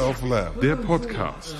of Lamb, der Podcast.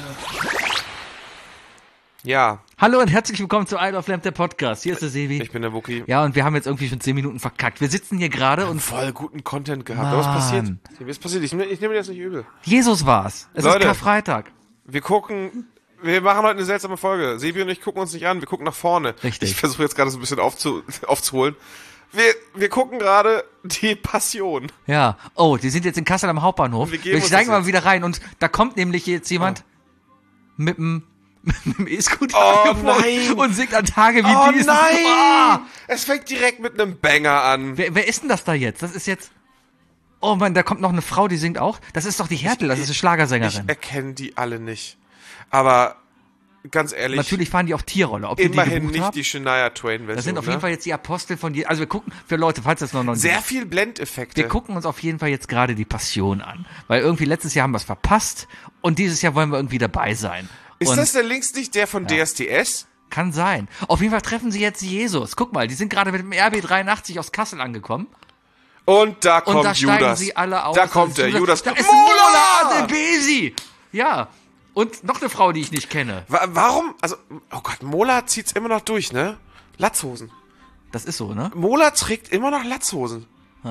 Ja. Hallo und herzlich willkommen zu Isle of Lamp, der Podcast. Hier ist der Sebi. Ich bin der Wookie. Ja, und wir haben jetzt irgendwie schon 10 Minuten verkackt. Wir sitzen hier gerade und... Voll guten Content gehabt. Aber was passiert? Was passiert? Ich nehme dir das nicht übel. Jesus war's. Es Leute, ist Karfreitag. Wir machen heute eine seltsame Folge. Sebi und ich gucken uns nicht an, wir gucken nach vorne. Richtig. Ich versuche jetzt gerade so ein bisschen aufzuholen. Wir gucken gerade die Passion. Ja. Oh, die sind jetzt in Kassel am Hauptbahnhof. Wir steigen mal wieder rein und da kommt nämlich jetzt jemand mit dem E-Scooter nein. und singt an Tage wie diesen. Nein! Oh. Es fängt direkt mit einem Banger an. Wer ist denn das da jetzt? Das ist jetzt... Oh Mann, da kommt noch eine Frau, die singt auch. Das ist doch die Hertel, das ist eine Schlagersängerin. Ich erkenne die alle nicht. Aber ganz ehrlich... Natürlich fahren die auch Tierrolle. Ob ihr die immerhin gebucht nicht habt? Die Shania Twain-Version. Das sind auf jeden Fall jetzt die Apostel von dir. Also wir gucken, für Leute, falls das noch nicht... Sehr viel Blendeffekte. Wir gucken uns auf jeden Fall jetzt gerade die Passion an. Weil irgendwie letztes Jahr haben wir es verpasst und dieses Jahr wollen wir irgendwie dabei sein. Ist und das der links nicht der von DSDS? Kann sein. Auf jeden Fall treffen sie jetzt Jesus. Guck mal, die sind gerade mit dem RB83 aus Kassel angekommen. Und da kommt Und da steigen Judas. sie alle aus. Da kommt der Judas. Da ist Mola Adebesi. Ja. Und noch eine Frau, die ich nicht kenne. Warum? Also, oh Gott, Mola zieht's immer noch durch, ne? Latzhosen. Das ist so, ne? Mola trägt immer noch Latzhosen.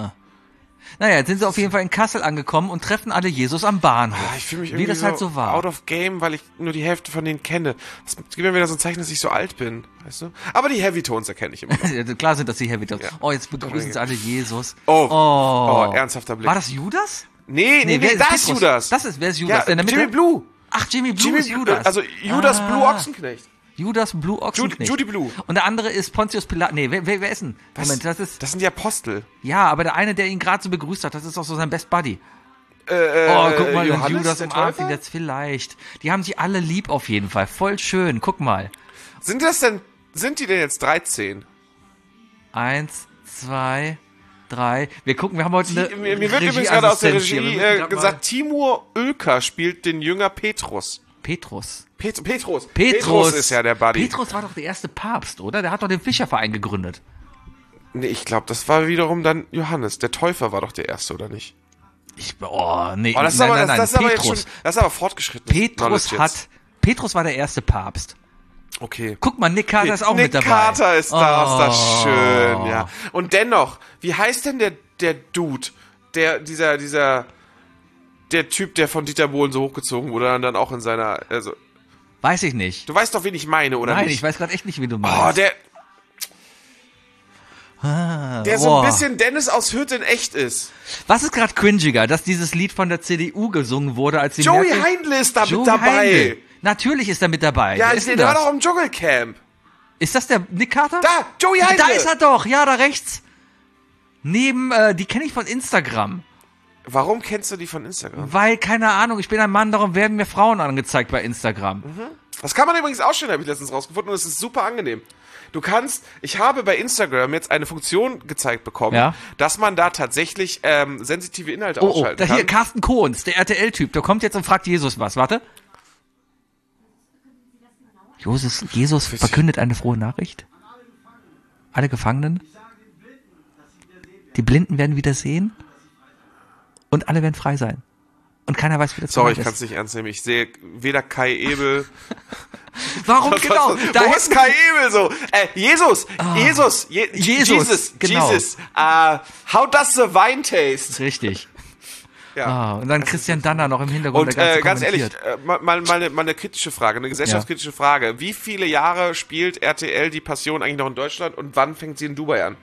Naja, jetzt sind sie auf jeden Fall in Kassel angekommen und treffen alle Jesus am Bahnhof. Ich fühle mich wie irgendwie das halt so war. out of game, weil ich nur die Hälfte von denen kenne. Das gibt mir wieder so ein Zeichen, dass ich so alt bin, weißt du? Aber die Heavy Tones erkenne ich immer noch. Ja, klar sind das die Heavy Tones. Ja. Oh, jetzt begrüßen sie alle Jesus. Oh, ernsthafter Blick. War das Judas? Nee, wer das Petrus? ist Judas. Wer ist Judas? Ja, Der in der Mitte? Jimmy Blue. Ach, Jimmy Blue ist Judas. Also Judas Blue Ochsenknecht. Judas Blue Ochsenknecht. Judy Blue. Und der andere ist Pontius Pilatus. Nee, wer ist denn? Moment, das sind die Apostel. Ja, aber der eine, der ihn gerade so begrüßt hat, das ist auch so sein Best Buddy. Guck mal, Johannes, Judas der umarmt ihn Täufer? jetzt vielleicht. Die haben sich alle lieb auf jeden Fall. Voll schön. Guck mal. Sind die denn jetzt 13? 1, 2, 3. Wir gucken, wir haben heute eine Mir wird übrigens gerade aus der Regieassistenz Regie hier. gesagt, Timur Oelker spielt den Jünger Petrus. Petrus ist ja der Buddy. Petrus war doch der erste Papst, oder? Der hat doch den Fischerverein gegründet. Nee, ich glaube, das war wiederum dann Johannes. Der Täufer war doch der erste, oder nicht? Nee. Das ist nein, aber Petrus. jetzt schon, das ist aber fortgeschritten. Petrus war der erste Papst. Okay. Guck mal, Nick Carter ist auch Nick mit dabei. Nick Carter ist da, ist das schön, ja. Und dennoch, wie heißt denn der Dude, der Typ, der von Dieter Bohlen so hochgezogen wurde und dann auch in seiner, also... Weiß ich nicht. Du weißt doch, wen ich meine, oder nicht? Nein, ich weiß gerade echt nicht, wie du meinst. Der so ein bisschen Dennis aus Hürth in echt ist. Was ist gerade cringiger, dass dieses Lied von der CDU gesungen wurde, als die Joey Merkel... Heindl ist da mit dabei. Heindl. Natürlich ist er mit dabei. Ja, der war doch im Dschungelcamp. Ist das der Nick Carter? Da, Joey Heindl. Da ist er doch, ja, da rechts. Neben, die kenne ich von Instagram. Warum kennst du die von Instagram? Weil, keine Ahnung, ich bin ein Mann, darum werden mir Frauen angezeigt bei Instagram. Das kann man übrigens auch schon, habe ich letztens rausgefunden, und es ist super angenehm. Ich habe bei Instagram jetzt eine Funktion gezeigt bekommen, dass man da tatsächlich sensitive Inhalte ausschalten kann. Hier, Carsten Kohns, der RTL-Typ, der kommt jetzt und fragt Jesus was. Warte. Jesus verkündet eine frohe Nachricht. Alle Gefangenen. Die Blinden werden wieder sehen. Und alle werden frei sein. Und keiner weiß, wie das Sorry, ich kann es nicht ernst nehmen. Ich sehe weder Kai Ebel. Warum genau? Wo ist Kai Ebel so? Jesus. Genau. Jesus. How does the wine taste? Richtig. Ja. Und dann Christian Danner noch im Hintergrund. Und ganz ehrlich, mal eine kritische Frage, eine gesellschaftskritische Frage. Wie viele Jahre spielt RTL die Passion eigentlich noch in Deutschland und wann fängt sie in Dubai an?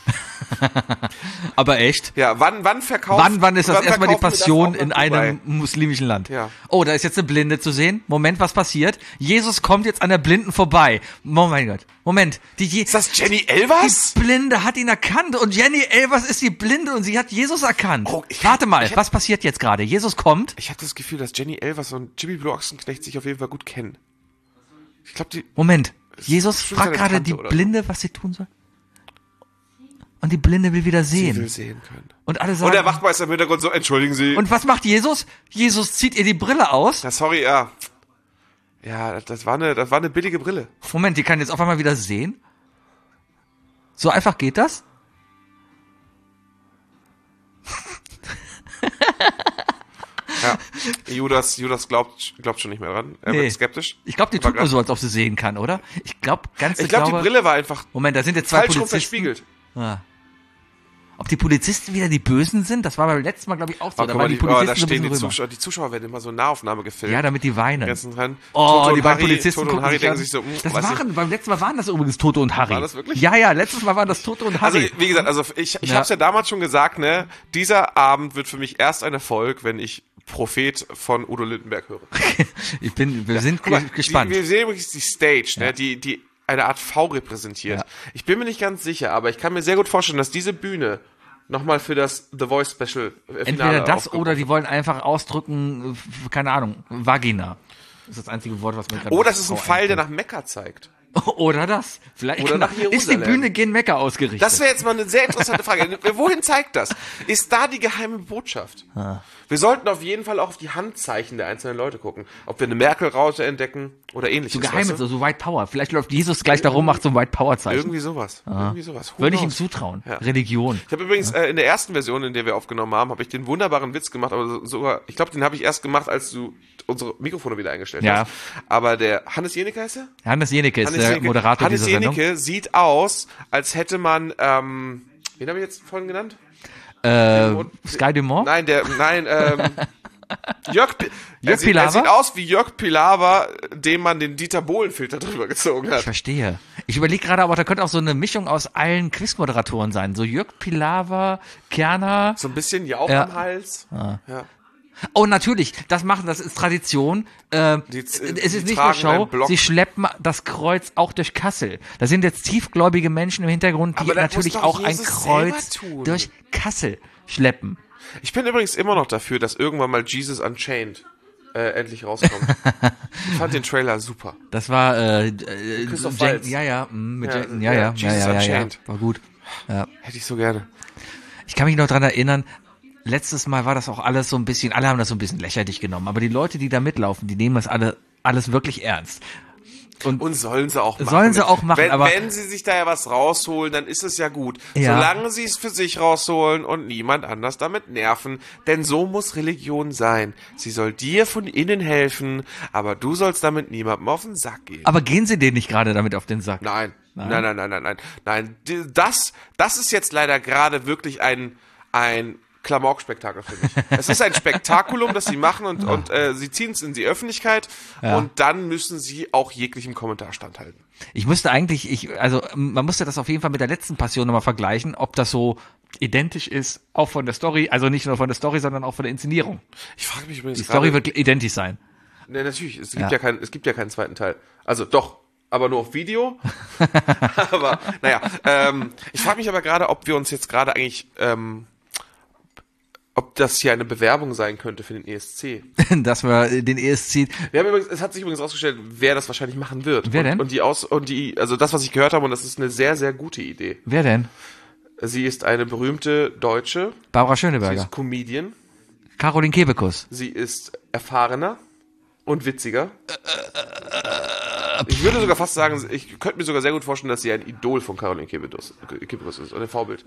Aber echt? Ja, wann ist das erstmal die Passion in einem muslimischen Land? Ja. Oh, da ist jetzt eine Blinde zu sehen. Moment, was passiert? Jesus kommt jetzt an der Blinden vorbei. Oh mein Gott. Moment. Ist das Jenny Elvers? Die Blinde hat ihn erkannt und Jenny Elvers ist die Blinde und sie hat Jesus erkannt. Warte mal, was passiert jetzt gerade? Jesus kommt. Ich habe das Gefühl, dass Jenny Elvers und Jimmy Blue Ochsenknecht sich auf jeden Fall gut kennen. Ich glaube, Moment. Jesus fragt gerade die Blinde, was sie tun soll. Und die Blinde will wieder sehen. Sie will sehen können. Und alle sagen... Und der Wachtmeister im Hintergrund so, entschuldigen Sie. Und was macht Jesus? Jesus zieht ihr die Brille aus. Ja, sorry, ja. Ja, das war eine billige Brille. Moment, die kann jetzt auf einmal wieder sehen? So einfach geht das? Ja. Judas glaubt schon nicht mehr dran. Er Nee. wird skeptisch. Ich glaube, die Aber tut nur so, als ob sie sehen kann, oder? Ich glaube, Ich glaube, die Brille war einfach Moment, da sind jetzt zwei falsch rum Polizisten. verspiegelt. Ah. Ob die Polizisten wieder die Bösen sind? Das war beim letzten Mal, glaube ich, auch so. Oh, Da guck waren mal, die da Polizisten so ein stehen die bisschen rüber. Zuschauer. Die Zuschauer werden immer so in Nahaufnahme gefilmt. Ja, damit die weinen. Ganzen dran. Oh, Toto die und beiden Harry, Polizisten Toto und gucken Harry sich denken an. sich so, Beim letzten Mal waren das übrigens Toto und Harry. War das wirklich? Ja, letztes Mal waren das Toto und Also, Harry. wie gesagt, also ich Ja. habe es ja damals schon gesagt, ne, dieser Abend wird für mich erst ein Erfolg, wenn ich Prophet von Udo Lindenberg höre. Wir sind Guck mal, gespannt. Wir sehen übrigens die Stage, Ja. ne, die eine Art V repräsentiert. Ja. Ich bin mir nicht ganz sicher, aber ich kann mir sehr gut vorstellen, dass diese Bühne nochmal für das The Voice Special Finale Entweder das aufgerufen oder die wollen einfach ausdrücken, keine Ahnung, Vagina. Das ist das einzige Wort, was mir gerade... Oh, das ist ein Frau Pfeil, der einfällt. nach Mekka zeigt. Oder das. Vielleicht Oder nach ist die Jerusalem. Bühne gen Mekka ausgerichtet. Das wäre jetzt mal eine sehr interessante Frage. Wohin zeigt das? Ist da die geheime Botschaft? Wir sollten auf jeden Fall auch auf die Handzeichen der einzelnen Leute gucken. Ob wir eine Merkel-Raute entdecken oder ähnliches. so geheim, weißt du? so White Power. Vielleicht läuft Jesus gleich da rum, macht so ein White Power Zeichen. Irgendwie sowas. Irgendwie sowas. Who Würde ich ihm knows? zutrauen. Ja. Religion. Ich habe übrigens in der ersten Version, in der wir aufgenommen haben, habe ich den wunderbaren Witz gemacht, aber sogar, ich glaube, den habe ich erst gemacht, als du unsere Mikrofone wieder eingestellt Ja. hast. Aber der Hannes Jenecke heißt er? Hannes Jenecke ist Hannes der Jenecke. Moderator Hannes dieser Sendung. Jenecke sieht aus, als hätte man, wen habe ich jetzt vorhin genannt? Sky Dumont? Jörg Jörg er Pilawa? sieht aus wie Jörg Pilawa, dem man den Dieter Bohlen-Filter drüber gezogen Ich hat. verstehe. Ich überlege gerade, aber da könnte auch so eine Mischung aus allen Quizmoderatoren sein. So Jörg Pilawa, Kerner. So ein bisschen Jauch Ja. am Hals. Ja. Oh, natürlich, das ist Tradition. Es ist die nicht nur tragen Show, einen Block. sie schleppen das Kreuz auch durch Kassel. Da sind jetzt tiefgläubige Menschen im Hintergrund, die Aber das natürlich muss doch auch ein Jesus Kreuz selber tun. durch Kassel schleppen. Ich bin übrigens immer noch dafür, dass irgendwann mal Jesus Unchained endlich rauskommt. Ich fand den Trailer super. Das war Christoph Jen- Waltz. ja, Ja, ja, Jesus Unchained. war gut. Ja. Hätte ich so gerne. Ich kann mich noch dran erinnern, letztes Mal war das auch alles so ein bisschen, alle haben das so ein bisschen lächerlich genommen, aber die Leute, die da mitlaufen, die nehmen das alles wirklich ernst. Und sollen sie auch machen. Sollen sie auch machen, aber- wenn sie sich da ja was rausholen, dann ist es ja gut. Ja. Solange sie es für sich rausholen und niemand anders damit nerven. Denn so muss Religion sein. Sie soll dir von innen helfen, aber du sollst damit niemandem auf den Sack gehen. Aber gehen sie denen nicht gerade damit auf den Sack? Nein. Nein. Das ist jetzt leider gerade wirklich ein Klamauk-Spektakel für mich. Es ist ein Spektakulum, das sie machen und sie ziehen es in die Öffentlichkeit und dann müssen sie auch jeglichem Kommentar standhalten. Ich müsste eigentlich, man musste das auf jeden Fall mit der letzten Passion nochmal vergleichen, ob das so identisch ist, auch von der Story, also nicht nur von der Story, sondern auch von der Inszenierung. Ich frage mich übrigens Die Story wird identisch sein. Ne, natürlich, es gibt ja keinen zweiten Teil. Also doch, aber nur auf Video. Aber naja, ich frage mich aber gerade, ob wir uns jetzt gerade eigentlich ob das hier eine Bewerbung sein könnte für den ESC. Dass wir den ESC, Es hat sich übrigens ausgestellt, wer das wahrscheinlich machen wird. Wer denn? Also das, was ich gehört habe, und das ist eine sehr, sehr gute Idee. wer denn? Sie ist eine berühmte Deutsche. Barbara Sie Schöneberger. ist Comedian. Caroline Kebekus. Sie ist erfahrener und witziger. Ich würde sogar fast sagen, ich könnte mir sogar sehr gut vorstellen, dass sie ein Idol von Caroline Kebekus ist. Und ein Vorbild.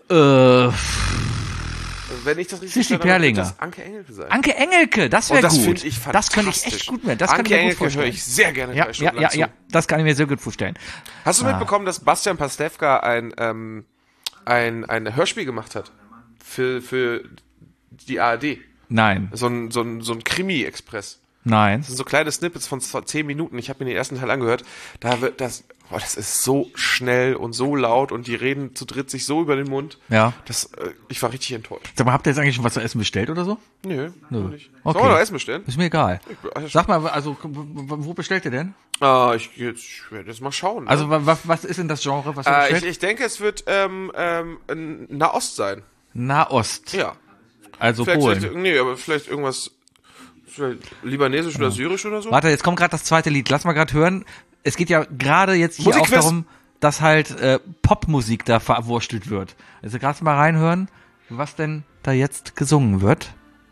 Wenn ich das richtig Sissi verstanden habe, Perlinger. wird das Anke Engelke sein. Anke Engelke, das wäre Und das gut. finde ich Das könnte ich fantastisch. echt gut mehr. Das kann Anke ich mir gut Engelke höre vorstellen. ich sehr gerne Ja, 3 Stunden ja, lang zu. ja, das kann ich mir sehr gut vorstellen. Hast du mitbekommen, dass Bastian Pastewka ein Hörspiel gemacht hat? Für die ARD. Nein, So ein Krimi-Express. nein. Das sind so kleine Snippets von 10 Minuten. Ich habe mir den ersten Teil angehört. Da wird das ist so schnell und so laut und die reden zu dritt sich so über den Mund. Ja. Ich war richtig enttäuscht. Sag mal, habt ihr jetzt eigentlich schon was zu essen bestellt oder so? Nö, noch nicht. Okay. Sollen wir noch Essen bestellen? Ist mir egal. Also, Sag mal, also, wo bestellt ihr denn? ich werde jetzt mal schauen. Ne? Also, was ist denn das Genre, was ihr bestellt? ich denke, es wird Nahost sein. Nahost. Ja. Also Polen. Vielleicht irgendwas libanesisch oder syrisch oder so. Warte, jetzt kommt gerade das zweite Lied. Lass mal gerade hören. Es geht ja gerade jetzt hier auch Musikquiz. darum, dass halt Popmusik da verwurstelt wird. Also gerade mal reinhören, was denn da jetzt gesungen wird.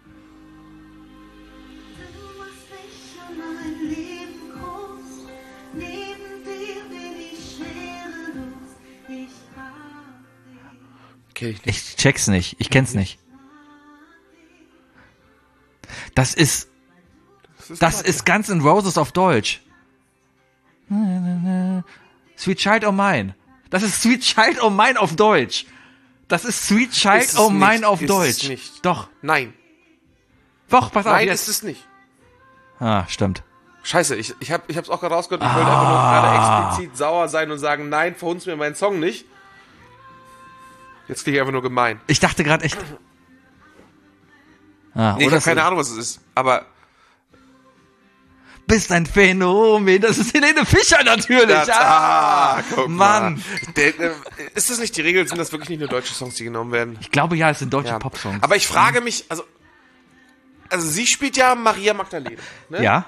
Du machst mich und mein Leben groß. Neben dir bin ich schwerelos. Ich hab dich. Kenn ich nicht. Ich check's nicht. Ich kenn's nicht. Das ist Das ist Guns N' Roses auf Deutsch. Sweet Child O' Mine. Das ist Sweet Child O' Mine auf Deutsch. Das ist Sweet Child Ist es O' Mine nicht. auf Ist Deutsch. es nicht. Doch. Nein. Doch, pass auf. Nein, Jetzt. ist es nicht. Ah, stimmt. Scheiße, ich hab's auch gerade rausgehört. Ich wollte einfach nur gerade explizit sauer sein und sagen, nein, verhunz mir meinen Song nicht. Jetzt klinge ich einfach nur gemein. Ich dachte gerade echt. Ah, Nee, ich oder habe keine Ahnung, was es ist. Aber bist ein Phänomen. Das ist Helene Fischer natürlich. guck Mann. mal. Ist das nicht die Regel? Sind das wirklich nicht nur deutsche Songs, die genommen werden? Ich glaube ja, es sind deutsche Ja. Popsongs. Aber ich frage mich, also sie spielt ja Maria Magdalena. Ne? ja?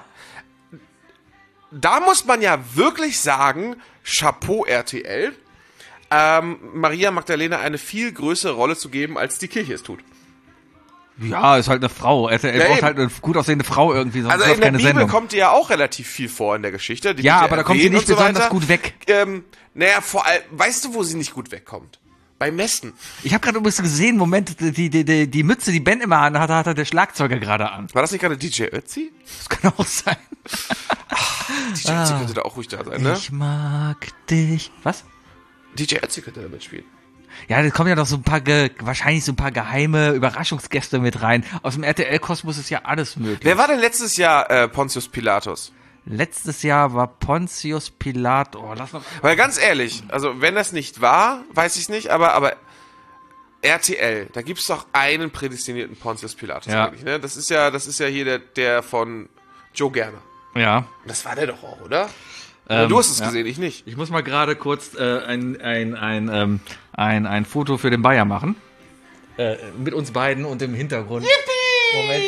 Da muss man ja wirklich sagen, Chapeau RTL, Maria Magdalena eine viel größere Rolle zu geben, als die Kirche es tut. Ja, ist halt eine Frau. RTL Ja, braucht eben. halt eine gut aussehende Frau irgendwie, sonst Also läuft in der keine Bibel Sendung. kommt die ja auch relativ viel vor in der Geschichte. Die Ja, wird aber da kommt sie erwähnt nicht und so besonders weiter. gut weg. Naja, vor allem, weißt du, wo sie nicht gut wegkommt? Bei Messen. Ich habe gerade übrigens gesehen, Moment, die Mütze, die Ben immer anhat, hat der Schlagzeuger gerade an. War das nicht gerade DJ Ötzi? Das kann auch sein. DJ Ötzi könnte da auch ruhig da sein, ne? Ich mag dich. Was? DJ Ötzi könnte da mitspielen. Ja, da kommen ja noch so ein paar, wahrscheinlich so ein paar geheime Überraschungsgäste mit rein. Aus dem RTL-Kosmos ist ja alles möglich. Wer war denn letztes Jahr Pontius Pilatus? Letztes Jahr war Pontius Pilatus. Oh, lass mal. Weil ganz ehrlich, also wenn das nicht war, weiß ich nicht, aber RTL, da gibt's doch einen prädestinierten Pontius Pilatus Ja. eigentlich, ne? Das ist ja hier der von Joe Gerner. Ja. Das war der doch auch, oder? Du hast es gesehen, ich nicht. Ich muss mal gerade kurz ein Foto für den Bayer machen. Mit uns beiden und im Hintergrund. Yippie! Moment.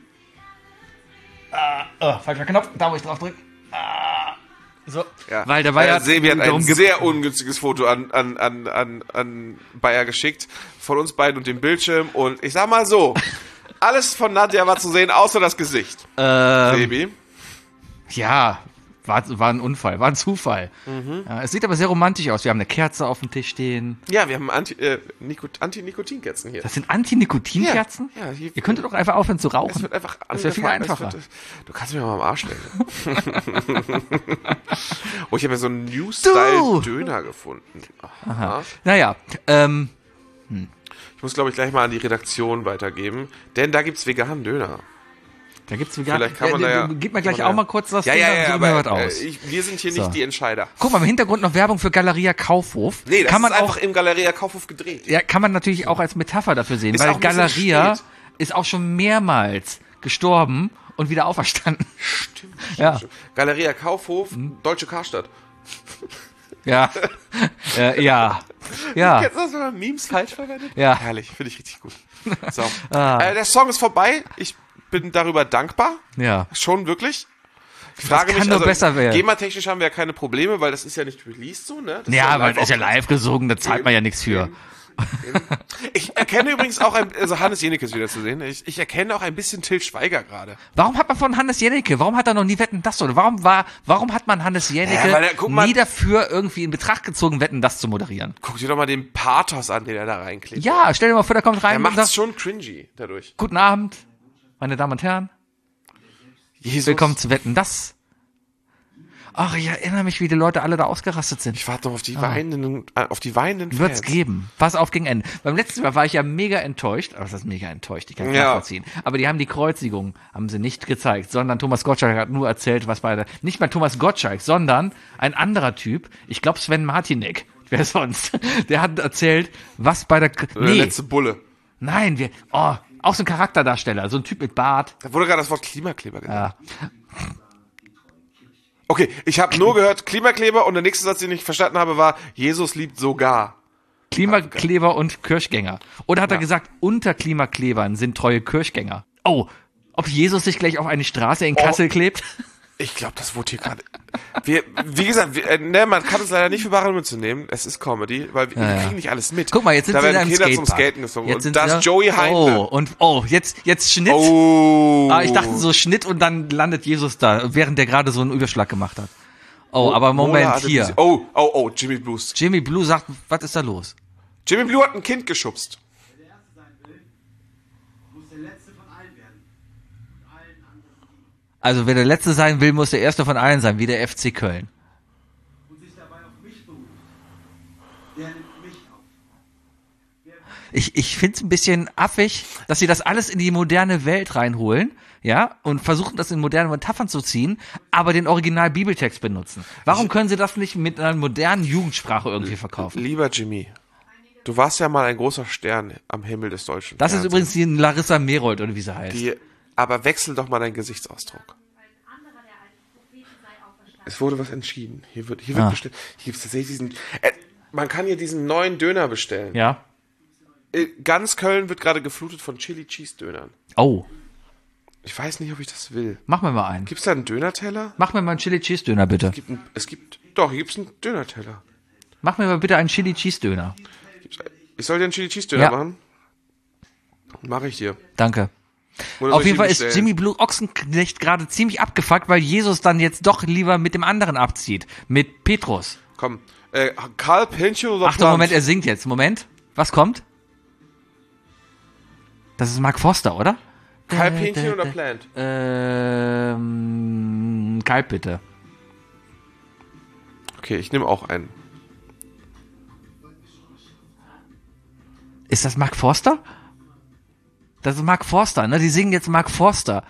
Falscher Knopf, da wo ich drauf drücke. So. Ja. Weil der Bayer Sebi hat ein darum sehr ungünstiges Foto an Bayer geschickt von uns beiden und dem Bildschirm und ich sag mal so, alles von Nadja war zu sehen, außer das Gesicht. Sebi. Ja, war ein Unfall, war ein Zufall. Ja, es sieht aber sehr romantisch aus. Wir haben eine Kerze auf dem Tisch stehen. Ja, wir haben Anti-Nikotinkerzen hier. Das sind Anti-Nikotin-Kerzen? Ja, hier- Ihr könntet doch einfach aufhören zu Es rauchen. wird einfach Das wäre viel angefangen, einfacher. Du kannst mich mal am Arsch nehmen. Oh, ich habe ja so einen New-Style-Döner gefunden. Aha. Naja, Ich muss, glaube ich, gleich mal an die Redaktion weitergeben, denn da gibt's veganen Döner. da gibt's vegan. Vielleicht kann man da ja... Gib mir gleich kann man auch mal kurz das Ja, Ding, ja, dann ja, suchen wir aber was aus. wir sind hier So. nicht die Entscheider. Guck mal, im Hintergrund noch Werbung für Galeria Kaufhof. Nee, das kann man ist einfach auch, im Galeria Kaufhof gedreht. ja, kann man natürlich auch als Metapher dafür sehen, Ist weil auch ein bisschen Galeria spät. ist auch schon mehrmals gestorben und wieder auferstanden. Stimmt. Ja. Galeria Kaufhof, Deutsche Karstadt. Ja. Ja. Ja. Jetzt hast du mal Memes falsch verwendet? Ja. Herrlich, finde ich richtig gut. So. Der Song ist vorbei. Ich bin darüber dankbar. Ja. Schon wirklich. Ich frage kann mich, nur also, besser werden. GEMA-technisch haben wir ja keine Probleme, weil das ist ja nicht released so, ne? Das Ja, aber live das ist ja aufgenommen. live gesungen, da zahlt man ja nichts für. Ich erkenne übrigens auch, also Hannes Jenecke ist wieder zu sehen, ich erkenne auch ein bisschen Till Schweiger gerade. Warum hat man von Hannes Jennecke, warum hat er noch nie Wetten, das oder warum hat man Hannes Jennecke Ja, weil er- guck mal- nie dafür irgendwie in Betracht gezogen, Wetten, das zu moderieren? Guck dir doch mal den Pathos an, den er da reinklebt. Ja, stell dir mal vor, der kommt rein Er und macht sagt, es schon cringy dadurch. guten Abend, meine Damen und Herren, Jesus. willkommen zu Wetten, das. Ach, ich erinnere mich, wie die Leute alle da ausgerastet sind. Ich warte noch auf die weinenden Fans. Wird's geben. Pass auf gegen Ende. Beim letzten Mal war ich ja mega enttäuscht. Aber das ist mega enttäuscht, ich kann es Ja. nachvollziehen. Aber die haben die Kreuzigung, haben sie nicht gezeigt, sondern Thomas Gottschalk hat nur erzählt, was bei der, nicht mal Thomas Gottschalk, sondern ein anderer Typ, ich glaube Sven Martinek, wer sonst, der hat erzählt, was bei der, Der nee, letzte Bulle. nein, auch so ein Charakterdarsteller, so ein Typ mit Bart. Da wurde gerade das Wort Klimakleber genannt. Ja. Okay, ich habe nur gehört Klimakleber und der nächste Satz, den ich verstanden habe, war Jesus liebt sogar. Klimakleber und Kirchgänger. Oder hat er gesagt, unter Klimaklebern sind treue Kirchgänger. Oh, ob Jesus sich gleich auf eine Straße in Kassel klebt? Ich glaube, das wurde hier gerade... Wie gesagt, man kann es leider nicht für bare Münze nehmen. Es ist Comedy, weil wir kriegen nicht alles mit. Guck mal, jetzt sind da sie in werden einem Kinder Skatepark. zum Skaten gesungen. Jetzt Und sind das sie- ist Joey Heindle. Jetzt Schnitt. Oh. Ich dachte so Schnitt und dann landet Jesus da, während der gerade so einen Überschlag gemacht hat. Oh, aber Moment, Mola hier. Adebisi- Oh, Jimmy Blues. Jimmy Blue sagt, was ist da los? Jimmy Blue hat ein Kind geschubst. Der Erste sein will, muss der Letzte von allen werden. Und allen anderen dienen. Also wer der Letzte sein will, muss der Erste von allen sein, wie der FC Köln. und sich dabei auf mich beruft, der nimmt mich auf. Ich finde es ein bisschen affig, dass sie das alles in die moderne Welt reinholen, ja, und versuchen das in moderne Metaphern zu ziehen, aber den Original-Bibeltext benutzen. Warum können sie das nicht mit einer modernen Jugendsprache irgendwie verkaufen? Lieber Jimmy, du warst ja mal ein großer Stern am Himmel des deutschen Das ist Fernsehens. übrigens die Larissa Merold, oder wie sie heißt. Aber wechsel doch mal deinen Gesichtsausdruck. Es wurde was entschieden. Hier wird bestellt. Hier gibt es tatsächlich diesen. Man kann hier diesen neuen Döner bestellen. Ja. Ganz Köln wird gerade geflutet von Chili Cheese Dönern. Oh, Ich weiß nicht, ob ich das will. mach mir mal einen. Gibt's da einen Dönerteller? Mach mir mal einen Chili Cheese Döner, bitte. Doch, hier gibt's einen Dönerteller. Mach mir mal bitte einen Chili Cheese Döner. Ich soll dir einen Chili Cheese Döner Ja. machen? Mache ich dir. Danke. Oder soll Auf ich jeden ihn Fall ist bestellen? Jimmy Blue Ochsenknecht gerade ziemlich abgefuckt, weil Jesus dann jetzt doch lieber mit dem anderen abzieht. Mit Petrus. Komm. Kalb, Hähnchen oder Achtung, Plant? Moment, er singt jetzt. Moment. Was kommt? Das ist Mark Foster, oder? Kalb, Hähnchen oder Plant? Kalb bitte. Okay, ich nehme auch einen. Ist das Mark Forster? Das ist Mark Forster, ne? Die singen jetzt Mark Forster.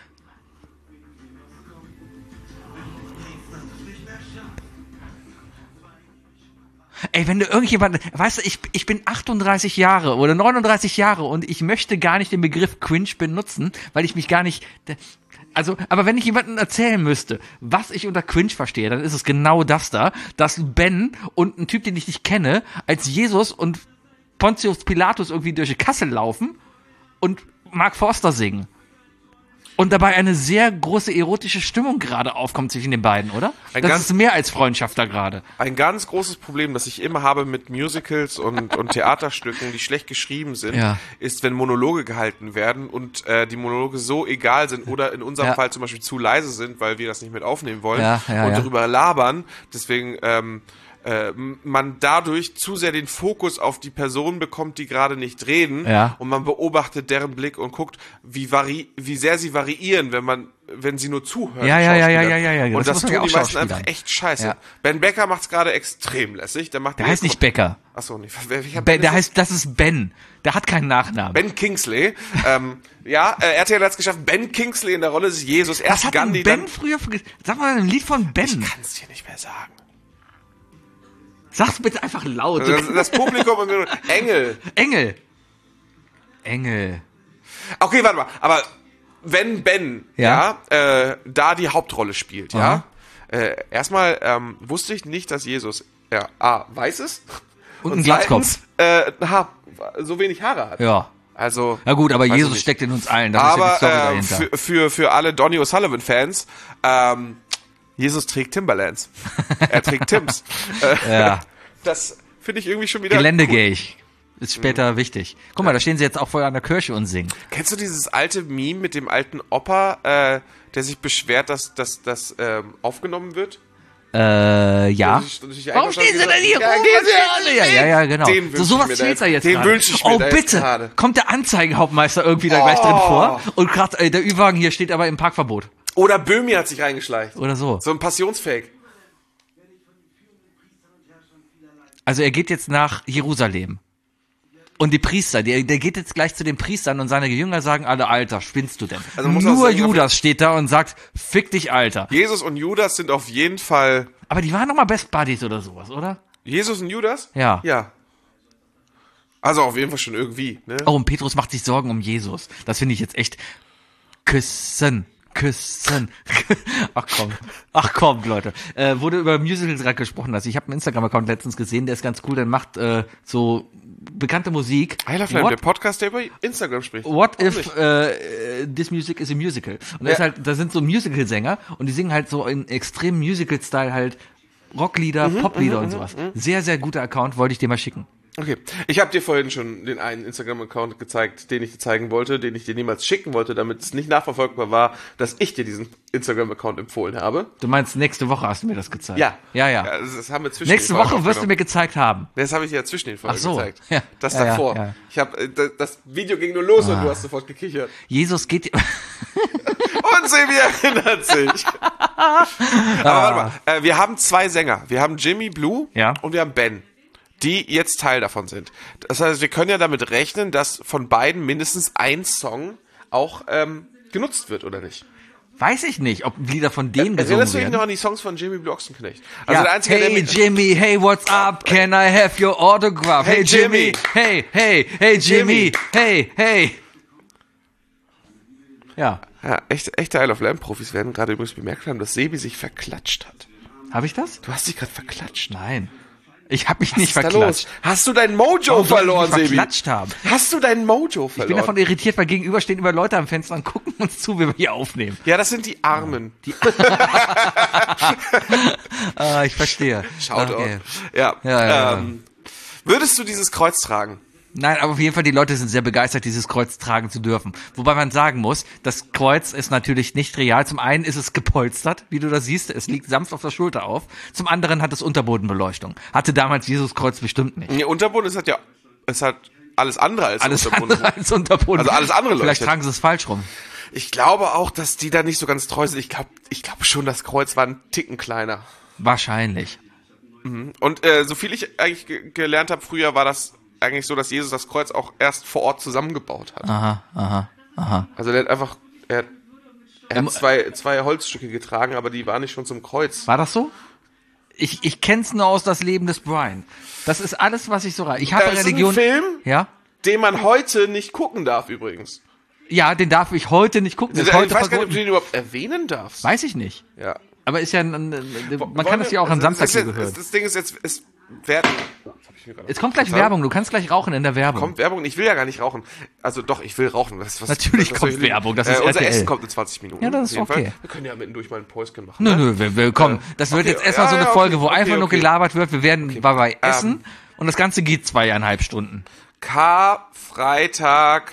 Ey, wenn du irgendjemand, weißt du, ich bin 38 Jahre oder 39 Jahre und ich möchte gar nicht den Begriff cringe benutzen, weil ich mich gar nicht, also, aber wenn ich jemandem erzählen müsste, was ich unter cringe verstehe, dann ist es genau das da, dass Ben und ein Typ, den ich nicht kenne, als Jesus und Pontius Pilatus irgendwie durch die Kassel laufen und Mark Forster singen. Und dabei eine sehr große erotische Stimmung gerade aufkommt zwischen den beiden, oder? Das ist mehr als Freundschaft da gerade. Ein ganz großes Problem, das ich immer habe mit Musicals und Theaterstücken, die schlecht geschrieben sind, Ja. ist, wenn Monologe gehalten werden und die Monologe so egal sind oder in unserem Ja. Fall zum Beispiel zu leise sind, weil wir das nicht mit aufnehmen wollen Ja, und ja. darüber labern. Deswegen man dadurch zu sehr den Fokus auf die Person bekommt, die gerade nicht reden, Ja. und man beobachtet deren Blick und guckt, wie sehr sie variieren, wenn sie nur zuhören. Ja. Schauspielern. Und Das das muss man tun ja die auch meisten einfach schauspielern. echt scheiße. Ja. Ben Becker macht's gerade extrem lässig. Der heißt nicht Becker. Achso, nee. Welcher Ben, der ist heißt, das ist Ben. Der hat keinen Nachnamen. Ben Kingsley. RTL hat's geschafft. Ben Kingsley in der Rolle des Jesus. Was Erst hat denn Gandhi, Ben dann... früher Sag mal ein Lied von Ben. Ich kann's dir nicht mehr sagen. Sag's bitte einfach laut. Das Publikum und Engel. Engel. Okay, warte mal. Aber wenn Ben Ja. da die Hauptrolle spielt, Aha. erstmal wusste ich nicht, dass Jesus weiß ist Und einen Glatzkopf. zweitens, so wenig Haare hat. Ja. Also, Na gut, aber weiß ich Jesus nicht. steckt in uns allen. Das ist ja die Aber Story dahinter. für alle Donny O'Sullivan-Fans, Jesus trägt Timberlands. Er trägt Tims. Ja. Das finde ich irgendwie schon wieder cool. Geländegähig. Ist später wichtig. Guck mal, da stehen sie jetzt auch vorher an der Kirche und singen. Kennst du dieses alte Meme mit dem alten Opa, der sich beschwert, dass das aufgenommen wird? Ja. Warum stehen sie denn hier Ja, rum? gehen Sie Ja, genau. Den wünsch Sowas ich mir da fehlt da jetzt Den gerade. wünsche ich mir Oh, da jetzt bitte. gerade. Kommt der Anzeigenhauptmeister irgendwie da gleich drin vor. Und gerade der Ü-Wagen hier steht aber im Parkverbot. Oder Böhmi hat sich reingeschleicht. Oder so. So ein Passionsfake. Also er geht jetzt nach Jerusalem. Und die Priester, der geht jetzt gleich zu den Priestern und seine Jünger sagen alle, Alter, spinnst du denn? Also man muss auch Nur sagen, Judas steht da und sagt, fick dich, Alter. Jesus und Judas sind auf jeden Fall... Aber die waren doch mal Best Buddies oder sowas, oder? Jesus und Judas? Ja. Ja. Also auf jeden Fall schon irgendwie, ne? Oh, und Petrus macht sich Sorgen um Jesus. Das finde ich jetzt echt küssen. Ach komm, Leute. Wurde über Musicals gerade gesprochen. Also ich habe einen Instagram-Account letztens gesehen, der ist ganz cool. Der macht so bekannte Musik. Isle of Lamb, der Podcast, der über Instagram spricht. What Warum if nicht? this music is a musical? Und Ja. da sind so Musical-Sänger und die singen halt so in extrem Musical-Style halt Rocklieder, Poplieder und sowas. Sehr, sehr guter Account, wollte ich dir mal schicken. Okay, ich habe dir vorhin schon den einen Instagram-Account gezeigt, den ich dir zeigen wollte, den ich dir niemals schicken wollte, damit es nicht nachverfolgbar war, dass ich dir diesen Instagram-Account empfohlen habe. Du meinst, nächste Woche hast du mir das gezeigt? Ja. Ja. Das haben wir zwischen Nächste den Folgen Woche wirst du aufgenommen. mir gezeigt haben. Das habe ich ja zwischen den Folgen Ach so, gezeigt. ja. Das Ja, davor. ja. Ich habe das Video ging nur los und du hast sofort gekichert. Jesus geht... Und Sebi erinnert sich. Aber warte mal, wir haben 2 Sänger. Wir haben Jimmy Blue Ja. und wir haben Ben, die jetzt Teil davon sind. Das heißt, wir können ja damit rechnen, dass von beiden mindestens ein Song auch genutzt wird, oder nicht? Weiß ich nicht, ob Lieder von denen gesungen Erinnerst du dich werden. noch an die Songs von Jimmy Blue Ochsenknecht? Also Ja. der Einzige, der Hey mit... Jimmy, hey, what's up? Can I have your autograph? Hey, Hey Jimmy, Jimmy. hey Jimmy, hey. Ja, Ja, echte Isle of Lamb Profis werden gerade übrigens bemerkt haben, dass Sebi sich verklatscht hat. habe ich das? Du hast dich gerade verklatscht. Nein. Ich habe mich Was nicht ist da verklatscht. los? Hast du dein Mojo Warum soll ich verloren, mich Sebi? verklatscht haben? Hast du dein Mojo Ich bin verloren? davon irritiert, weil gegenüber stehen immer Leute am Fenster und gucken uns zu, wie wir hier aufnehmen. Ja, das sind die Armen. Ich verstehe. Shoutout. Okay. Ja. Ja. Würdest du dieses Kreuz tragen? Nein, aber auf jeden Fall, die Leute sind sehr begeistert, dieses Kreuz tragen zu dürfen. Wobei man sagen muss, das Kreuz ist natürlich nicht real. Zum einen ist es gepolstert, wie du das siehst. Es liegt sanft auf der Schulter auf. Zum anderen hat es Unterbodenbeleuchtung. Hatte damals Jesus Kreuz bestimmt nicht. Nee, Unterboden ist halt ja, ist halt alles andere als Alles Unterboden. andere als Unterboden. Also alles andere Vielleicht leuchtet. tragen sie es falsch rum. Ich glaube auch, dass die da nicht so ganz treu sind. Ich glaube schon, das Kreuz war ein Ticken kleiner. Wahrscheinlich. Und so viel ich eigentlich gelernt habe früher, war das eigentlich so, dass Jesus das Kreuz auch erst vor Ort zusammengebaut hat. Aha. Also der hat einfach, er hat zwei Holzstücke getragen, aber die waren nicht schon zum Kreuz. War das so? Ich kenn's nur aus das Leben des Brian. Das ist alles, was ich so rein. Ich habe Das ist ein Religion. Film, Ja? den man heute nicht gucken darf übrigens. Ja, den darf ich heute nicht gucken. Ich Ist heute weiß gar nicht, ob du verboten. den überhaupt erwähnen darfst. Weiß ich nicht. Ja. Aber ist ja man kann das ja auch am Samstag hier hören. Das Ding ist jetzt, es werden. Oh, jetzt hab ich mir gerade- Es kommt gleich Werbung, du kannst gleich rauchen in der Werbung. Kommt Werbung? Ich will ja gar nicht rauchen. Also doch, ich will rauchen. Was Natürlich was kommt soll ich- Werbung, das ist Unser RTL. Essen kommt in 20 Minuten. Ja, das ist auf jeden okay. Fall. Wir können ja mittendurch mal ein Päuschen machen. Nö, ne? willkommen. Das wird okay, jetzt erstmal so eine ja, Folge, wo okay, einfach nur okay. gelabert wird. Wir werden bei Essen und das Ganze geht 2,5 Stunden. Karfreitag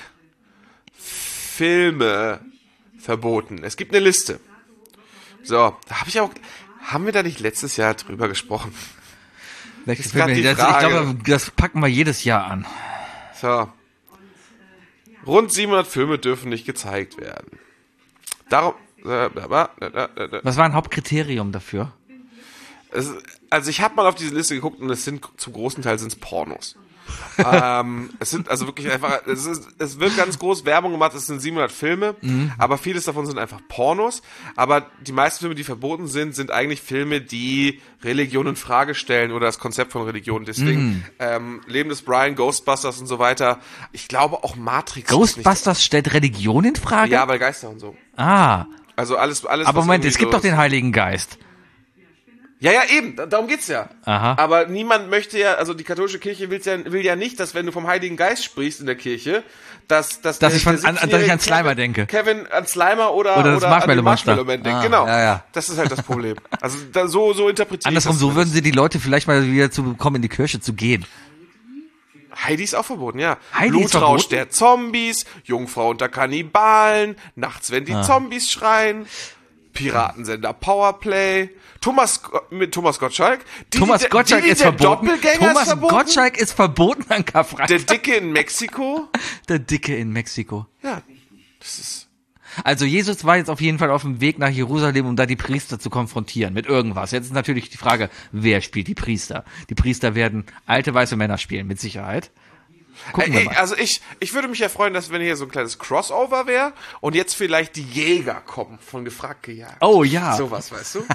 Filme verboten. Es gibt eine Liste. So, da habe ich auch. Haben wir da nicht letztes Jahr drüber gesprochen? Welches grad Film? die Ich Frage. glaube, das packen wir jedes Jahr an. So. Rund 700 Filme dürfen nicht gezeigt werden. Darum. Was war ein Hauptkriterium dafür? Also ich habe mal auf diese Liste geguckt und es sind zum großen Teil sind's Pornos. Es sind also wirklich einfach, es wird ganz groß Werbung gemacht, es sind 700 Filme, aber vieles davon sind einfach Pornos, aber die meisten Filme, die verboten sind, sind eigentlich Filme, die Religion in Frage stellen oder das Konzept von Religion. Deswegen Leben des Brian, Ghostbusters und so weiter. Ich glaube auch Matrix. Ghostbusters stellt Religion in Frage? Ja, weil Geister und so. Ah, Also alles. aber was Moment, irgendwie es gibt so doch den Heiligen Geist. Ja, eben, darum geht's ja. Aha. Aber niemand möchte ja, also die katholische Kirche will ja nicht, dass wenn du vom Heiligen Geist sprichst in der Kirche, dass ich an 17-jährige Slimer denke. Kevin an Slimer oder das an Marshmallow den Monster. Marshmallow Man denkt. Ah, Genau. ja. Das ist halt das Problem. Also so interpretiere Andersrum, ich das. so würden sie die Leute vielleicht mal wieder zu bekommen, in die Kirche zu gehen. Heidi ist auch verboten, ja. Heidi ist Blutrausch verboten? der Zombies, Jungfrau unter Kannibalen, nachts, wenn die Zombies schreien, Piratensender Powerplay, mit Thomas Gottschalk. Thomas Gottschalk ist der verboten. Doppelgänger Thomas ist verboten. Gottschalk ist verboten an Der Karfreitag. Dicke in Mexiko. Der Dicke in Mexiko. Ja, das ist... Also Jesus war jetzt auf jeden Fall auf dem Weg nach Jerusalem, um da die Priester zu konfrontieren mit irgendwas. Jetzt ist natürlich die Frage, wer spielt die Priester? Die Priester werden alte weiße Männer spielen, mit Sicherheit. Gucken wir mal. Also ich würde mich ja freuen, dass wenn hier so ein kleines Crossover wäre und jetzt vielleicht die Jäger kommen, von gefragt gejagt. Oh ja. Sowas, weißt du?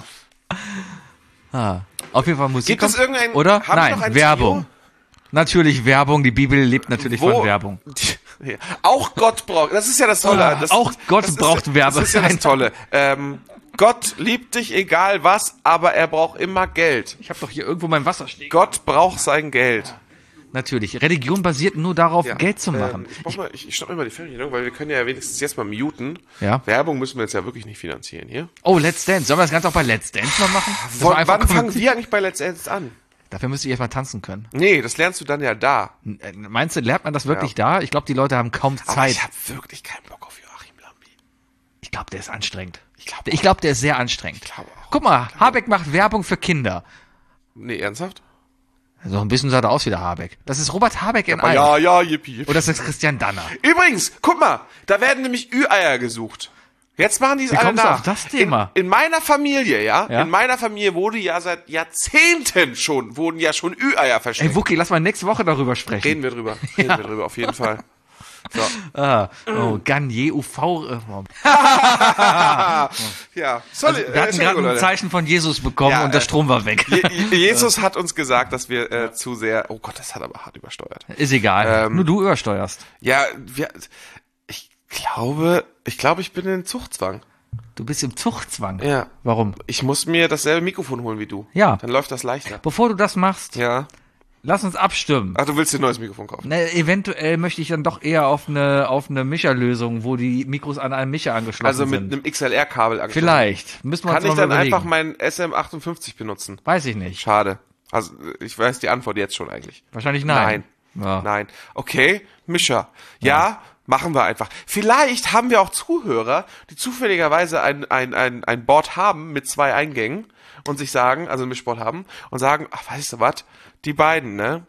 Auf jeden Fall Musik. Gibt es kommt, irgendein... oder? Haben wir noch Nein, ein Werbung. Natürlich Werbung. Die Bibel lebt natürlich von Werbung. Ja. Auch Gott braucht... Das ist ja das Tolle. Auch Gott braucht Das Werbung. ist ja das Tolle. Gott liebt dich, egal was, aber er braucht immer Geld. Ich habe doch hier irgendwo mein Wasser stehen. Gott braucht sein Geld. Natürlich. Religion basiert nur darauf, Ja. Geld zu machen. Ich schnapp mir mal die Fernbedienung, weil wir können ja wenigstens jetzt mal muten. Ja. Werbung müssen wir jetzt ja wirklich nicht finanzieren hier. Oh, Let's Dance. Sollen wir das Ganze auch bei Let's Dance mal machen? Das war einfach Wann fangen wir eigentlich bei Let's Dance an? Dafür müsste ich erstmal tanzen können. Nee, das lernst du dann ja da. Meinst du, lernt man das wirklich da? Ich glaube, die Leute haben kaum Aber Zeit. ich habe wirklich keinen Bock auf Joachim Lambi. Ich glaube, der ist anstrengend. glaube Ich glaube, der ist sehr anstrengend. glaube auch. Guck mal, Habeck macht Werbung für Kinder. Nee, ernsthaft? So ein bisschen sah er aus wie der Habeck. Das ist Robert Habeck in Aber Eier. ja, yippie. Oder ist das Christian Danner? Übrigens, guck mal, da werden nämlich Ü-Eier gesucht. Jetzt machen die es Wie alle kommst du nach. auf das Thema? In meiner Familie, ja? Ja? In meiner Familie wurde ja seit Jahrzehnten wurden ja schon Ü-Eier versteckt. Ey, Wookie, lass mal nächste Woche darüber sprechen. Reden wir drüber, auf jeden Fall. So. Garnier UV. Ja, Wir hatten gerade ein Zeichen von Jesus bekommen Ja, und der Strom war weg. Jesus hat uns gesagt, dass wir zu sehr, oh Gott, das hat aber hart übersteuert. Ist egal. Nur du übersteuerst. Ja, ich glaube, ich bin in Zuchtzwang. Du bist im Zuchtzwang. Ja. Warum? Ich muss mir dasselbe Mikrofon holen wie du. Ja. Dann läuft das leichter. Bevor du das machst, Ja. lass uns abstimmen. Ach, du willst dir ein neues Mikrofon kaufen? Ne, eventuell möchte ich dann doch eher auf eine Mischerlösung, wo die Mikros an einen Mischer angeschlossen Also mit sind. einem XLR-Kabel angeschlossen. Vielleicht. Müssen wir Kann uns ich mal dann überlegen. einfach meinen SM58 benutzen? Weiß ich nicht. Schade. Also, ich weiß die Antwort jetzt schon eigentlich. Wahrscheinlich nein. Ja. Nein. Okay, Mischer. Ja, machen wir einfach. Vielleicht haben wir auch Zuhörer, die zufälligerweise ein Board haben mit 2 Eingängen und sich sagen, also ein Mischboard haben und sagen, ach, weißt du was, die beiden, ne?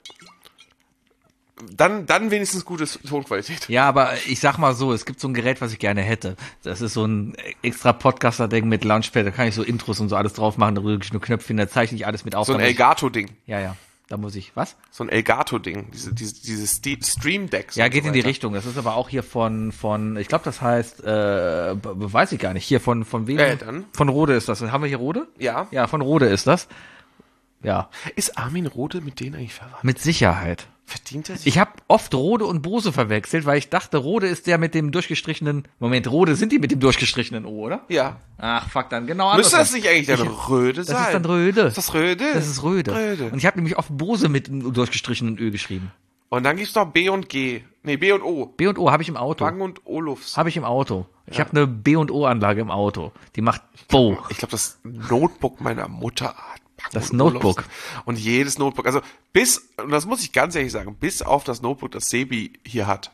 Dann wenigstens gute Tonqualität. Ja, aber ich sag mal so, es gibt so ein Gerät, was ich gerne hätte. Das ist so ein extra Podcaster-Ding mit Launchpad, da kann ich so Intros und so alles drauf machen, da drücke ich nur Knöpfchen, da zeichne ich alles mit auf. So ein damit Elgato-Ding. Ja, da muss ich, was? So ein Elgato-Ding. Dieses Stream-Decks. Ja, und geht so in die weiter. Richtung. Das ist aber auch hier von ich glaube, das heißt, weiß ich gar nicht, hier von wem? Dann? Von Rode ist das. Haben wir hier Rode? Ja. Ja, von Rode ist das. Ja, Ist Armin Rohde mit denen eigentlich verwandt? mit Sicherheit. Verdient er sich? Ich habe oft Rode und Bose verwechselt, weil ich dachte, Rode ist der mit dem durchgestrichenen, Moment, Rode sind die mit dem durchgestrichenen O, oder? Ja. Ach, fuck, dann genau Müsste das andersrum. nicht eigentlich dann Röde sein? Das ist dann Röde. Ist das Röde? Das ist Röde. Röde. Und ich habe nämlich oft Bose mit einem durchgestrichenen Ö geschrieben. Und dann gibt's noch B und G. Nee, B und O. B und O habe ich im Auto. Bang und Olufs. Habe ich im Auto. Ich habe eine B und O Anlage im Auto. Die macht Bo. Ich glaube, das Notebook meiner Mutter hat Bang Das und Notebook. Olufs. Und jedes Notebook, also und das muss ich ganz ehrlich sagen, bis auf das Notebook, das Sebi hier hat,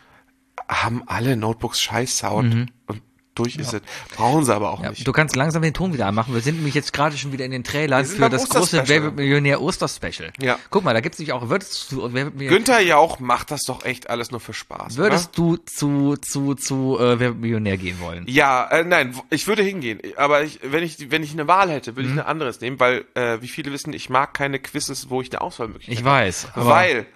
haben alle Notebooks scheiß Sound und durch ist es. Brauchen sie aber auch Ja, nicht. du kannst langsam den Ton wieder anmachen. Wir sind nämlich jetzt gerade schon wieder in den Trailern Wir sind für beim das große Osterspecial. Wer wird Millionär Oster-Special. Ja. Guck mal, da gibt's nämlich auch, würdest du Günther Jauch macht das doch echt alles nur für Spaß. würdest du zu Wer wird Millionär gehen wollen? Ja, nein, ich würde hingehen. Aber wenn ich eine Wahl hätte, würde ich eine anderes nehmen, weil, wie viele wissen, ich mag keine Quizzes, wo ich eine Auswahlmöglichkeit Ich habe. weiß, aber Weil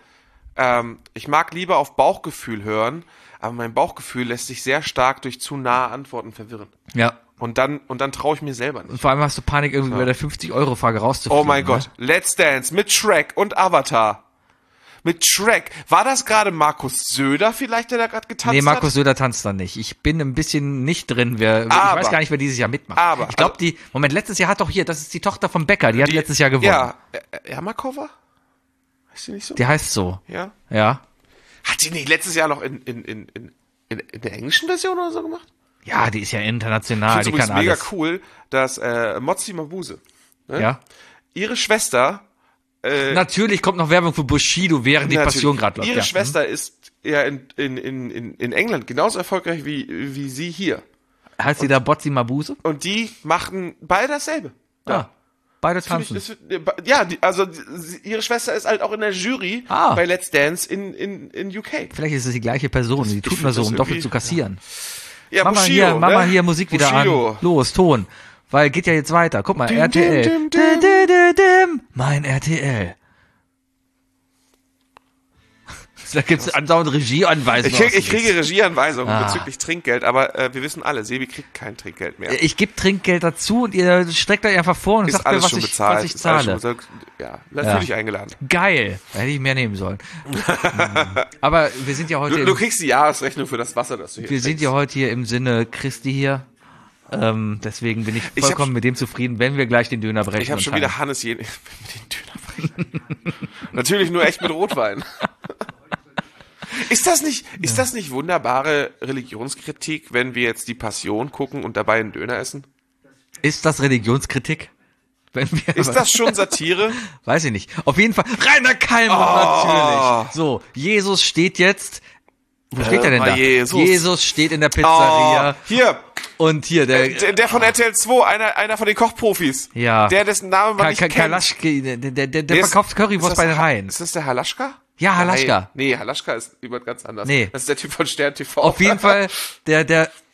ich mag lieber auf Bauchgefühl hören, aber mein Bauchgefühl lässt sich sehr stark durch zu nahe Antworten verwirren. ja. Und dann traue ich mir selber nicht. Und vor allem hast du Panik, irgendwie bei der 50-Euro-Frage rauszufliegen. Oh mein ne? Gott, Let's Dance mit Shrek und Avatar. Mit Shrek. War das gerade Markus Söder vielleicht, der da gerade getanzt Nee, hat? Markus Söder tanzt da nicht. Ich bin ein bisschen nicht drin. Ich weiß gar nicht, wer dieses Jahr mitmacht. Aber, ich glaube, Moment, letztes Jahr hat doch hier, das ist die Tochter von Becker, die hat letztes Jahr gewonnen. Ja, Ermakova? Heißt die nicht so? Die heißt so. Ja. Ja. Hat die nicht letztes Jahr noch in der englischen Version oder so gemacht? Ja, die ist ja international, Ich die finde kann übrigens mega alles. cool, dass Mozzi Mabuse, ne? Ja. ihre Schwester, Natürlich kommt noch Werbung für Bushido, während die natürlich, Passion gerade läuft. ihre ja. Schwester ist ja in England genauso erfolgreich wie sie hier. Heißt die da Botzi Mabuse? Und die machen beide dasselbe. Ja. Beide Finde ich, tanzen. ihre Schwester ist halt auch in der Jury Ah. bei Let's Dance in UK. Vielleicht ist es die gleiche Person, die tut find nur so, das um doppelt irgendwie- zu kassieren. Ja, Mach mal hier Musik wieder Bushido. an. Los, Ton. Weil geht ja jetzt weiter. Guck mal, Dim, RTL. dim, dim, dim. Dim. Mein RTL. Da gibt's andauernd Regieanweisungen. Ich kriege Regieanweisungen Ah. bezüglich Trinkgeld, aber wir wissen alle, Sebi kriegt kein Trinkgeld mehr. Ich gebe Trinkgeld dazu und ihr streckt euch einfach vor und Ist sagt mir, alles was schon ich bezahlt. zahle. Ist alles schon bezahlt. Ja, natürlich eingeladen. Geil. Da hätte ich mehr nehmen sollen. Aber wir sind ja heute Du kriegst die Jahresrechnung für das Wasser, das du hier wir sind ja heute hier im Sinne Christi hier. Deswegen bin ich Ich hab vollkommen mit dem zufrieden, wenn wir gleich den Döner brechen. Ich habe und schon teilen. wieder Hannes mit den Dönerbrechen. Natürlich nur echt mit Rotwein. Ist das nicht wunderbare Religionskritik, wenn wir jetzt die Passion gucken und dabei einen Döner essen? Ist das Religionskritik? Wenn wir Ist das schon Satire? Weiß ich nicht. Auf jeden Fall. Rainer Kallmund natürlich. So, Jesus steht jetzt. Wo steht er denn da? Jesus. steht in der Pizzeria. Hier, Und hier, der von RTL 2, einer von den Kochprofis. Ja. Der, dessen Namen man nicht kennt. Kalaschke, der Wer ist- verkauft Currywurst ist bei das den Haien. Ist das der Halaschka? Ja, Halaschka. Nee, Halaschka ist jemand ganz anders. Nee. Das ist der Typ von Stern TV. Auf jeden Fall, der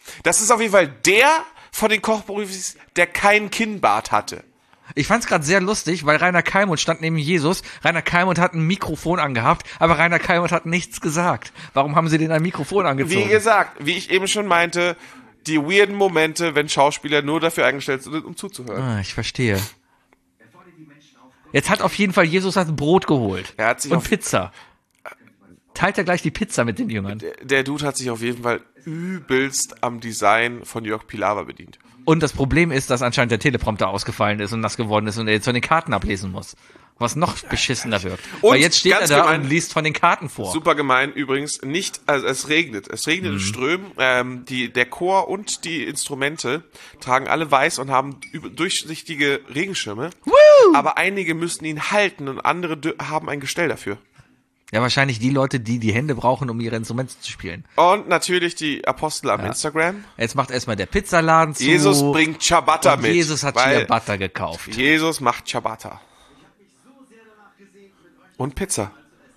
Das ist auf jeden Fall der von den Kochprofis, der keinen Kinnbart hatte. Ich fand's gerade sehr lustig, weil Rainer Kallmund stand neben Jesus. Rainer Kallmund hat ein Mikrofon angehabt, aber Rainer Kallmund hat nichts gesagt. Warum haben sie den ein Mikrofon angezogen? Wie gesagt, wie ich eben schon meinte, die weirden Momente, wenn Schauspieler nur dafür eingestellt sind, um zuzuhören. Ah, ich verstehe. Jetzt hat auf jeden Fall Jesus das Brot geholt. Er hat sich und auf- Pizza. Teilt er gleich die Pizza mit den Jüngern. Der Dude hat sich auf jeden Fall übelst am Design von Jörg Pilawa bedient. Und das Problem ist, dass anscheinend der Teleprompter ausgefallen ist und nass geworden ist und er jetzt von den Karten ablesen muss. Was noch beschissener wirkt. Und Weil jetzt steht er ganz da gemein- und liest von den Karten vor. Super gemein übrigens, nicht, also es regnet. Es regnet in Strömen. Der Chor und die Instrumente tragen alle weiß und haben durchsichtige Regenschirme. Aber einige müssen ihn halten und andere haben ein Gestell dafür. Ja, wahrscheinlich die Leute, die die Hände brauchen, um ihre Instrumente zu spielen. Und natürlich die Apostel am Instagram. Jetzt macht erstmal der Pizzaladen zu. Jesus bringt Ciabatta und mit. Jesus hat weil Ciabatta gekauft. Jesus macht Ciabatta. Und Pizza.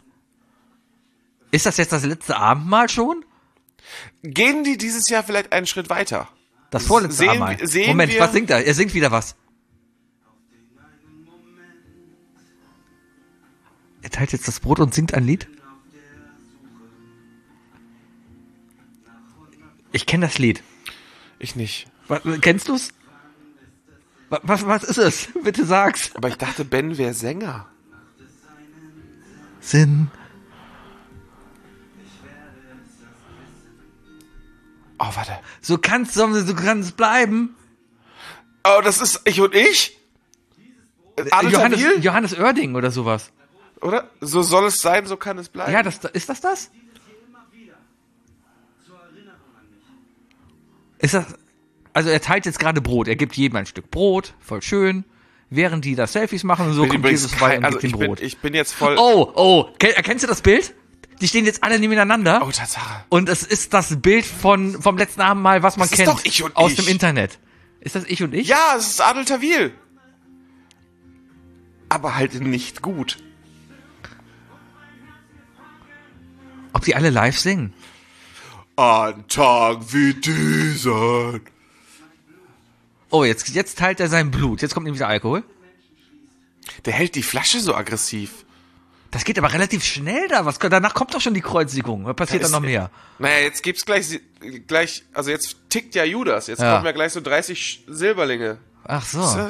Ist das jetzt das letzte Abendmahl schon? Gehen die dieses Jahr vielleicht einen Schritt weiter? Das vorletzte Sehen- Abendmahl. sehen Moment, wir- was singt er? Er singt wieder was. Er teilt jetzt das Brot und singt ein Lied? Ich kenne das Lied. Ich nicht. Kennst du's? Was ist es? Bitte sag's. Aber ich dachte, Ben wäre Sänger. Sinn. Oh, warte. So kannst bleiben. Oh, das ist Ich und Ich? Adel Tawil? Johannes Oerding oder sowas. Oder? So soll es sein, so kann es bleiben. Ja, ist das? Ist das? Also er teilt jetzt gerade Brot. Er gibt jedem ein Stück Brot, voll schön. Während die da Selfies machen und so, Bin kommt übrigens Jesus vorbei kein- und also gibt ihm Brot. ich bin jetzt voll... Oh, erkennst du das Bild? Die stehen jetzt alle nebeneinander. Oh, Tatsache. Und es ist das Bild vom letzten Abendmahl, was man Das ist kennt. doch Ich und aus Ich. dem Internet. Ist das Ich und Ich? Ja, es ist Adel Tawil. Aber halt nicht gut. Ob die alle live singen? An Tag wie dieser. Oh, jetzt teilt er sein Blut. Jetzt kommt nämlich der Alkohol. Der hält die Flasche so aggressiv. Das geht aber relativ schnell da. Danach kommt doch schon die Kreuzigung. Was passiert dann noch mehr? Naja, jetzt gibt's gleich, also jetzt tickt ja Judas. Jetzt Ja. kommen ja gleich so 30 Silberlinge. Ach so. So.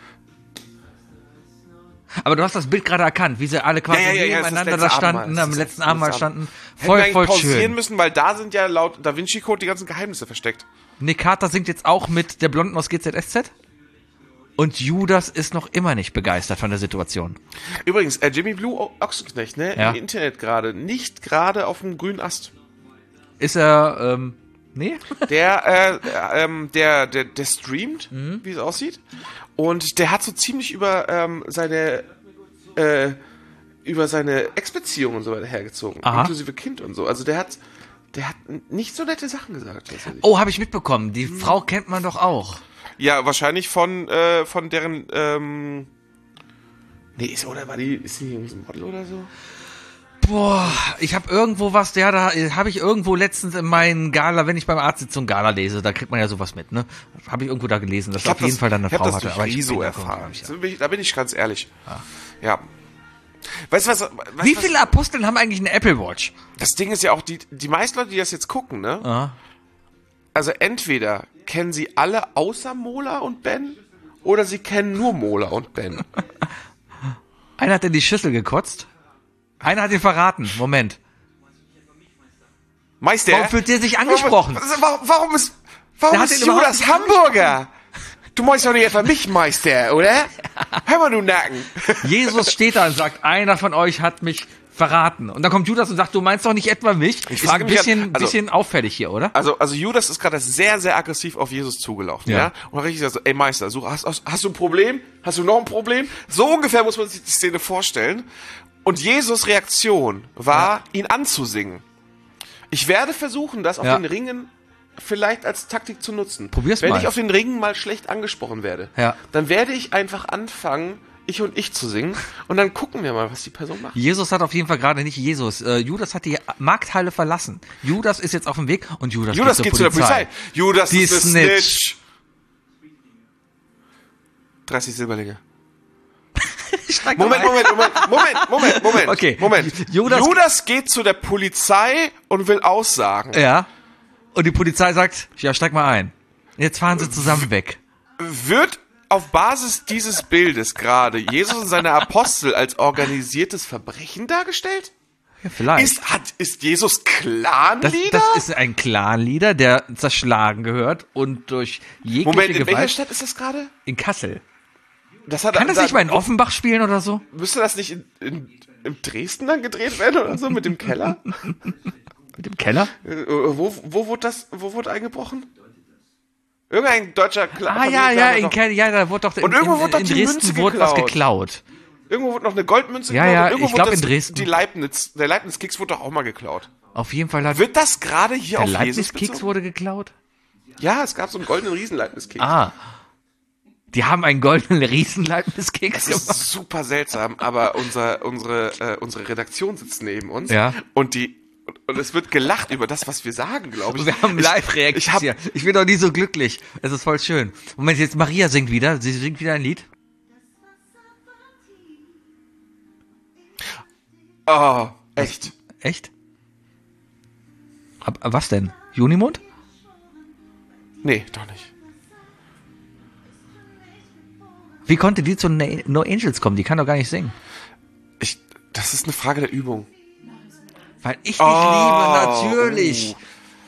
Aber du hast das Bild gerade erkannt, wie sie alle quasi Ja, es ist das nebeneinander letzte da standen, Abendmahl. am Das ist letzten das Abendmahl letzte standen. Hätten wir eigentlich Voll pausieren schön. müssen, weil da sind ja laut Da Vinci Code die ganzen Geheimnisse versteckt. Nick Carter singt jetzt auch mit der Blonden aus GZSZ. Und Judas ist noch immer nicht begeistert von der Situation. Übrigens, Jimmy Blue Ochsenknecht, ne? Ja. Im Internet gerade. Nicht gerade auf dem grünen Ast. Ist er, nee? Der streamt, Mhm. wie es aussieht. Und der hat so ziemlich über seine Ex-Beziehung und so weiter hergezogen. Aha. Inklusive Kind und so. Also der hat nicht so nette Sachen gesagt. Tatsächlich. Oh, habe ich mitbekommen. Die Frau kennt man doch auch. Ja, wahrscheinlich von deren, ist sie irgendwie so ein Model oder so? Boah, ich habe irgendwo was, da habe ich irgendwo letztens in meinen Gala, wenn ich beim Arztsitzung Gala lese, da kriegt man ja sowas mit, ne? Habe ich irgendwo da gelesen, dass auf jeden Fall dann eine ich hab Frau das hatte. durch Aber ich Riso bin da erfahren. gar nicht, ja. Da bin ich ganz ehrlich. Ja. Weißt du was? Wie viele Aposteln haben eigentlich eine Apple Watch? Das Ding ist ja auch, die meisten Leute, die das jetzt gucken, ne? Ah. Also entweder kennen sie alle außer Mola und Ben oder sie kennen nur Mola und Ben. Einer hat in die Schüssel gekotzt. Einer hat ihn verraten. Moment. Meister? Warum fühlt der sich angesprochen? Warum Der ist hat ihn überhaupt Judas nicht Hamburger? Du meinst doch nicht etwa mich, Meister, oder? Hör mal, du Nacken. Jesus steht da und sagt, einer von euch hat mich verraten. Und dann kommt Judas und sagt, du meinst doch nicht etwa mich? Ich Ist frage ein mich bisschen, halt, also- bisschen auffällig hier, oder? Also Judas ist gerade sehr, sehr aggressiv auf Jesus zugelaufen, Ja. ja? Und hat richtig gesagt, so, ey Meister, hast du ein Problem? Hast du noch ein Problem? So ungefähr muss man sich die Szene vorstellen. Und Jesus' Reaktion war, ihn anzusingen. Ich werde versuchen, das auf Ja. den Ringen vielleicht als Taktik zu nutzen. Probier's Wenn mal. ich auf den Ringen mal schlecht angesprochen werde, Ja. dann werde ich einfach anfangen, ich zu singen und dann gucken wir mal, was die Person macht. Jesus hat auf jeden Fall gerade nicht Jesus. Judas hat die Markthalle verlassen. Judas ist jetzt auf dem Weg und Judas Geht zu der Polizei. Judas Die ist Snitch. der Snitch. 30 Silberlinge. Moment. Okay. Moment. Judas geht zu der Polizei und will aussagen. Ja. Und die Polizei sagt, ja, steig mal ein. Jetzt fahren sie zusammen weg. Wird auf Basis dieses Bildes gerade Jesus und seine Apostel als organisiertes Verbrechen dargestellt? Ja, vielleicht. Ist Jesus Clanleader? Das ist ein Clanleader, der zerschlagen gehört und durch jegliche Moment, in welcher Gewalt Stadt ist das gerade? in Kassel. Kann Kann das nicht mal in Offenbach spielen oder so? Müsste das nicht in Dresden dann gedreht werden oder so mit dem Keller? Mit dem Keller? Wo wurde eingebrochen? Irgendein deutscher Da wurde doch Und irgendwo wurde doch in die Dresden Münze wurde was geklaut. Irgendwo wurde noch eine Goldmünze Ja, geklaut. ja, und irgendwo ich glaub, wurde in Dresden. der Leibniz-Keks wurde doch auch mal geklaut. Auf jeden Fall hat Wird das gerade hier der auf Jesus Leibniz-Keks bezogen? wurde geklaut. Ja, es gab so einen goldenen Riesen-Leibniz-Keks. Ah. Die haben einen goldenen Riesenleibniz-Keks Das ist gemacht. super seltsam, aber unsere Redaktion sitzt neben uns Ja. und es wird gelacht über das, was wir sagen, glaube ich. Wir haben Ich Live-Reaktion. Ich bin doch nie so glücklich. Es ist voll schön. Moment, jetzt Maria singt wieder. Sie singt wieder ein Lied. Oh, echt? Echt? Was denn? Junimond? Nee, doch nicht. Wie konnte die zu No Angels kommen? Die kann doch gar nicht singen. Das ist eine Frage der Übung. Weil ich dich liebe, natürlich.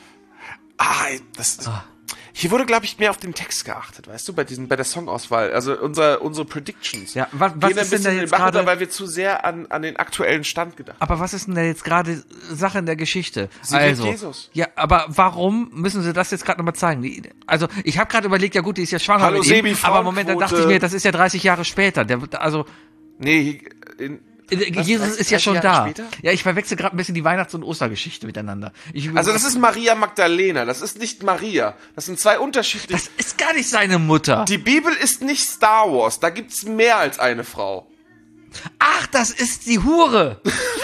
Hier wurde, glaube ich, mehr auf den Text geachtet, weißt du, bei der Songauswahl. Also unsere Predictions. Ja, was gehen ein ist denn bisschen da in den jetzt Bach runter, gerade? weil wir zu sehr an den aktuellen Stand gedacht haben. Aber was ist denn da jetzt gerade Sache in der Geschichte? Sie wird Jesus. Ja, aber warum müssen sie das jetzt gerade nochmal zeigen? Also, ich habe gerade überlegt, ja gut, die ist ja schwanger Hallo, mit Sebi, ihm, aber Moment, dann dachte ich Frauenquote. mir, das ist ja 30 Jahre später. Nee, Jesus ist ja 30 schon Jahre da. später? Ja, ich verwechsel gerade ein bisschen die Weihnachts- und Ostergeschichte miteinander. Also das ist Maria Magdalena, das ist nicht Maria. Das sind zwei unterschiedliche... Das ist gar nicht seine Mutter. Die Bibel ist nicht Star Wars, da gibt's mehr als eine Frau. Ach, das ist die Hure.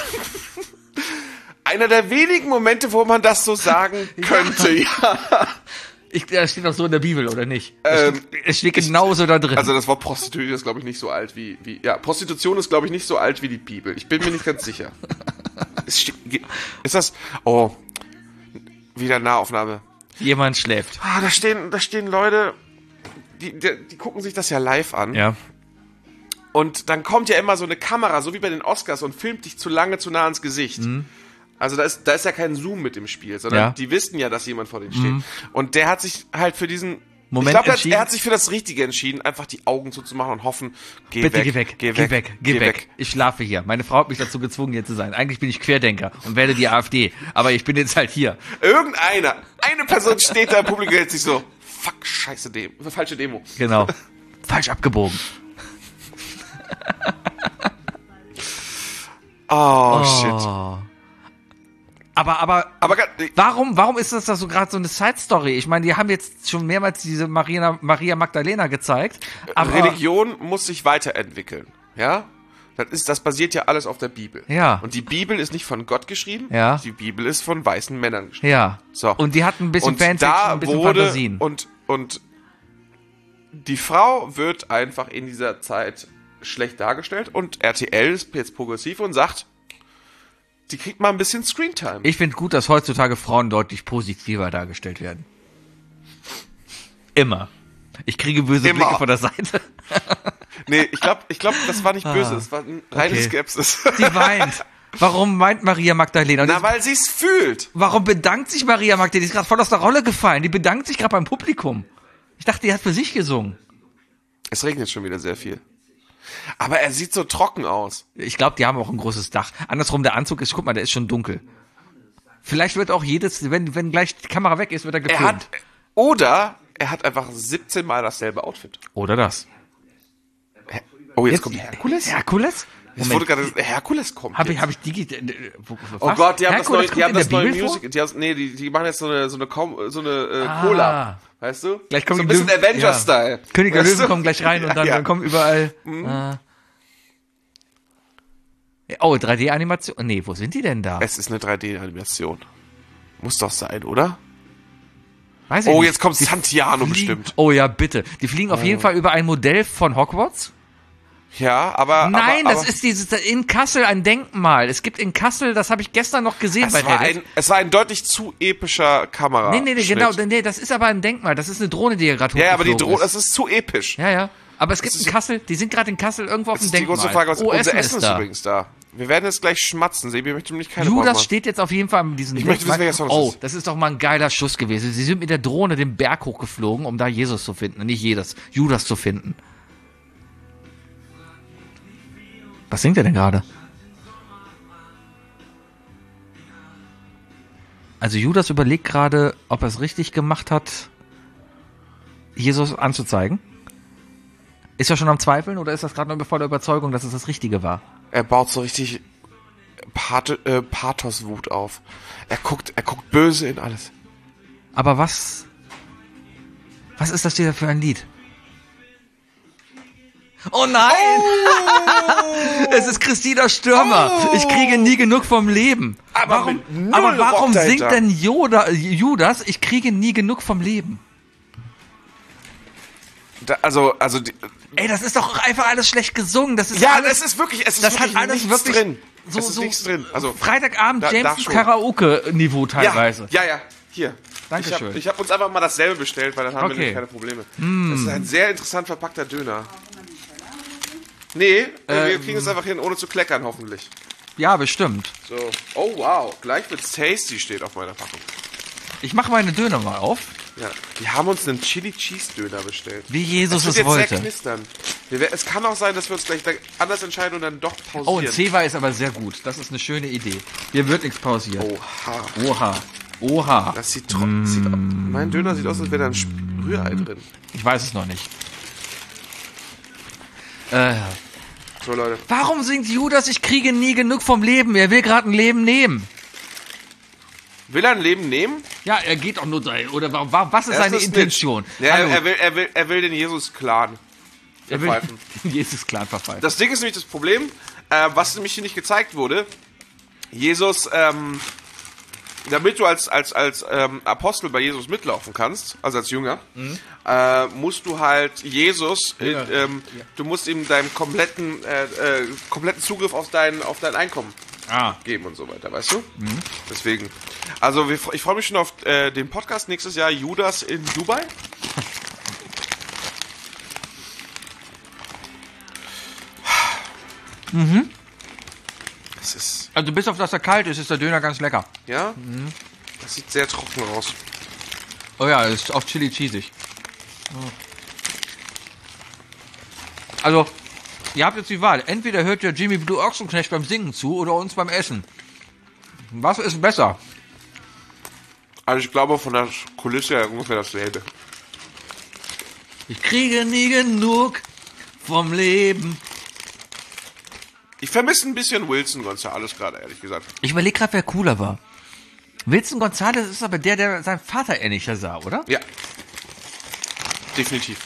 Einer der wenigen Momente, wo man das so sagen könnte, ja. Das steht doch so in der Bibel, oder nicht? Es steht genauso da drin. Also das Wort Prostitution ist, glaube ich, nicht so alt ja, Prostitution ist, glaube ich, nicht so alt wie die Bibel. Ich bin mir nicht ganz sicher. Ist das... Oh, wieder Nahaufnahme. Jemand schläft. Da stehen Leute, die gucken sich das ja live an. Ja. Und dann kommt ja immer so eine Kamera, so wie bei den Oscars, und filmt dich zu nah ans Gesicht. Also da ist ja kein Zoom mit im Spiel, sondern die wissen ja, dass jemand vor denen steht. Und der hat sich halt für diesen Moment ich glaube, entschieden? er hat sich für das Richtige entschieden, einfach die Augen zuzumachen und hoffen, geh weg. Geh weg. Ich schlafe hier. Meine Frau hat mich dazu gezwungen, hier zu sein. Eigentlich bin ich Querdenker und wähle die AfD. Aber ich bin jetzt halt hier. Eine Person steht da im Publikum und hält sich so, fuck, scheiße falsche Demo. Genau. Falsch abgebogen. Oh, shit. Aber Aber warum ist das da so gerade so eine Side-Story? Ich meine, die haben jetzt schon mehrmals diese Maria Magdalena gezeigt. Aber Religion muss sich weiterentwickeln, ja? Das basiert ja alles auf der Bibel. Ja. Und die Bibel ist nicht von Gott geschrieben, Ja. die Bibel ist von weißen Männern geschrieben. Ja. So. Und die hatten ein bisschen Und Fanfiction, da ein bisschen wurde, Fantasien. und die Frau wird einfach in dieser Zeit schlecht dargestellt und RTL ist jetzt progressiv und sagt, die kriegt mal ein bisschen Screentime. Ich finde gut, dass heutzutage Frauen deutlich positiver dargestellt werden. Immer. Ich kriege böse Immer. Blicke von der Seite. Nee, ich glaube, das war nicht böse, das war eine reine okay. Skepsis. Die weint. Warum weint Maria Magdalena? Und Na, weil sie es fühlt. warum bedankt sich Maria Magdalena? Die ist gerade voll aus der Rolle gefallen. Die bedankt sich gerade beim Publikum. Ich dachte, die hat für sich gesungen. Es regnet schon wieder sehr viel. Aber er sieht so trocken aus. Ich glaube, die haben auch ein großes Dach. Andersrum, der Anzug ist, guck mal, der ist schon dunkel. Vielleicht wird auch wenn gleich die Kamera weg ist, wird er gefilmt. Er hat einfach 17 Mal dasselbe Outfit. Oder das. Oh, jetzt kommt Herkules? Herkules? Es wurde gerade Herkules kommt. Hab jetzt. ich Oh Gott, die haben das neue, Musical. Musical. Die machen jetzt so eine Collab, weißt du? Gleich kommt so ein die bisschen Löwen- Avengers-Style. König der Weißt Löwen du? kommt gleich rein und dann kommen überall. Oh, 3D-Animation. Nee, wo sind die denn da? Es ist eine 3D-Animation. Muss doch sein, oder? Weiß ich Oh, nicht. jetzt kommt Die Santiano fliegen- bestimmt. Oh ja, bitte. Die fliegen auf jeden Fall über ein Modell von Hogwarts. Ja, aber... Nein, aber, das ist dieses in Kassel ein Denkmal. Es gibt in Kassel, das habe ich gestern noch gesehen bei Reddit. Es war ein deutlich zu epischer Kamera. Nee, genau, nee, das ist aber ein Denkmal. Das ist eine Drohne, die hier gerade Ja, aber die hochgeflogen Drohne, ist. das ist zu episch. Ja. Aber es gibt Das in ist- Kassel, die sind gerade in Kassel irgendwo auf Das dem ist die Denkmal. große Frage, was unser Essen ist da. übrigens da. Wir werden jetzt gleich schmatzen. Sebi möchte nämlich keine Pause Judas machen. steht jetzt auf jeden Fall an diesem Ich möchte wissen, welcher Song das Oh, ist. das ist doch mal ein geiler Schuss gewesen. Sie sind mit der Drohne den Berg hochgeflogen, um da Jesus zu finden. Nicht Judas zu finden. Was singt er denn gerade? Also Judas überlegt gerade, ob er es richtig gemacht hat, Jesus anzuzeigen. Ist er schon am Zweifeln oder ist das gerade nur voll der Überzeugung, dass es das Richtige war? Er baut so richtig Pathos-Wut auf. Er guckt böse in alles. Aber was ist das hier für ein Lied? Oh nein! Es ist Christina Stürmer. Ich kriege nie genug vom Leben. Aber mit null aber warum Rock singt dahinter. denn Judas, ich kriege nie genug vom Leben? Also Ey, das ist doch einfach alles schlecht gesungen. Das ist ja, alles, es ist wirklich das hat alles nichts wirklich drin. so, es ist so nichts drin. Also Freitagabend da James schon. Karaoke-Niveau teilweise. Ja, hier. Dankeschön. Ich hab uns einfach mal dasselbe bestellt, weil dann haben wir Okay. nämlich keine Probleme. Das ist ein sehr interessant verpackter Döner. Nee, wir kriegen es einfach hin, ohne zu kleckern, hoffentlich. Ja, bestimmt. So. Oh, wow. Gleich wird's tasty, steht auf meiner Packung. Ich mache meine Döner mal auf, Ja. Wir haben uns einen Chili-Cheese-Döner bestellt. wie Jesus Das es wird jetzt sehr wollte. knistern. Es kann auch sein, dass wir uns gleich anders entscheiden und dann doch Oh, pausieren. ein Zewa ist aber sehr gut. Das ist eine schöne Idee. Hier wird nichts pausiert. Oha. Oha. Das sieht mein Döner sieht aus, als wäre da ein Rührei drin. Ich weiß es noch nicht. So, Leute. Warum singt Judas, ich kriege nie genug vom Leben? Er will gerade ein Leben nehmen. Will er ein Leben nehmen? Ja, er geht doch nur sein. Oder was ist Er seine ein Intention? Snitch. Ja, Hallo, er will den Jesus-Clan er will verpfeifen. den Jesus-Clan verpfeifen. Das Ding ist nämlich das Problem, was nämlich hier nicht gezeigt wurde. Jesus, damit du als Apostel bei Jesus mitlaufen kannst, also als Jünger, musst du halt Jesus, du musst ihm deinen kompletten Zugriff auf dein Einkommen geben und so weiter, weißt du? Deswegen. Also ich freue mich schon auf den Podcast nächstes Jahr, Judas in Dubai. Das ist, Also bis auf dass er kalt ist der Döner ganz lecker. ja, das sieht sehr trocken aus. Oh ja, ist auf Chili cheesig. Also, ihr habt jetzt die Wahl. Entweder hört ihr Jimmy Blue Ochsenknecht beim Singen zu oder uns beim Essen. Was ist besser? Also ich glaube, von der Kulisse her ungefähr dasselbe. Ich kriege nie genug vom Leben. Ich vermisse ein bisschen Wilson Gonzalez gerade, ehrlich gesagt. Ich überlege gerade, wer cooler war. Wilson Gonzalez ist aber der seinen Vater ähnlicher sah, oder? Ja. Definitiv.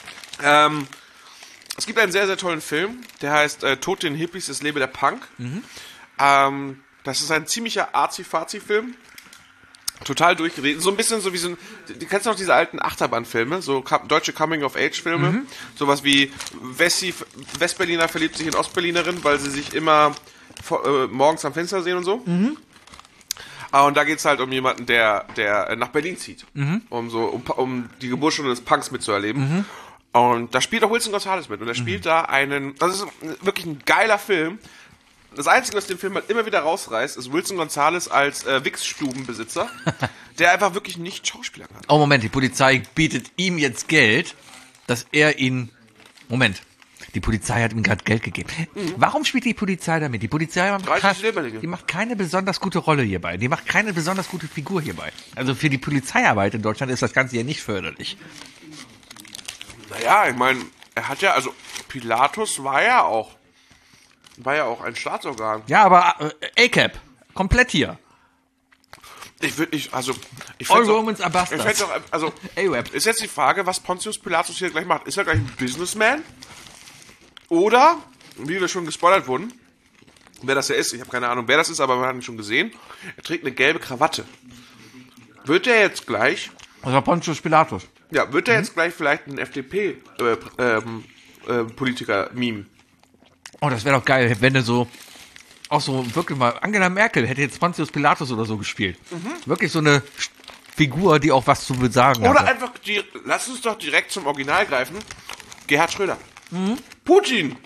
Es gibt einen sehr, sehr tollen Film, der heißt Tod den Hippies, es lebe der Punk. Das ist ein ziemlicher Arzi-Fazi-Film. Total durchgedreht. So ein bisschen so wie so ein... Du kennst noch diese alten Achterbahn-Filme, so deutsche Coming-of-Age-Filme. Sowas wie Westberliner verliebt sich in Ostberlinerin, weil sie sich immer morgens am Fenster sehen und so. Und da geht's halt um jemanden, der nach Berlin zieht, um die Geburtsstunde des Punks mitzuerleben. Und da spielt auch Wilson Gonzalez mit. Und er spielt da das ist wirklich ein geiler Film. Das Einzige, was den Film halt immer wieder rausreißt, ist Wilson Gonzalez als Wichsstubenbesitzer, der einfach wirklich nicht Schauspieler kann. Oh, Moment, die Polizei bietet ihm jetzt Geld, dass er ihn... Moment, die Polizei hat ihm gerade Geld gegeben. Warum spielt die Polizei damit? Die Polizei 30 Silberlinge. die macht keine besonders gute Rolle hierbei. Die macht keine besonders gute Figur hierbei. Also für die Polizeiarbeit in Deutschland ist das Ganze ja nicht förderlich. Naja, ich meine, er hat ja, also Pilatus war ja auch ein Staatsorgan. Ja, aber ACAB, komplett hier. Ich All fänd's auch- Romans are ich fänd's bastards. auch, also, AWAB. ist jetzt die Frage, was Pontius Pilatus hier gleich macht. Ist er gleich ein Businessman? Oder, wie wir schon gespoilert wurden, wer das ja ist. Ich habe keine Ahnung, wer das ist, aber man hat ihn schon gesehen. Er trägt eine gelbe Krawatte. Wird er jetzt gleich... Das war Pontius Pilatus. Ja, wird er jetzt gleich vielleicht ein FDP-Politiker mimen? Oh, das wäre doch geil, wenn er so, auch so wirklich mal, Angela Merkel hätte jetzt Pontius Pilatus oder so gespielt. Wirklich so eine Figur, die auch was zu besagen Oder hatte. einfach, lass uns doch direkt zum Original greifen. Gerhard Schröder. Putin.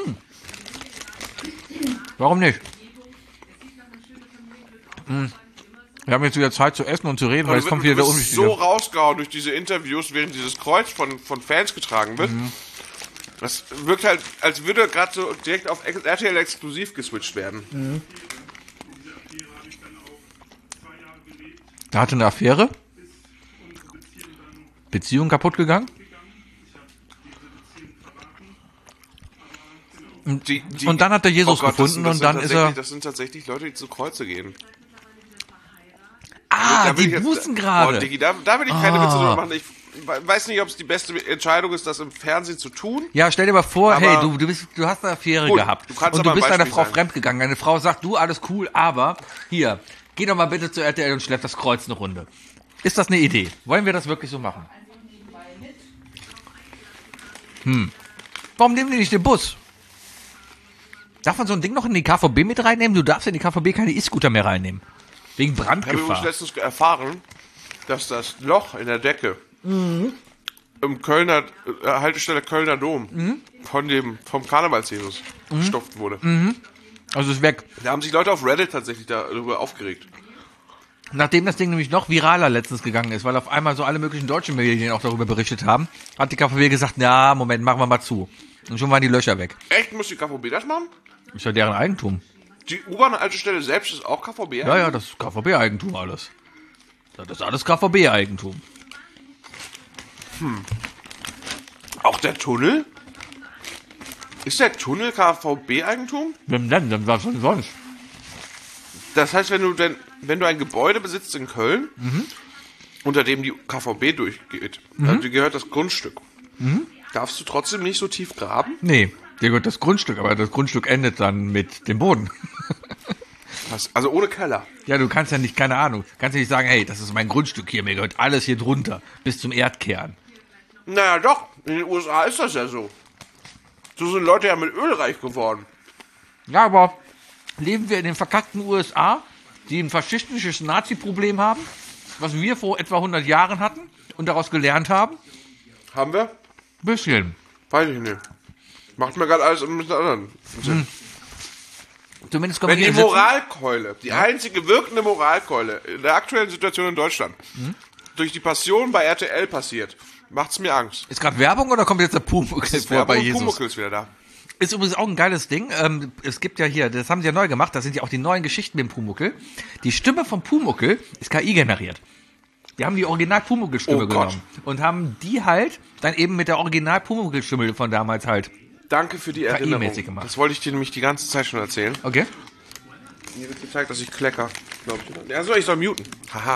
Warum nicht? Wir haben jetzt wieder Zeit zu essen und zu reden, weil es kommt wieder der so Unwichtige. rausgehauen durch diese Interviews, während dieses Kreuz von Fans getragen wird. Das wirkt halt, als würde gerade so direkt auf RTL exklusiv geswitcht werden. Da hatte eine Affäre. Beziehung kaputt gegangen. Und dann hat er Jesus gefunden und dann ist er... Das sind tatsächlich Leute, die zu Kreuze gehen. Ah, Da will die ich jetzt- bußen Boah, gerade. Digi, da will ich keine Witze drüber machen. Ich weiß nicht, ob es die beste Entscheidung ist, das im Fernsehen zu tun. Ja, stell dir mal vor, Aber- hey, du hast eine Affäre Gut, gehabt. du kannst Und aber du bist ein deiner Beispiel Frau sein. fremdgegangen. Deine Frau sagt, du, alles cool, aber hier, geh doch mal bitte zu RTL und schlepp das Kreuz eine Runde. Ist das eine Idee? Wollen wir das wirklich so machen? Warum nehmen die nicht den Bus? Darf man so ein Ding noch in die KVB mit reinnehmen? Du darfst in die KVB keine E-Scooter mehr reinnehmen. Wegen Ich habe übrigens Brandgefahr. letztens erfahren, dass das Loch in der Decke im Kölner Haltestelle Kölner Dom vom Karnevals-Jesus gestopft wurde. Also ist weg. Da haben sich Leute auf Reddit tatsächlich darüber aufgeregt. Nachdem das Ding nämlich noch viraler letztens gegangen ist, weil auf einmal so alle möglichen deutschen Medien auch darüber berichtet haben, hat die KVB gesagt, ja, Moment, machen wir mal zu. Und schon waren die Löcher weg. Echt, muss die KVB das machen? Ist ja deren Eigentum. Die U-Bahn-Haltestelle selbst ist auch KVB? Ja, ja, das ist KVB-Eigentum alles. Das ist alles KVB-Eigentum. Auch der Tunnel? Ist der Tunnel KVB-Eigentum? Wem denn? Dann was denn sonst? Das heißt, wenn du ein Gebäude besitzt in Köln, unter dem die KVB durchgeht, also dir gehört das Grundstück, darfst du trotzdem nicht so tief graben? Nee, dir gehört das Grundstück, aber das Grundstück endet dann mit dem Boden. Also ohne Keller. Ja, du kannst ja nicht, keine Ahnung, kannst ja nicht sagen, hey, das ist mein Grundstück hier, mir gehört alles hier drunter, bis zum Erdkern. Naja, doch. In den USA ist das ja so. So sind Leute ja mit Öl reich geworden. Ja, aber leben wir in den verkackten USA, die ein faschistisches Nazi-Problem haben, was wir vor etwa 100 Jahren hatten und daraus gelernt haben? Haben wir? Bisschen. Weiß ich nicht. Macht mir gerade alles ein bisschen anderen Sinn. Zumindest können Wenn wir die hier sitzen. Moralkeule, die einzige wirkende Moralkeule in der aktuellen Situation in Deutschland, durch die Passion bei RTL passiert, macht's mir Angst. Ist gerade Werbung oder kommt jetzt der Pumuckl vor bei Jesus? Pumuckl ist wieder da. Ist übrigens auch ein geiles Ding. Es gibt ja hier, das haben sie ja neu gemacht, das sind ja auch die neuen Geschichten mit dem Pumuckl. Die Stimme vom Pumuckl ist KI generiert. Die haben die Original-Pumuckl-Stimme Oh Gott. genommen und haben die halt dann eben mit der Original-Pumuckl-Stimme von damals halt. Danke für die Erinnerung. KI-mäßig gemacht. Das wollte ich dir nämlich die ganze Zeit schon erzählen. Okay. Mir wird gezeigt, dass ich klecker, glaube ich. Also ich soll muten. Haha.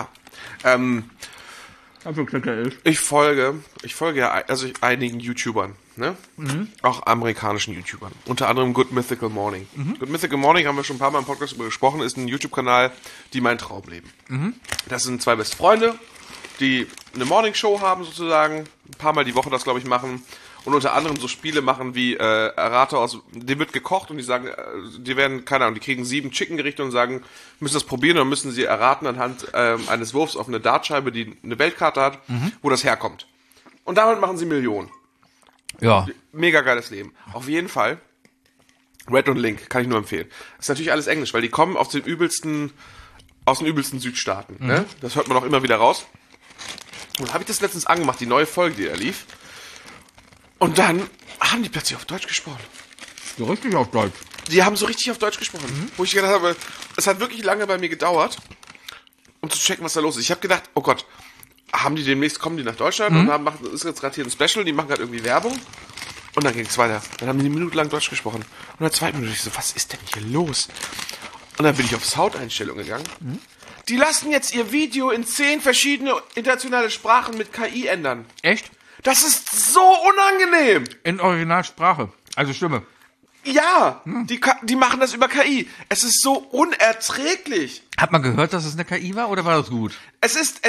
Ich folge ja einigen YouTubern, ne? Auch amerikanischen YouTubern. Unter anderem Good Mythical Morning. Good Mythical Morning haben wir schon ein paar Mal im Podcast über gesprochen, ist ein YouTube-Kanal, die mein Traum leben. Das sind zwei beste Freunde, die eine Morning-Show haben sozusagen, ein paar Mal die Woche das, glaube ich, machen. Und unter anderem so Spiele machen wie Errate aus, dem wird gekocht und die sagen, die werden, keine Ahnung, die kriegen 7 Chicken-Gerichte und sagen, müssen das probieren und dann müssen sie erraten anhand eines Wurfs auf eine Dartscheibe, die eine Weltkarte hat, wo das herkommt. Und damit machen sie Millionen. Ja. Mega geiles Leben. Auf jeden Fall. Red und Link, kann ich nur empfehlen. Das ist natürlich alles Englisch, weil die kommen aus den übelsten Südstaaten. Ne? Das hört man auch immer wieder raus. Und habe ich das letztens angemacht, die neue Folge, die da lief. Und dann haben die plötzlich auf Deutsch gesprochen. So richtig auf Deutsch. Die haben so richtig auf Deutsch gesprochen. Wo ich gedacht habe, es hat wirklich lange bei mir gedauert, um zu checken, was da los ist. Ich habe gedacht, oh Gott, kommen die nach Deutschland und ist jetzt gerade hier ein Special, die machen gerade irgendwie Werbung. Und dann ging es weiter. Dann haben die eine Minute lang Deutsch gesprochen. Und in der zweiten Minute ich so, was ist denn hier los? Und dann bin ich auf Soundeinstellungen gegangen. Die lassen jetzt ihr Video in 10 verschiedene internationale Sprachen mit KI ändern. Echt? Das ist so unangenehm. In Originalsprache. Also Stimme. Ja, die machen das über KI. Es ist so unerträglich. Hat man gehört, dass es eine KI war oder war das gut? Es ist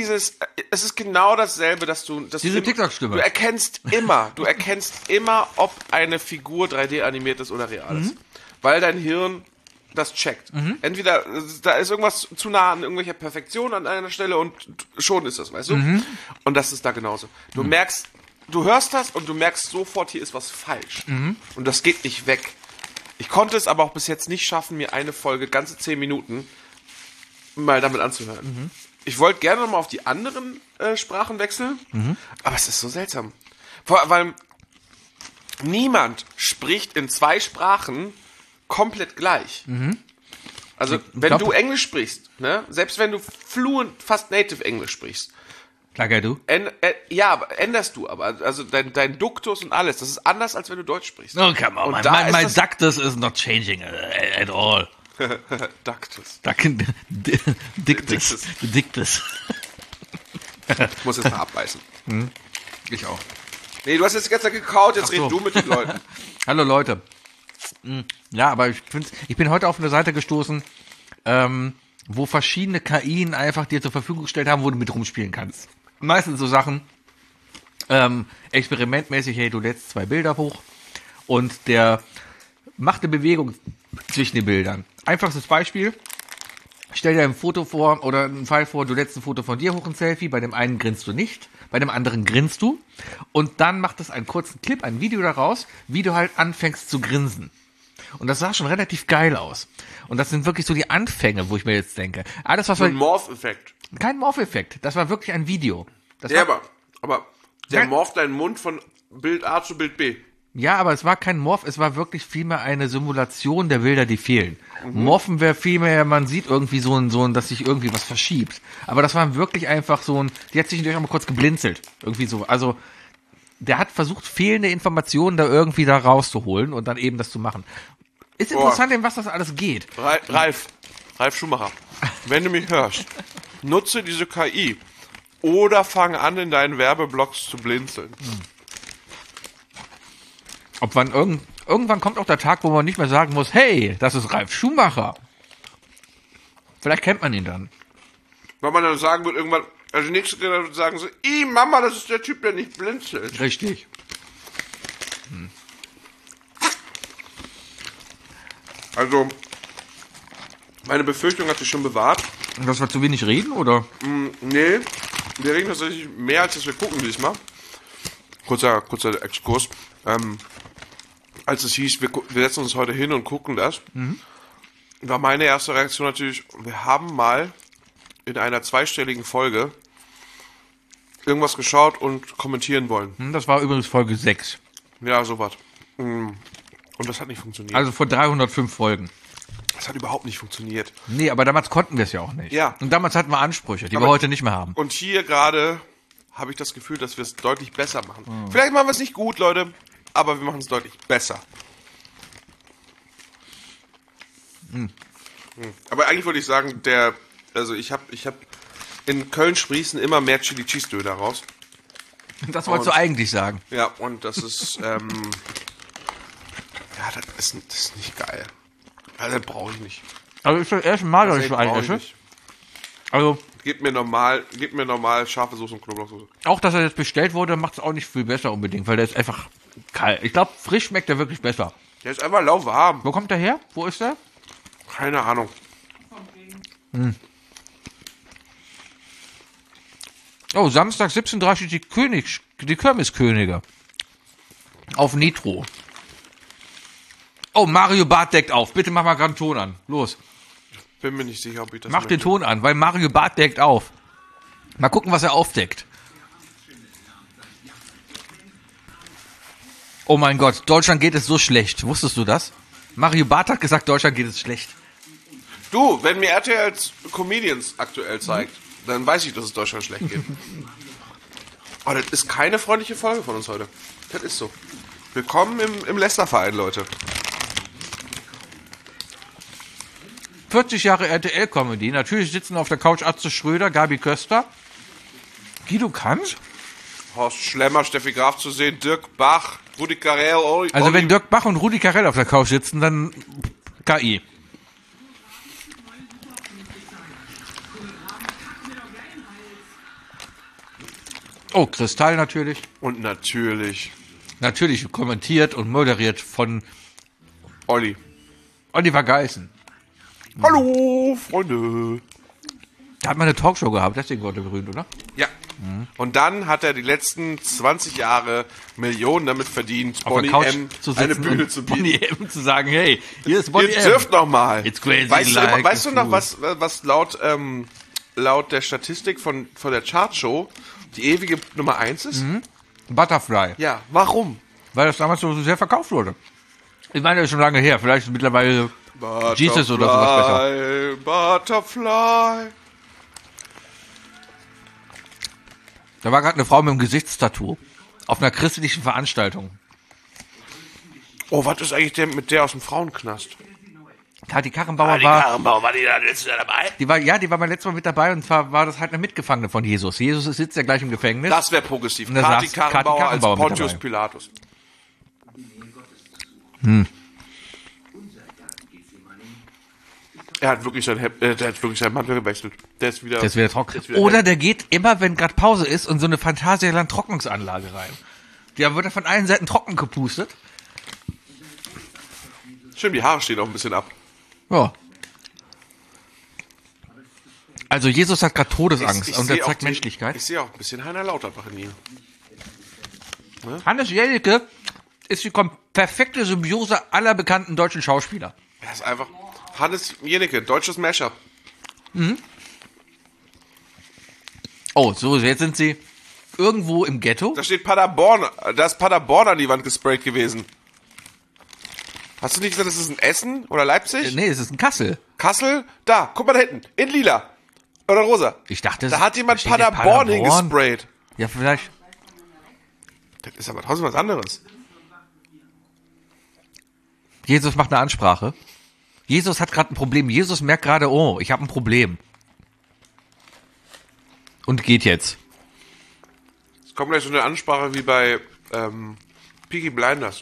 genau dasselbe, dass Diese TikTok-Stimme. Du erkennst immer, ob eine Figur 3D animiert ist oder real ist. Weil dein Hirn das checkt. Entweder da ist irgendwas zu nah an irgendwelcher Perfektion an einer Stelle und schon ist das, weißt du? Und das ist da genauso. Du hörst das und du merkst sofort, hier ist was falsch. Und das geht nicht weg. Ich konnte es aber auch bis jetzt nicht schaffen, mir eine Folge, ganze 10 Minuten, mal damit anzuhören. Ich wollte gerne nochmal auf die anderen Sprachen wechseln, aber es ist so seltsam. Vor allem, niemand spricht in 2 Sprachen komplett gleich. Also, wenn du Englisch sprichst, ne, selbst wenn du fluent, fast native Englisch sprichst, Klar, du? aber änderst du aber. Also dein Duktus und alles, das ist anders, als wenn du Deutsch sprichst. Oh, come on, Und my ductus is not changing at all. Duktus. Dictus. Dictus. Ich muss jetzt mal abbeißen. Ich auch. Nee, du hast jetzt die ganze Zeit gekaut, jetzt Ach so. red du mit den Leuten. Hallo Leute. Ja, aber ich bin heute auf eine Seite gestoßen, wo verschiedene KIen einfach dir zur Verfügung gestellt haben, wo du mit rumspielen kannst. Meistens so Sachen, experimentmäßig, hey, du lädst 2 Bilder hoch und der macht eine Bewegung zwischen den Bildern. Einfachstes Beispiel, stell dir ein Foto vor oder einen Fall vor, du lädst ein Foto von dir hoch, ein Selfie, bei dem einen grinst du nicht, bei dem anderen grinst du und dann macht es einen kurzen Clip, ein Video daraus, wie du halt anfängst zu grinsen. Und das sah schon relativ geil aus. Und das sind wirklich so die Anfänge, wo ich mir jetzt denke. Alles, was So ein Morph-Effekt. kein Morph-Effekt, das war wirklich ein Video. Das Ja, war, aber der Nein. morpht deinen Mund von Bild A zu Bild B. ja, aber es war kein Morph, es war wirklich vielmehr eine Simulation der Bilder, die fehlen. Morphen wäre vielmehr, man sieht irgendwie so ein, dass sich irgendwie was verschiebt. Aber das war wirklich einfach so ein, die hat sich natürlich auch mal kurz geblinzelt. Irgendwie so, also, der hat versucht, fehlende Informationen da irgendwie da rauszuholen und dann eben das zu machen. Ist interessant, in was das alles geht. Ralf Schumacher, wenn du mich hörst, nutze diese KI oder fang an, in deinen Werbeblocks zu blinzeln. Ob man irgendwann kommt auch der Tag, wo man nicht mehr sagen muss, hey, das ist Ralf Schumacher. Vielleicht kennt man ihn dann. Weil man dann sagen wird irgendwann, also die nächste Generation sagen so, Mama, das ist der Typ, der nicht blinzelt. Richtig. Also, meine Befürchtung hat sich schon bewahrt. Dass wir zu wenig reden, oder? Nee, wir reden tatsächlich mehr, als dass wir gucken diesmal. Kurzer Exkurs. Als es hieß, wir setzen uns heute hin und gucken das, war meine erste Reaktion natürlich, wir haben mal in einer 2-stelligen Folge irgendwas geschaut und kommentieren wollen. Das war übrigens Folge 6. Ja, sowas. Und das hat nicht funktioniert. Also vor 305 Folgen. Das hat überhaupt nicht funktioniert. Nee, aber damals konnten wir es ja auch nicht. Ja. Und damals hatten wir Ansprüche, die wir Aber- heute nicht mehr haben. Und hier gerade habe ich das Gefühl, dass wir es deutlich besser machen. Vielleicht machen wir es nicht gut, Leute, aber wir machen es deutlich besser. Aber eigentlich wollte ich sagen, ich hab in Köln-Sprießen immer mehr Chili Cheese Döner raus. Das wolltest du eigentlich sagen. Ja, und das ist, ja, das ist nicht geil. Also, das brauche ich nicht. Also ist das erste Mal, dass ich so brauch einen ich esse. nicht. Also, Gib mir normal scharfe Soße und Knoblauchsoße. auch, dass er jetzt bestellt wurde, macht es auch nicht viel besser unbedingt, weil der ist einfach kalt. Ich glaube, frisch schmeckt der wirklich besser. Der ist einfach lauwarm. Wo kommt der her? Wo ist der? Keine Ahnung. Oh, Samstag 17:30 die Kirmeskönige. Auf Nitro. Oh, Mario Barth deckt auf. Bitte mach mal gerade einen Ton an. Los. Bin mir nicht sicher, ob ich das Mach den möchte. Ton an, weil Mario Barth deckt auf. Mal gucken, was er aufdeckt. Oh mein Gott, Deutschland geht es so schlecht. Wusstest du das? Mario Barth hat gesagt, Deutschland geht es schlecht. Du, wenn mir RTL Comedians aktuell zeigt, dann weiß ich, dass es Deutschland schlecht geht. Aber das ist keine freundliche Folge von uns heute. Das ist so. Willkommen im Leicester-Verein, Leute. 40 Jahre RTL-Comedy. Natürlich sitzen auf der Couch Atze Schröder, Gabi Köster, Guido Kanz Horst Schlemmer, Steffi Graf zu sehen, Dirk Bach, Rudi Carrell. Also wenn Dirk Bach und Rudi Carrell auf der Couch sitzen, dann KI. Oh, Kristall natürlich. Und natürlich Natürlich kommentiert und moderiert von Olli. Oliver Geißen. Hallo, Freunde. Der hat mal eine Talkshow gehabt, deswegen wurde er berühmt, oder? Ja. Und dann hat er die letzten 20 Jahre Millionen damit verdient, Auf der Bonnie Couch M zu eine sitzen Bühne und zu bieten. Bonnie M zu sagen, hey, hier ist Bonnie Ihr M. dürft noch mal. It's crazy Weißt du like noch, a was laut der Statistik von der Chartshow die ewige Nummer 1 ist? Butterfly. Ja, warum? Weil das damals so sehr verkauft wurde. Ich meine, das ist schon lange her. Vielleicht ist mittlerweile Jesus oder sowas besser. Butterfly. Da war gerade eine Frau mit einem Gesichtstattoo auf einer christlichen Veranstaltung. Oh, was ist eigentlich mit der aus dem Frauenknast? Kathi Karrenbauer war die da letztes Jahr dabei? die war beim letzten Mal mit dabei und zwar war das halt eine Mitgefangene von Jesus. Jesus sitzt ja gleich im Gefängnis. Das wäre progressiv. Und da Kathi saß Kathi Karrenbauer als Karrenbauer mit Pontius dabei. Pilatus. Er hat wirklich seinen Mantel gewechselt. Der ist wieder trocken. ist wieder Oder hell. der geht immer, wenn gerade Pause ist, in so eine Phantasialand-Trocknungsanlage rein. Da wird er von allen Seiten trocken gepustet. Stimmt, die Haare stehen auch ein bisschen ab. Ja. Also Jesus hat gerade Todesangst Ich und sehe er auch zeigt den- Menschlichkeit. Ich sehe auch ein bisschen Heiner Lauterbach in ihm. Hannes Jellicke ist die perfekte Symbiose aller bekannten deutschen Schauspieler. Er ist einfach Hannes Jenecke, deutsches Mashup. Oh, so, jetzt sind sie irgendwo im Ghetto. Da steht Paderborn, da ist Paderborn an die Wand gesprayt gewesen. Hast du nicht gesagt, das ist ein Essen oder Leipzig? Nee, es ist in Kassel. Kassel? Da, guck mal da hinten, in lila. Oder rosa. Ich dachte, Da hat jemand steht hier Paderborn hingesprayt. Ja, vielleicht. Das ist aber trotzdem was anderes. Jesus macht eine Ansprache. Jesus hat gerade ein Problem. Jesus merkt gerade, oh, ich habe ein Problem. Und geht jetzt. Es kommt gleich so eine Ansprache wie bei Peaky Blinders.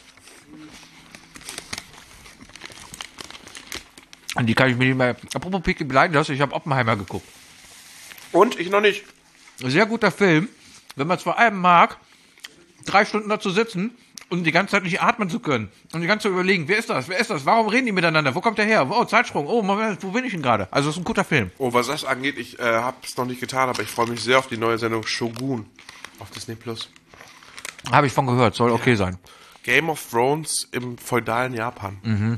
An die kann ich mir nicht mehr... Apropos Peaky Blinders, ich habe Oppenheimer geguckt. Und? Ich noch nicht. Sehr guter Film. Wenn man es vor allem mag, 3 Stunden da zu sitzen und die ganze Zeit nicht atmen zu können. Und die ganze Zeit überlegen, wer ist das? Wer ist das? Warum reden die miteinander? Wo kommt der her? Oh, Zeitsprung. Oh, Moment, wo bin ich denn gerade? Also, es ist ein guter Film. Oh, was das angeht, ich habe es noch nicht getan, aber ich freue mich sehr auf die neue Sendung Shogun auf Disney Plus. Habe ich von gehört. Soll okay sein. Game of Thrones im feudalen Japan.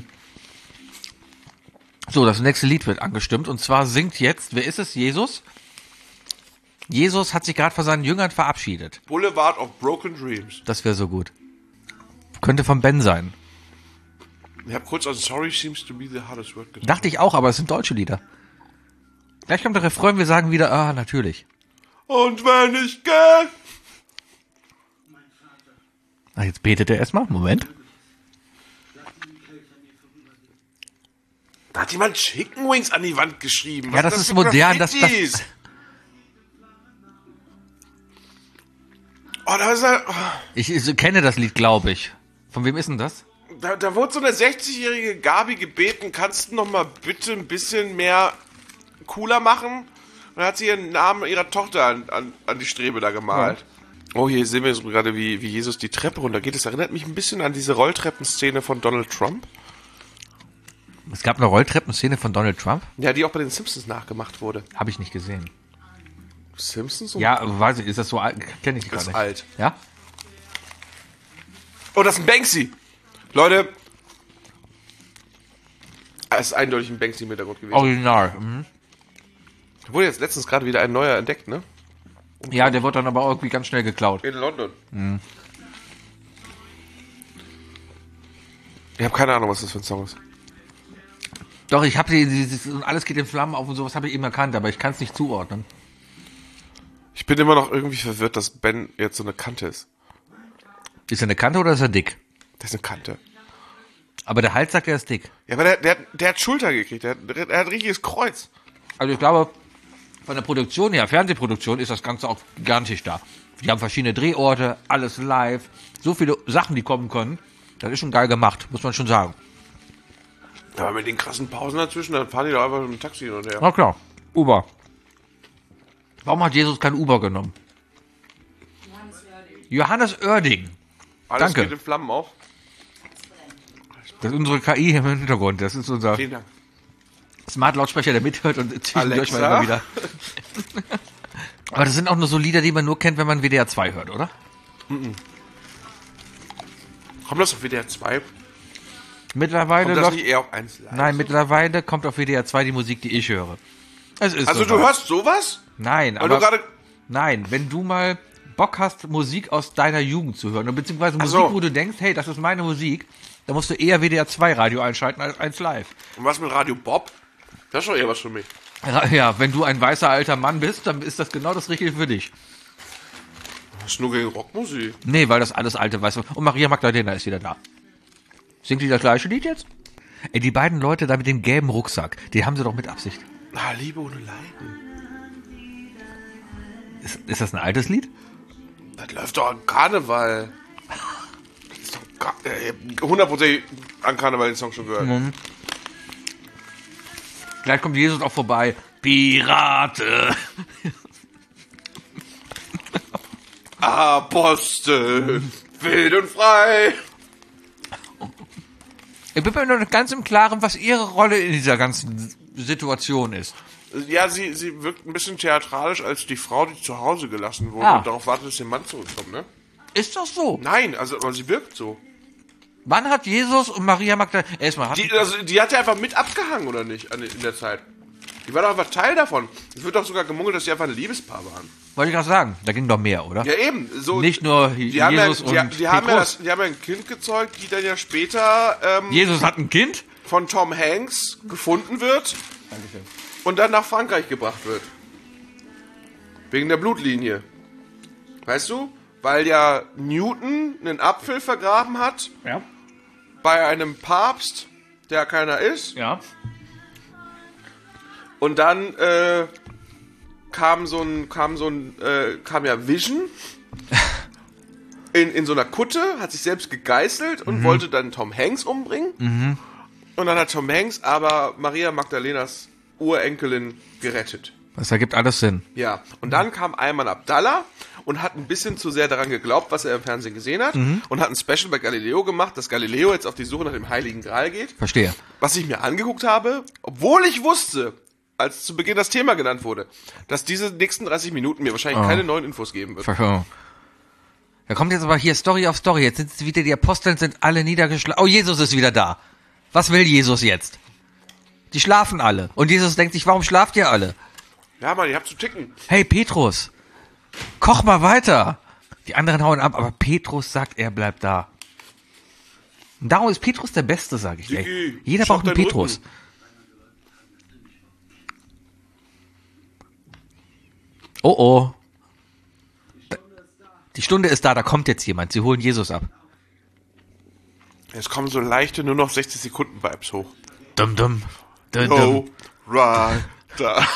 So, das nächste Lied wird angestimmt. Und zwar singt jetzt, wer ist es? Jesus? Jesus hat sich gerade von seinen Jüngern verabschiedet. Boulevard of Broken Dreams. Das wäre so gut. Könnte von Ben sein. Ich habe kurz an Sorry seems to be the hardest word gedacht. Dachte ich auch, aber es sind deutsche Lieder. Gleich kommt der Refrain, wir sagen wieder, ah, natürlich. Und wenn ich gehe. Ach, jetzt betet er erstmal. Moment. Da hat jemand Chicken Wings an die Wand geschrieben. Ja, Was das ist für modern, Graffitis? Oh, da ist er. Oh. Ich kenne das Lied, glaube ich. Von wem ist denn das? Da wurde so eine 60-jährige Gabi gebeten, kannst du noch mal bitte ein bisschen mehr cooler machen? Und dann hat sie ihren Namen ihrer Tochter an die Strebe da gemalt. Ja. Oh, hier sehen wir so gerade, wie Jesus die Treppe runtergeht. Das erinnert mich ein bisschen an diese Rolltreppenszene von Donald Trump. Es gab eine Rolltreppenszene von Donald Trump. Ja, die auch bei den Simpsons nachgemacht wurde. Habe ich nicht gesehen. Simpsons? Ja, weiß ich, ist das so alt? Kenne ich gar Das nicht. ist alt. Ja? Oh, das ist ein Banksy. Leute. Es ist eindeutig ein Banksy im Hintergrund gewesen. Original. Mhm. Da wurde jetzt letztens gerade wieder ein neuer entdeckt, ne? Ja, der wurde dann aber irgendwie ganz schnell geklaut. In London. Ich habe keine Ahnung, was das für ein Song ist. Doch, ich habe dieses und alles geht in Flammen auf und sowas habe ich eben erkannt, aber ich kann es nicht zuordnen. Ich bin immer noch irgendwie verwirrt, dass Ben jetzt so eine Kante ist. Ist er eine Kante oder ist er dick? Der ist eine Kante. Aber der Hals sagt, er ist dick. Ja, aber der hat Schulter gekriegt. Der hat ein richtiges Kreuz. Also ich glaube, Von der Produktion her, Fernsehproduktion, ist das Ganze auch gigantisch da. Die haben verschiedene Drehorte, alles live, so viele Sachen, die kommen können. Das ist schon geil gemacht, muss man schon sagen. Aber mit den krassen Pausen dazwischen, dann fahren die doch einfach mit dem Taxi hin und her. Na klar, Uber. Warum hat Jesus kein Uber genommen? Johannes Oerding. Alles danke. geht in Flammen auf. Das ist unsere KI hier im Hintergrund. Das ist unser Vielen Dank. Smart-Lautsprecher, der mithört und zwischendurch mal Alexa? immer wieder. Aber das sind auch nur so Lieder, die man nur kennt, wenn man WDR 2 hört, oder? Kommt das auf WDR 2? Mittlerweile Kommt das läuft, nicht eher auf 1 live? nein, mittlerweile kommt auf WDR 2 die Musik, die ich höre. Es ist Also so du was. hörst sowas? Nein, Weil du aber gerade... nein, wenn du mal Bock hast, Musik aus deiner Jugend zu hören, beziehungsweise Musik, so. wo du denkst, hey, das ist meine Musik, dann musst du eher WDR 2 Radio einschalten als 1 live. Und was mit Radio Bob? Das ist doch eher was für mich. Ja, wenn du ein weißer alter Mann bist, dann ist das genau das Richtige für dich. Das ist nur gegen Rockmusik. Nee, weil das alles alte weiße. Und Maria Magdalena ist wieder da. Singt die das gleiche Lied jetzt? Ey, die beiden Leute da mit dem gelben Rucksack, die haben sie doch mit Absicht. Ah, Liebe ohne Leiden. Ist das ein altes Lied? Das läuft doch an Karneval. Das ist doch 100% an Karneval den Song schon gehört. Gleich kommt Jesus auch vorbei. Pirate. Apostel, wild und frei. Ich bin mir noch nicht ganz im Klaren, was ihre Rolle in dieser ganzen Situation ist. Ja, sie wirkt ein bisschen theatralisch als die Frau, die zu Hause gelassen wurde Ah. und darauf wartet, dass ihr Mann zurückkommt, ne? Ist das so? Nein, also aber sie wirkt so. Wann hat Jesus und Maria Magdalena... Erstmal hat... Die hat ja einfach mit abgehangen, oder nicht, in der Zeit? Die war doch einfach Teil davon. Es wird doch sogar gemunkelt, dass sie einfach ein Liebespaar waren. Wollte ich gerade sagen, da ging doch mehr, oder? Ja, eben. So, Nicht nur die haben Jesus ja, und die haben ja, Petrus. die haben ja ein Kind gezeugt, die dann ja später Jesus hat ein Kind? von Tom Hanks gefunden wird und dann nach Frankreich gebracht wird. Wegen der Blutlinie. Weißt du? Weil ja Newton einen Apfel vergraben hat Ja. bei einem Papst, der keiner ist. Ja. Und dann kam ja Vision in so einer Kutte, hat sich selbst gegeißelt und wollte dann Tom Hanks umbringen. Und dann hat Tom Hanks aber Maria Magdalenas Urenkelin gerettet. Das ergibt alles Sinn. Ja, und dann kam Ayman Abdallah und hat ein bisschen zu sehr daran geglaubt, was er im Fernsehen gesehen hat und hat ein Special bei Galileo gemacht, dass Galileo jetzt auf die Suche nach dem Heiligen Gral geht. Verstehe. Was ich mir angeguckt habe, obwohl ich wusste, als zu Beginn das Thema genannt wurde, dass diese nächsten 30 Minuten mir wahrscheinlich keine neuen Infos geben wird. Verstehe. Da kommt jetzt aber hier Story auf Story. Jetzt sind es wieder die Aposteln, sind alle niedergeschlagen. Oh, Jesus ist wieder da. Was will Jesus jetzt? Die schlafen alle. Und Jesus denkt sich, warum schlaft ihr alle? Ja, Mann, ihr habt zu ticken. Hey, Petrus, koch mal weiter. Die anderen hauen ab, aber Petrus sagt, er bleibt da. Und darum ist Petrus der Beste, sage ich. Ey. Dicki, Jeder schau braucht einen deinen Petrus. Rücken. Oh, oh. Die Stunde ist da, da kommt jetzt jemand. Sie holen Jesus ab. Jetzt kommen so leichte, nur noch 60 Sekunden Vibes hoch. Dum, dum. Dum, Oh, dum. right, da.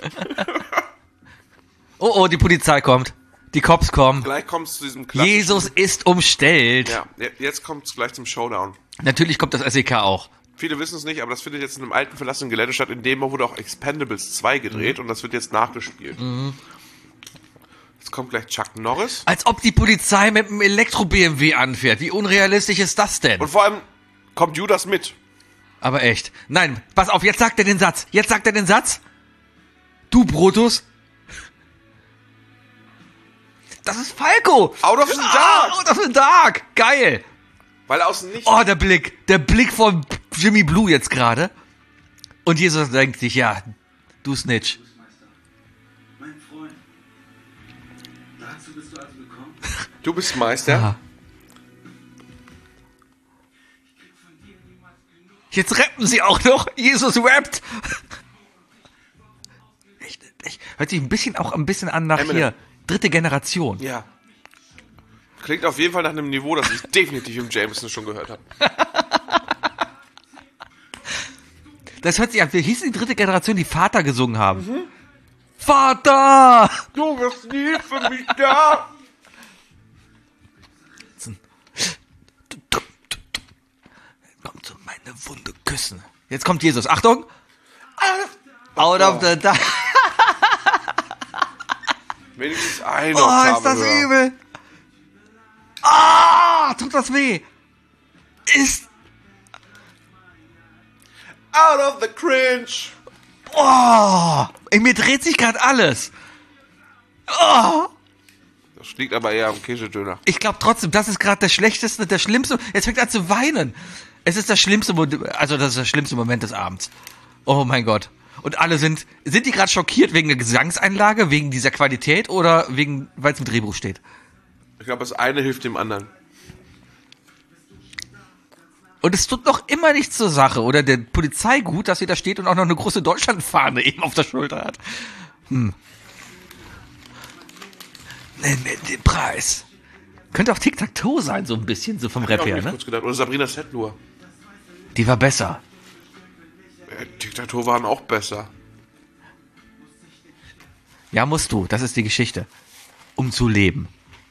Oh, oh, die Polizei kommt. Die Cops kommen. Gleich kommt es zu diesem klassischen... Jesus ist umstellt. Ja, jetzt kommt es gleich zum Showdown. Natürlich kommt das SEK auch. Viele wissen es nicht, aber das findet jetzt in einem alten, verlassenen Gelände statt. In dem wurde auch Expendables 2 gedreht und das wird jetzt nachgespielt. Jetzt kommt gleich Chuck Norris. Als ob die Polizei mit einem Elektro-BMW anfährt. Wie unrealistisch ist das denn? Und vor allem kommt Judas mit. Aber echt. Nein, pass auf, jetzt sagt er den Satz. Jetzt sagt er den Satz. Du, Brutus. Das ist Falco. Out of the dark. Out of the dark. Geil. Weil außen nicht... Oh, der Blick von Jimmy Blue jetzt gerade. Und Jesus denkt sich, ja, du Snitch. Mein Freund, dazu bist du also gekommen? Du bist Meister. Aha. Jetzt rappen sie auch noch. Jesus rappt. Echt. Hört sich ein bisschen an nach Eminem. hier. 3. Generation. Ja. Klingt auf jeden Fall nach einem Niveau, das ich definitiv im Jameson schon gehört habe. Das hört sich an. Wie hieß die 3. Generation, die Vater gesungen haben? Vater! Du wirst nie für mich da. Komm zu meine Wunde küssen. Jetzt kommt Jesus. Achtung! Out of the dark. Wenigstens eine Oh, Oktave ist das höher. übel. Ah, tut das weh. Ist, Out of the cringe. oh, mir dreht sich gerade alles. Oh, Das liegt aber eher am Käsedöner. ich glaube trotzdem, das ist gerade der schlechteste, der schlimmste. Jetzt fängt er an zu weinen. Es ist das schlimmste, also das ist der schlimmste Moment des Abends. Oh mein Gott. Und alle sind die gerade schockiert wegen der Gesangseinlage, wegen dieser Qualität oder weil es im Drehbuch steht? Ich glaube, das eine hilft dem anderen. Und es tut noch immer nichts zur Sache oder der Polizei gut, dass sie da steht und auch noch eine große Deutschlandfahne eben auf der Schulter hat. Nenn mir den Preis. Könnte auch Tic-Tac-Toe sein, so ein bisschen, so vom Ich Rap habe her, mir ne? kurz gedacht. Oder Sabrina Setlur. Die war besser. Tic-Tac-Toe waren auch besser. Ja, musst du. Das ist die Geschichte. Um zu leben.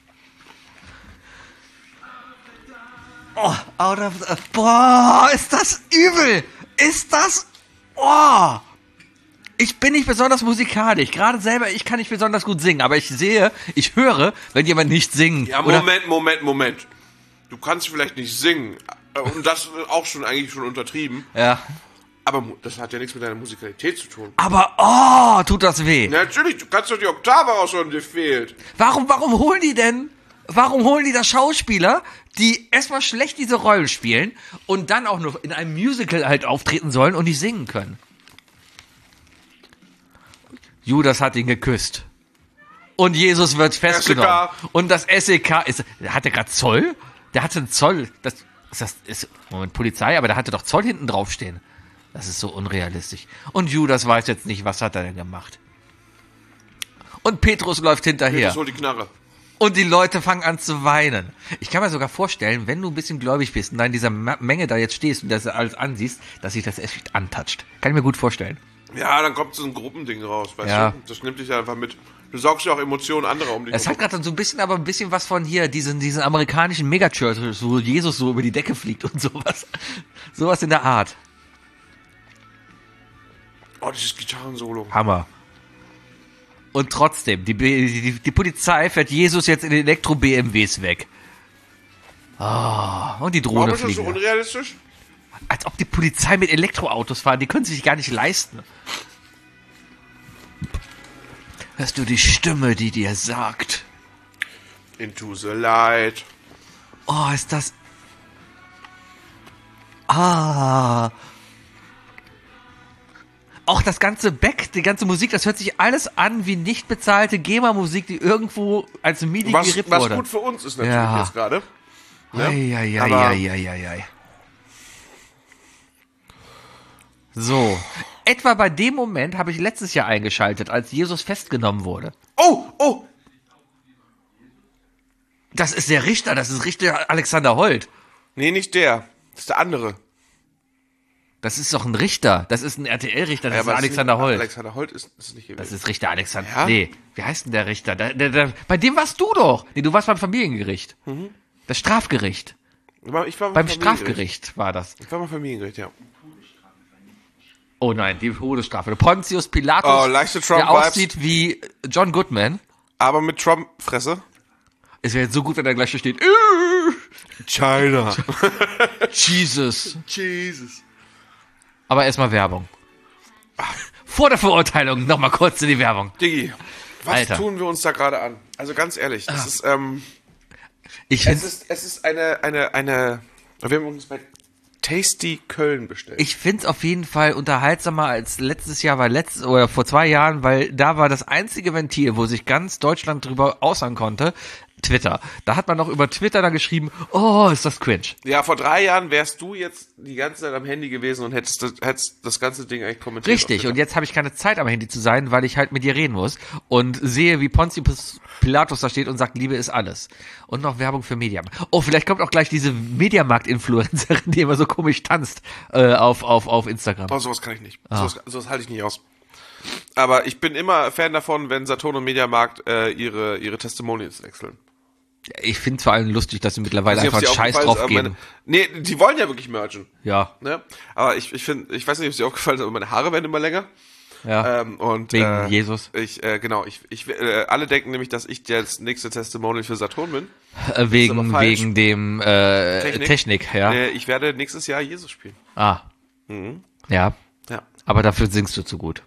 Oh, out of the... Boah, ist das übel. Ist das... Oh. Ich bin nicht besonders musikalisch. Gerade selber, ich kann nicht besonders gut singen. Aber ich höre, wenn jemand nicht singt. Ja, oder Moment. Du kannst vielleicht nicht singen. Und das ist auch eigentlich schon untertrieben. ja. Aber das hat ja nichts mit deiner Musikalität zu tun. Aber, oh, tut das weh. Ja, natürlich, du kannst doch die Oktave raushören, die fehlt. Warum holen die denn? Warum holen die da Schauspieler, die erstmal schlecht diese Rollen spielen und dann auch noch in einem Musical halt auftreten sollen und nicht singen können? Judas hat ihn geküsst. Und Jesus wird festgenommen. SEK. Und das SEK ist. Hat der gerade Zoll? Der hatte einen Zoll. Moment, Polizei, aber der hatte doch Zoll hinten draufstehen. Das ist so unrealistisch. Und Judas weiß jetzt nicht, was hat er denn gemacht. Und Petrus läuft hinterher. Das holt die Knarre. Und die Leute fangen an zu weinen. Ich kann mir sogar vorstellen, wenn du ein bisschen gläubig bist und da in dieser Menge da jetzt stehst und das alles ansiehst, dass sich das echt antatscht. Kann ich mir gut vorstellen. Ja, dann kommt so ein Gruppending raus, weißt Ja. du? Das nimmt dich ja einfach mit. Du saugst ja auch Emotionen anderer um dich Es hat gerade dann so ein bisschen was von hier, diesen amerikanischen Megachurches, wo Jesus so über die Decke fliegt und sowas. Sowas in der Art. Oh, dieses Gitarrensolo. Hammer. Und trotzdem, die Polizei fährt Jesus jetzt in Elektro-BMWs weg. Oh, und die Drohne Warum ist das fliegt. so unrealistisch? Als ob die Polizei mit Elektroautos fahren, die können sich gar nicht leisten. Hörst du die Stimme, die dir sagt? Into the light. Oh, ist das... Ah... Auch das ganze die ganze Musik, das hört sich alles an wie nicht bezahlte GEMA-Musik, die irgendwo als MIDI gerippt Was wurde. gut für uns ist natürlich Ja. jetzt gerade. Ne? Eieieiei. So, etwa bei dem Moment habe ich letztes Jahr eingeschaltet, als Jesus festgenommen wurde. Oh! Das ist der Richter, das ist Richter Alexander Holt. Nee, nicht der. Das ist der andere. Das ist doch ein Richter, das ist ein RTL-Richter, das ist aber Alexander Holt. Alexander Holt ist nicht gewesen. Das ist Richter Alexander. Ja? Nee, wie heißt denn der Richter? Bei dem warst du doch. Nee, du warst beim Familiengericht. Das Strafgericht. Ich war Beim Familiengericht. Strafgericht war das. Ich war mal Familiengericht, ja. Oh nein, die Todesstrafe. Pontius Pilatus, Oh, leichte der Trump-Vibes. aussieht wie John Goodman. Aber mit Trump-Fresse. Es wäre jetzt so gut, wenn er gleich hier steht. China. Jesus. Jesus. Aber erstmal Werbung. Vor der Verurteilung nochmal kurz in die Werbung. Diggi, was Alter. tun wir uns da gerade an? Also ganz ehrlich, das ist, Ich es ist eine, wir haben uns bei Tasty Köln bestellt. Ich find's auf jeden Fall unterhaltsamer als letztes Jahr, oder vor 2 Jahren, weil da war das einzige Ventil, wo sich ganz Deutschland drüber äußern konnte, Twitter. Da hat man noch über Twitter dann geschrieben, oh, ist das cringe. Ja, vor 3 Jahren wärst du jetzt die ganze Zeit am Handy gewesen und hättest das ganze Ding eigentlich kommentiert. Richtig, und jetzt habe ich keine Zeit am Handy zu sein, weil ich halt mit dir reden muss und sehe, wie Pontius Pilatus da steht und sagt, Liebe ist alles. Und noch Werbung für Mediamarkt. Oh, vielleicht kommt auch gleich diese Mediamarkt-Influencerin, die immer so komisch tanzt auf Instagram. Oh, sowas kann ich nicht. Sowas halte ich nicht aus. Aber ich bin immer Fan davon, wenn Saturn und Mediamarkt ihre Testimonials wechseln. Ich finde es vor allem lustig, dass sie mittlerweile Ich weiß einfach nicht, ob einen sie Scheiß aufgefallen ist, drauf aber geben. Nee, die wollen ja wirklich mergen. Ja, Ne? Aber ich weiß nicht, ob es dir aufgefallen ist, aber meine Haare werden immer länger. ja. Und Wegen Jesus. Alle denken nämlich, dass ich das nächste Testimonial für Saturn bin. Wegen aber falsch. wegen dem Technik, ja. Ich werde nächstes Jahr Jesus spielen. Ah. Ja, Ja. aber dafür singst du zu gut.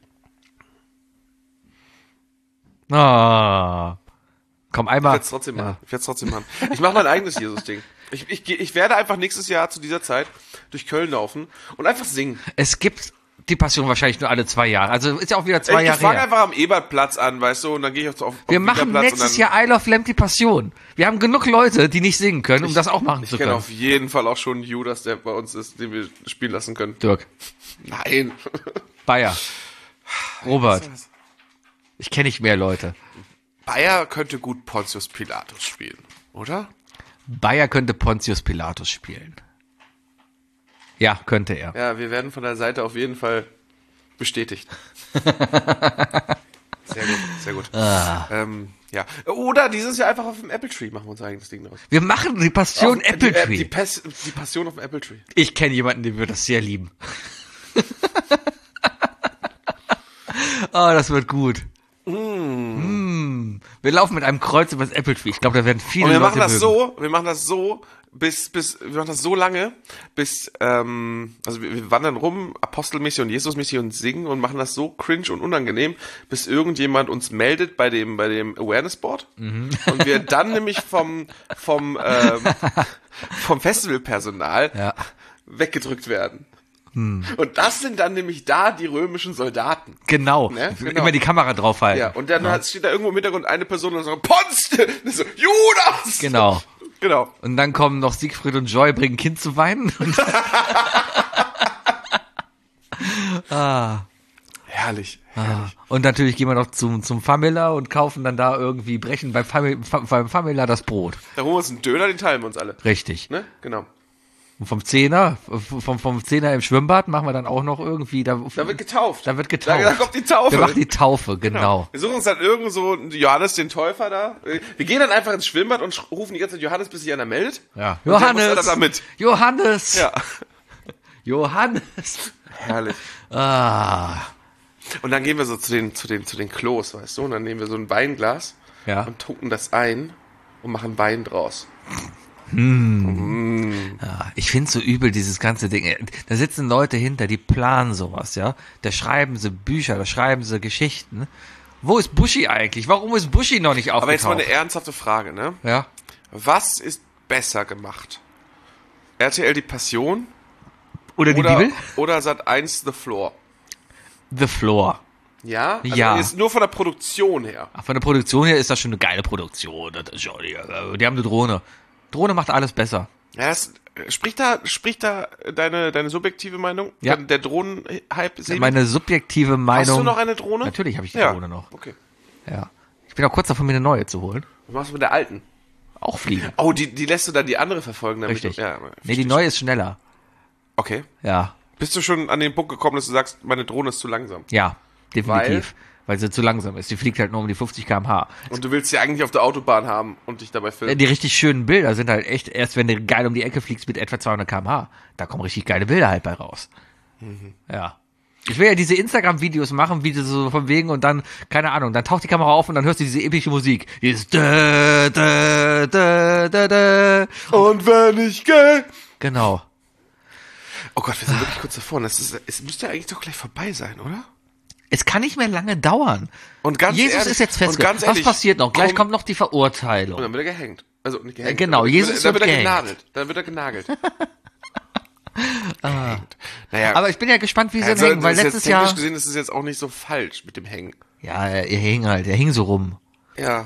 Ah. Komm, Ich einmal. werde es trotzdem machen. Ich mache mein eigenes Jesus-Ding. Ich werde einfach nächstes Jahr zu dieser Zeit durch Köln laufen und einfach singen. Es gibt die Passion wahrscheinlich nur alle 2 Jahre. Also ist ja auch wieder 2 Ich Jahre fange her. einfach am Ebertplatz an, weißt du, und dann gehe ich auf Wir den machen Wienerplatz nächstes und dann, Jahr I Love Lamp die Passion. Wir haben genug Leute, die nicht singen können, um das auch machen zu Ich kenne können. auf jeden Fall auch schon einen Judas, der bei uns ist, den wir spielen lassen können. Dirk, Nein. Bayer, Robert. Ich kenne nicht mehr Leute. Bayer könnte gut Pontius Pilatus spielen, oder? Bayer könnte Pontius Pilatus spielen. Ja, könnte er. Ja, wir werden von der Seite auf jeden Fall bestätigt. Sehr gut. Ja. Oder dieses Jahr einfach auf dem Apple Tree machen wir unser eigenes Ding draus. Wir machen die Passion Apple Tree. Die Passion auf dem Apple Tree. Ich kenne jemanden, der würde das sehr lieben. Das wird gut. Wir laufen mit einem Kreuz über das Apple Tree. Ich glaube, da werden viele Und wir Leute machen das mögen. wir machen das so, wir machen das so lange, bis, also wir wandern rum, apostelmäßig und Jesusmäßig und singen und machen das so cringe und unangenehm, bis irgendjemand uns meldet bei dem Awareness Board. Und wir dann nämlich vom Festivalpersonal Ja. weggedrückt werden. Und das sind dann nämlich da die römischen Soldaten. Genau. Ne? Genau. Immer die Kamera draufhalten. Ja, und dann steht da irgendwo im Hintergrund eine Person und sagt, Ponz! So, Judas! Genau. Genau. Und dann kommen noch Siegfried und Joy, bringen Kind zu weinen. Und Herrlich. Und natürlich gehen wir noch zum Famila und kaufen dann da irgendwie, brechen beim Famila das Brot. Da holen wir uns einen Döner, den teilen wir uns alle. Richtig. Ne? Genau. Und vom Zehner im Schwimmbad machen wir dann auch noch irgendwie, Da wird getauft. Da wird getauft. Da kommt die Taufe. Wir machen die Taufe, genau. Wir suchen uns dann irgend so einen Johannes den Täufer da. Wir gehen dann einfach ins Schwimmbad und rufen die ganze Zeit Johannes, bis sich einer meldet. Ja. Und der muss dann da mit. Johannes! Ja. Johannes! Herrlich. Ah. Und dann gehen wir so zu den Klos, weißt du? Und dann nehmen wir so ein Weinglas Ja. und tunken das ein und machen Wein draus. Ja, ich find's so übel, dieses ganze Ding. Da sitzen Leute hinter, die planen sowas, ja. Da schreiben sie Bücher, da schreiben sie Geschichten. Wo ist Buschi eigentlich? Warum ist Buschi noch nicht aufgetaucht? Aber jetzt mal eine ernsthafte Frage, ne? Ja. Was ist besser gemacht? RTL die Passion Oder die oder, Bibel? oder Sat.1 The Floor? The Floor. Ja? Also Ja. Jetzt nur von der Produktion her. Ach, von der Produktion her ist das schon eine geile Produktion. Das ist schon, die haben eine Drohne. Drohne macht alles besser. Ja, spricht da deine subjektive Meinung? Ja. Der Drohnenhype? Meine subjektive Meinung. Hast du noch eine Drohne? Natürlich habe ich die Ja. Drohne noch. Okay. Ja. Ich bin auch kurz davor, mir eine neue zu holen. Was machst du mit der alten? Auch fliegen. Oh, die lässt du dann die andere verfolgen? Damit Richtig. Du, ja, Nee, die neue ist schneller. Okay. Ja. Bist du schon an den Punkt gekommen, dass du sagst, meine Drohne ist zu langsam? Ja, definitiv. Weil sie zu langsam ist. Die fliegt halt nur um die 50 km/h. Und du willst sie eigentlich auf der Autobahn haben und dich dabei filmen? Die richtig schönen Bilder sind halt echt, erst wenn du geil um die Ecke fliegst mit etwa 200 km/h. Da kommen richtig geile Bilder halt bei raus. Ja. Ich will ja diese Instagram-Videos machen, wie so von wegen und dann, keine Ahnung, dann taucht die Kamera auf und dann hörst du diese epische Musik. Dieses da, da, da, da, da. Und wenn ich gehe. Genau. Oh Gott, wir sind wirklich kurz davor. Und es müsste ja eigentlich doch gleich vorbei sein, oder? Es kann nicht mehr lange dauern. Und ganz Jesus ehrlich, ist jetzt und festgenommen. ganz Was ehrlich, passiert noch? Gleich komm- kommt noch die Und Verurteilung. dann wird er gehängt. Also nicht gehängt. Genau, aber Jesus dann wird wird er gehängt. genagelt. Dann wird er genagelt. Gehängt. Naja, Aber ich bin ja gespannt, wie sie ihn also, hängen, weil das ist letztes jetzt technisch Jahr... gesehen ist es jetzt auch nicht so falsch mit dem Hängen. Ja, er hing so rum. Ja.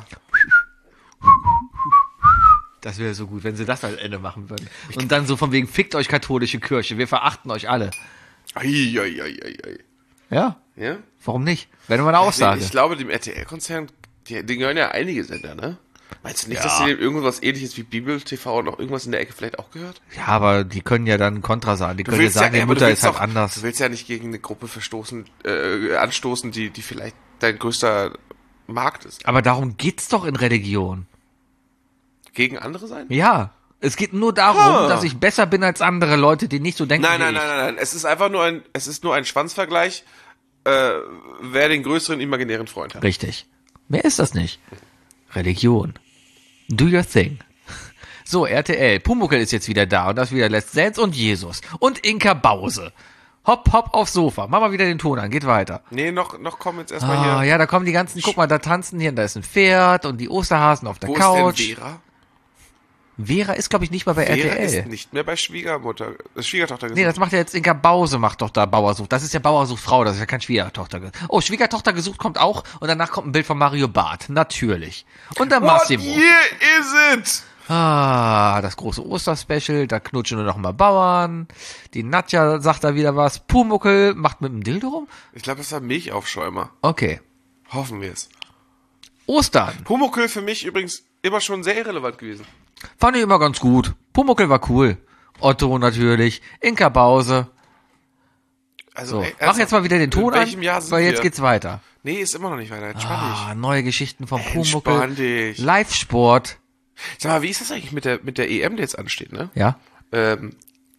Das wäre so gut, wenn sie das als Ende machen würden. Und dann so von wegen, fickt euch katholische Kirche, wir verachten euch alle. Ei. Ja, Ja? warum nicht? Wäre nur mal eine Aussage. Ich glaube, dem RTL-Konzern, die gehören ja einige Sender, ne? Meinst du nicht, dass sie irgendwas ähnliches wie Bibel TV noch irgendwas in der Ecke vielleicht auch gehört? Ja, aber die können ja dann Kontra sagen. Die können ja sagen, die aber du Mutter willst ist halt doch- anders. Du willst ja nicht gegen eine Gruppe anstoßen, die vielleicht dein größter Markt ist. Aber darum geht's doch in Religion. Gegen andere sein? Ja. Es geht nur darum, dass ich besser bin als andere Leute, die nicht so denken Nein, wie nein, ich. nein, nein, nein. Es ist einfach nur ein Schwanzvergleich, wer den größeren imaginären Freund hat. Richtig. Mehr ist das nicht. Religion. Do your thing. So, RTL. Pumuckl ist jetzt wieder da und das wieder Let's Dance und Jesus. Und Inka Bause. Hopp, hopp aufs Sofa. Mach mal wieder den Ton an. Geht weiter. Nee, noch kommen jetzt erstmal Ah, hier. ja, da kommen die ganzen, guck mal, da tanzen hier, und da ist ein Pferd und die Osterhasen auf der Wo Couch. ist denn Vera? Vera ist, glaube ich, nicht mal bei Vera RTL. ist nicht mehr bei Schwiegertochter Nee, das macht ja jetzt Inka Bause, macht doch da Bauersucht. Das ist ja Bauersucht Frau, das ist ja kein Schwiegertochter. Oh, Schwiegertochter gesucht kommt auch und danach kommt ein Bild von Mario Barth. Natürlich. Und dann What Massimo. year is it? Ah, das große Osterspecial, da knutschen nur noch mal Bauern. Die Nadja sagt da wieder was. Pumuckl macht mit dem Dildo rum. Ich glaube, das war Milchaufschäumer. Okay. Hoffen wir es. Ostern. Pumuckl für mich übrigens immer schon sehr irrelevant gewesen. Fand ich immer ganz gut. Pumuckl war cool. Otto natürlich. Inka Bause. Also, So, mach jetzt mal wieder den Ton in welchem an, Jahr sind weil jetzt wir? geht's weiter. Nee, ist immer noch nicht weiter. Entspann Ah, neue Geschichten vom dich. Pumuckl. Entspann dich. Live-Sport. Sag mal, wie ist das eigentlich mit der EM, die jetzt ansteht, ne? Ja. Werden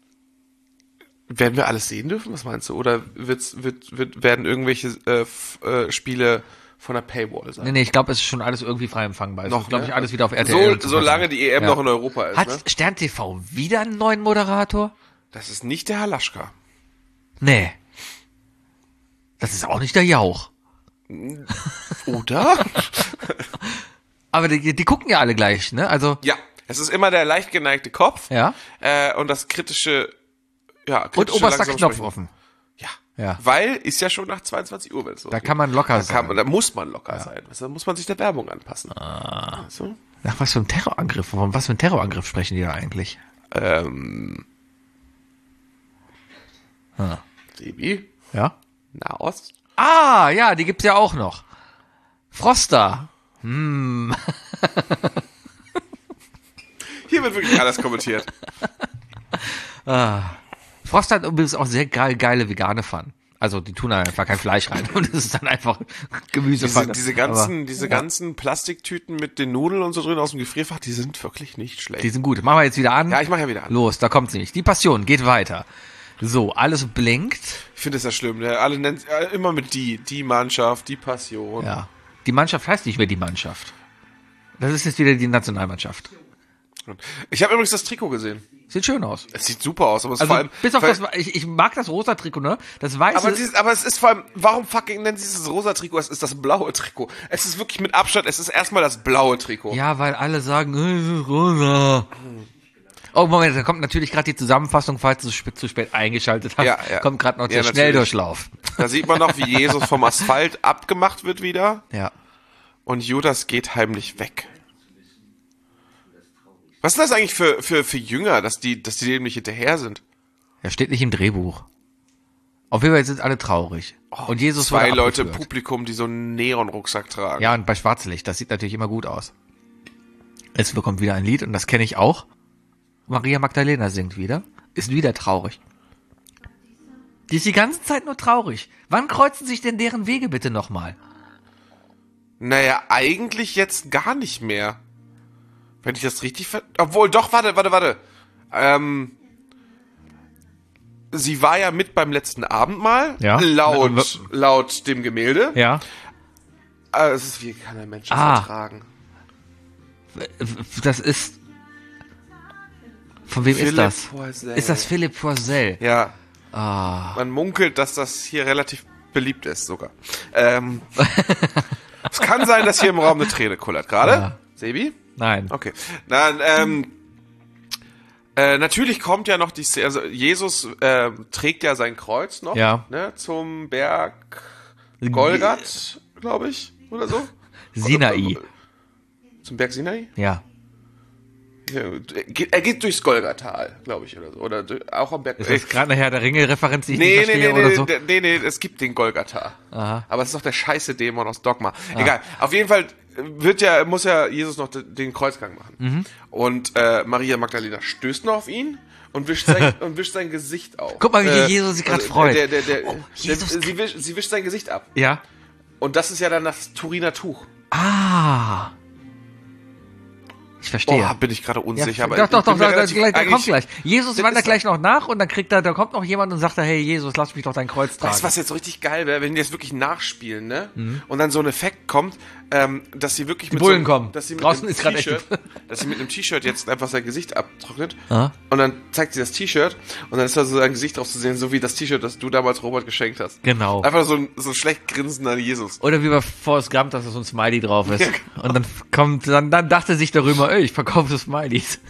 wir alles sehen dürfen? Was meinst du? Oder werden irgendwelche Spiele von der Paywall sein? Nee, ich glaube, es ist schon alles irgendwie frei empfangbar. Es ist, glaube ich, ne? alles wieder auf RTL. Solange die EM Ja. noch in Europa ist, Hat ne? Stern TV wieder einen neuen Moderator? Das ist nicht der Halaschka. Nee. Das ist auch nicht der Jauch. Oder? Aber die gucken ja alle gleich, ne? Also, Ja, es ist immer der leicht geneigte Kopf ja. und das kritische, ja, Und kritische oberster langsam Knopf Sprechen. offen. Ja. Ja. Weil ist ja schon nach 22 Uhr, wenn es so Da kann man locker sein. Da muss man locker sein. Also, da muss man sich der Werbung anpassen. Weißt du? Ach, was für ein Terrorangriff. Von was für ein Terrorangriff sprechen die da eigentlich? Sebi, Ja? Nahost. Ah, ja, die gibt's ja auch noch. Froster. Hier wird wirklich alles kommentiert. Froster hat übrigens auch sehr geile vegane Pfannen. Also, die tun einfach kein Fleisch rein. Und es ist dann einfach Gemüsepfanne. Diese ganzen Plastiktüten mit den Nudeln und so drin aus dem Gefrierfach, die sind wirklich nicht schlecht. Die sind gut. Machen wir jetzt wieder an. Ja, ich mache ja wieder an. Los, da kommt's nicht. Die Passion geht weiter. So, alles blinkt. Ich finde das ja schlimm. Ne? Alle nennen immer mit die Mannschaft, die Passion. Ja. Die Mannschaft heißt nicht mehr die Mannschaft. Das ist jetzt wieder die Nationalmannschaft. Ich habe übrigens das Trikot gesehen. Sieht schön aus. Es sieht super aus, aber es ist Also, vor allem. bis auf das, ich mag das rosa Trikot, ne? Das weiße. aber es ist vor allem, warum fucking nennen sie es das rosa Trikot? Es ist das blaue Trikot. Es ist wirklich mit Abstand, es ist erstmal das blaue Trikot. Ja, weil alle sagen, es ist rosa. Oh, Moment, da kommt natürlich gerade die Zusammenfassung, falls du zu spät eingeschaltet hast. Ja, ja. Kommt gerade noch der Ja, natürlich. Schnelldurchlauf. Da sieht man noch, wie Jesus vom Asphalt abgemacht wird wieder. Ja. Und Judas geht heimlich weg. Was ist das eigentlich für Jünger, dass die dem nicht hinterher sind? Ja, steht nicht im Drehbuch. Auf jeden Fall sind alle traurig. Und Jesus Zwei wurde Leute im abgeführt. Publikum, die so einen Neonrucksack tragen. Ja, und bei Schwarzlicht, das sieht natürlich immer gut aus. Es bekommt wieder ein Lied und das kenne ich auch. Maria Magdalena singt wieder. Ist wieder traurig. Die ist die ganze Zeit nur traurig. Wann kreuzen sich denn deren Wege bitte nochmal? Naja, eigentlich jetzt gar nicht mehr. Wenn ich das richtig obwohl, doch, warte. Sie war ja mit beim letzten Abendmahl. Ja. Laut dem Gemälde. Ja. Es ist, wie kann ein Mensch das Ah. ertragen? Das ist... Von wem ist Philipp das? Poisel. Ist das Philipp Poisel? Ja. Ah. Man munkelt, dass das hier relativ beliebt ist sogar. Es kann sein, dass hier im Raum eine Träne kullert. Gerade? Ja. Sebi? Nein. Okay. Dann, natürlich kommt ja noch die Szene, also Jesus trägt ja sein Kreuz noch, Ja. ne, zum Berg Golgat, glaube ich, oder so. Sinai. Zum Berg Sinai? Ja. Er geht durchs Golgatal, glaube ich, oder so. Oder auch am Berg. Ist das gerade eine Herr der Ringe-Referenz, die ich Nee, nicht verstehe oder so? nee, es gibt den Golgatha. Aha. Aber es ist doch der scheiße Dämon aus Dogma. Egal. Auf jeden Fall muss ja Jesus noch den Kreuzgang machen. Und Maria Magdalena stößt noch auf ihn und wischt sein Gesicht auf. Guck mal, wie Jesus sich gerade freut. Jesus. Sie wischt sein Gesicht ab. Ja. Und das ist ja dann das Turiner Tuch. Ah. Ich verstehe. Boah, bin ich gerade unsicher. Ja, aber doch, ich bin mir der kommt eigentlich- gleich. Jesus Das wandert ist- gleich noch nach und dann da kommt noch jemand und sagt, hey Jesus, lass mich doch dein Kreuz tragen. Weißt du, was jetzt so richtig geil wäre, wenn die das wirklich nachspielen, ne? Und dann so ein Effekt kommt, dass sie wirklich mit Bullen so, kommen. dass sie mit Draußen einem ist gerade echt T-Shirt, dass sie mit einem T-Shirt jetzt einfach sein Gesicht abtrocknet Ah. und dann zeigt sie das T-Shirt und dann ist da so ein Gesicht drauf zu sehen, so wie das T-Shirt, das du damals Robert geschenkt hast. Genau. Einfach so ein schlecht grinsender Jesus. Oder wie bei Forrest Gump, dass da so ein Smiley drauf ist. Und dann dachte sich der Römer, ey, ich verkaufe so Smileys.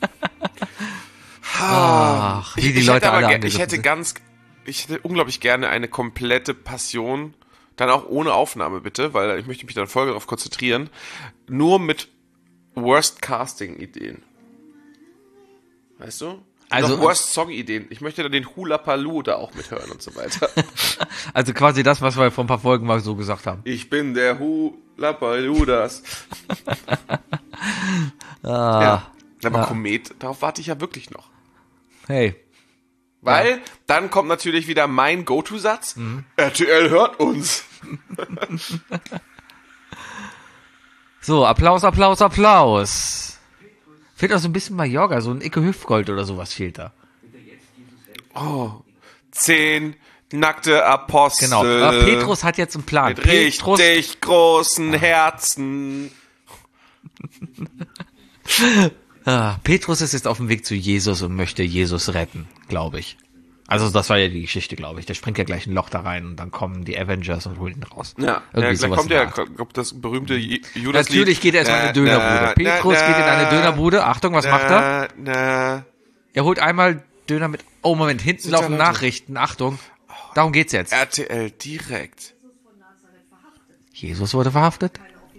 Ach, wie die Leute alle angegriffen sind. Ich hätte unglaublich gerne eine komplette Passion, dann auch ohne Aufnahme bitte, weil ich möchte mich dann voll darauf konzentrieren, nur mit Worst Casting Ideen. Weißt du? Also- noch Worst Song Ideen. Ich möchte dann den Hula Paloo da auch mithören und so weiter. Also quasi das, was wir vor ein paar Folgen mal so gesagt haben. Ich bin der Hula Paloo das. Ja. Aber Komet, darauf warte ich ja wirklich noch. Hey. Weil dann kommt natürlich wieder mein Go-To-Satz. RTL hört uns. So, Applaus, Applaus, Applaus. Fehlt auch so ein bisschen Mallorca, so ein Icke Hüftgold oder sowas fehlt da. 10 nackte Apostel. Genau. Aber Petrus hat jetzt einen Plan. Mit richtig großen Herzen. Petrus ist jetzt auf dem Weg zu Jesus und möchte Jesus retten, glaube ich. Also das war ja die Geschichte, glaube ich. Der springt ja gleich ein Loch da rein und dann kommen die Avengers und holen ihn raus. Ja, Irgendwie gleich sowas kommt in der Art. kommt das berühmte Judas. Natürlich geht er erstmal in eine Dönerbude. Petrus geht in eine Dönerbude. Achtung, was macht er? Er holt einmal Döner mit... Oh, Moment, hinten Sind da laufen Leute? Nachrichten. Achtung, darum geht's jetzt. RTL direkt. Jesus wurde verhaftet.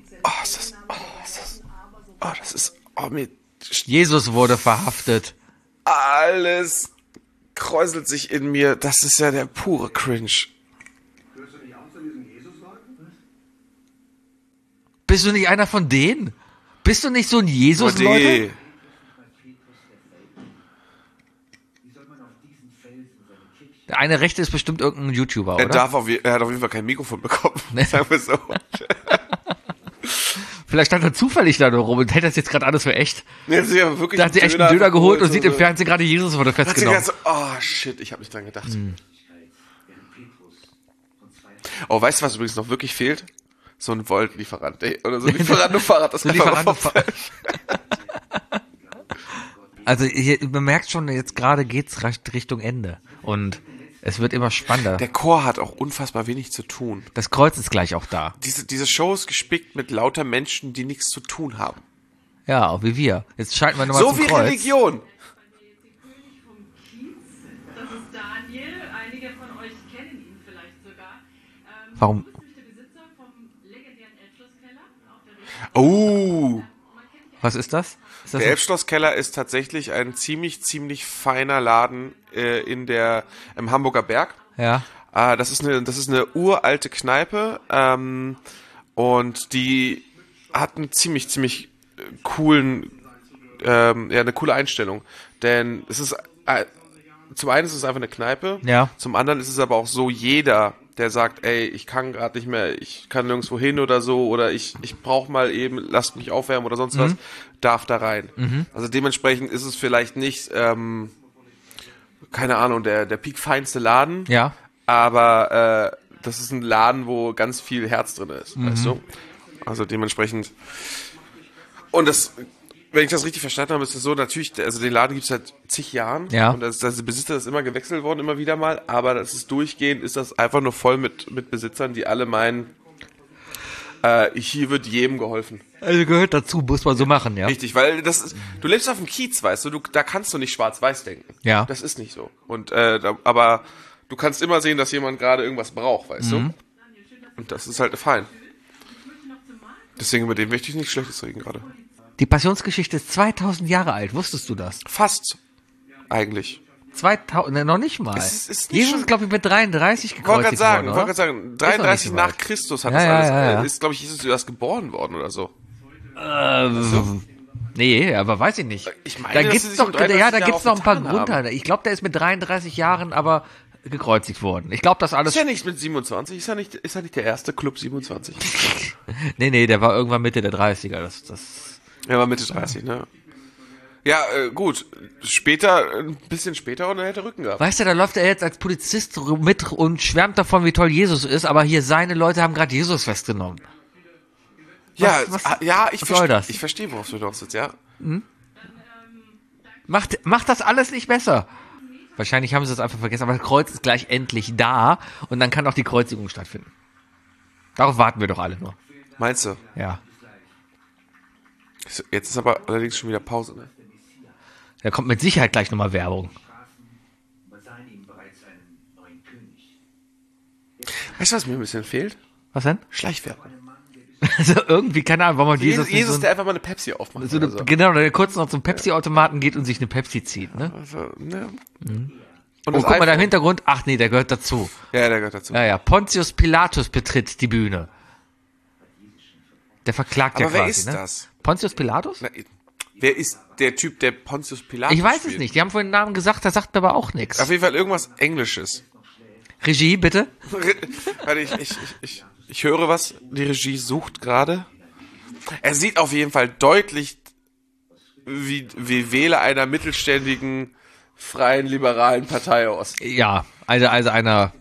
Jesus wurde verhaftet. Alles kräuselt sich in mir. Das ist ja der pure Cringe. Bist du nicht einer von denen? Bist du nicht so ein Jesus, Leute? Der eine Rechte ist bestimmt irgendein YouTuber, Er oder? hat auf jeden Fall kein Mikrofon bekommen. Sagen wir so. Vielleicht stand er zufällig da nur rum und hält das jetzt gerade alles für echt. Jetzt hat sie aber wirklich Da hat sie echt einen Döner geholt und sieht im so. Fernsehen gerade Jesus wurde Hat sie festgenommen. gedacht so, oh shit, ich habe nicht dran gedacht. Oh, weißt du, was übrigens noch wirklich fehlt? So ein Volt-Lieferant, ey. Oder so ein Lieferando-Fahrrad, das So einfach mal Lieferando- Also man merkt schon, jetzt gerade geht's Richtung Ende. Und es wird immer spannender. Der Chor hat auch unfassbar wenig zu tun. Das Kreuz ist gleich auch da. Diese Show ist gespickt mit lauter Menschen, die nichts zu tun haben. Ja, auch wie wir. Jetzt schalten wir nochmal So zum wie Kreuz. Religion. Das ist Daniel. Einige von euch kennen ihn vielleicht sogar. Warum? Das ist der Besitzer vom legendären Elbschlosskeller auf der Reeperbahn. Oh. Was ist das? Ist das Der Elbschlosskeller ist tatsächlich ein ziemlich feiner Laden im Hamburger Berg. ja. Das ist eine uralte Kneipe und die hat einen ziemlich coolen, eine coole Einstellung. Denn es ist zum einen ist es einfach eine Kneipe, Ja. zum anderen ist es aber auch so, jeder, der sagt, ey, ich kann gerade nicht mehr, ich kann nirgendwo hin oder so, oder ich brauche mal eben, lasst mich aufwärmen oder sonst was, darf da rein. Also dementsprechend ist es vielleicht nicht, keine Ahnung, der piekfeinste Laden, Ja. aber das ist ein Laden, wo ganz viel Herz drin ist, weißt du? Also dementsprechend. Und das, wenn ich das richtig verstanden habe, ist es so, natürlich, also den Laden gibt es seit zig Jahren. Ja. Und der Besitzer ist immer gewechselt worden, immer wieder mal, aber das ist durchgehend, ist das einfach nur voll mit Besitzern, die alle meinen, hier wird jedem geholfen. Also gehört dazu, muss man so machen, ja. Richtig, weil du lebst auf dem Kiez, weißt du, da kannst du nicht schwarz-weiß denken. Ja. Das ist nicht so. Und, aber du kannst immer sehen, dass jemand gerade irgendwas braucht, weißt du? Und das ist halt fein. Deswegen, über den möchte ich nichts Schlechtes reden gerade. Die Passionsgeschichte ist 2000 Jahre alt. Wusstest du das? Fast. Eigentlich. 2000, noch nicht mal. Es ist nicht Jesus schon- ist, glaube ich, mit 33 Ich wollte gekreuzigt gerade worden, sagen, oder? 33 so nach weit. Christus hat Ja, das ja, alles, ja. ist, glaube ich, Jesus erst geboren worden oder so. Nee, aber weiß ich nicht. Ich meine, da dass gibt's sie sich doch, um 33 ja, da Jahre gibt's noch ein paar aufgetan haben. Grundteile. Ich glaube, der ist mit 33 Jahren aber gekreuzigt worden. Ich glaube, das alles. Ist ja nicht mit 27, ist ja nicht der erste Club 27. Nee, der war irgendwann Mitte der 30er. Das. Er war Mitte 30, ne? Ja, gut. Später, ein bisschen später und er hätte Rücken gehabt. Weißt du, da läuft er jetzt als Polizist mit und schwärmt davon, wie toll Jesus ist, aber hier seine Leute haben gerade Jesus festgenommen. Ich soll das? Ich verstehe, worauf du hinaus willst, ja. Macht das alles nicht besser. Wahrscheinlich haben sie es einfach vergessen, aber das Kreuz ist gleich endlich da und dann kann auch die Kreuzigung stattfinden. Darauf warten wir doch alle nur. Meinst du? Ja. Jetzt ist aber allerdings schon wieder Pause, ne? Da kommt mit Sicherheit gleich nochmal Werbung. Weißt du, was mir ein bisschen fehlt? Was denn? Schleichwerbung. Also irgendwie, keine Ahnung, warum man Jesus, nicht Jesus, so, der einfach mal eine Pepsi aufmacht. so oder eine, so. genau, der kurz noch zum Pepsi-Automaten geht und sich eine Pepsi zieht, ne? Also, ne? Oh, Und das guck mal da im iPhone. Hintergrund. Ach nee, der gehört dazu. Ja, der gehört dazu. Ja, Pontius Pilatus betritt die Bühne. Der verklagt ja Aber quasi, wer ist ne? das? Pontius Pilatus? Na, wer ist der Typ, der Pontius Pilatus Ich weiß es spielt? nicht. Die haben vorhin den Namen gesagt, der sagt mir aber auch nichts. Auf jeden Fall irgendwas Englisches. Regie, bitte? Warte, ich höre was. Die Regie sucht gerade. Er sieht auf jeden Fall deutlich wie Wähler einer mittelständigen, freien, liberalen Partei aus. Ja, also einer,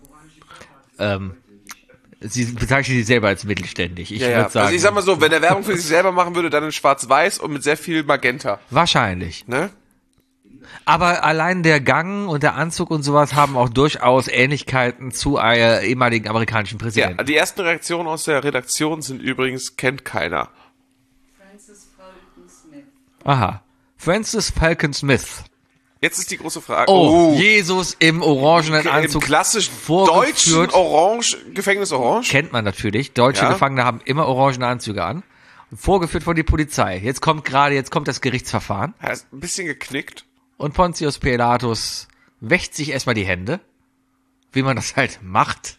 sie bezeichnet sich selber als mittelständig. Ich würde sagen. Also ich sag mal so, wenn er Werbung für sich selber machen würde, dann in schwarz-weiß und mit sehr viel Magenta. Wahrscheinlich. Ne? Aber allein der Gang und der Anzug und sowas haben auch durchaus Ähnlichkeiten zu einem ehemaligen amerikanischen Ja, Präsidenten. die ersten Reaktionen aus der Redaktion sind übrigens, kennt keiner. Francis Fulton Smith. Aha. Francis Falcon Smith. Jetzt ist die große Frage. Oh, Jesus im orangenen Im Anzug. klassischen vorgeführt. deutschen Gefängnis Orange. Kennt man natürlich. Deutsche Ja. Gefangene haben immer orangene Anzüge an. Vorgeführt von der Polizei. Jetzt kommt das Gerichtsverfahren. Er ist ein bisschen geknickt. Und Pontius Pilatus wäscht sich erstmal die Hände. Wie man das halt macht.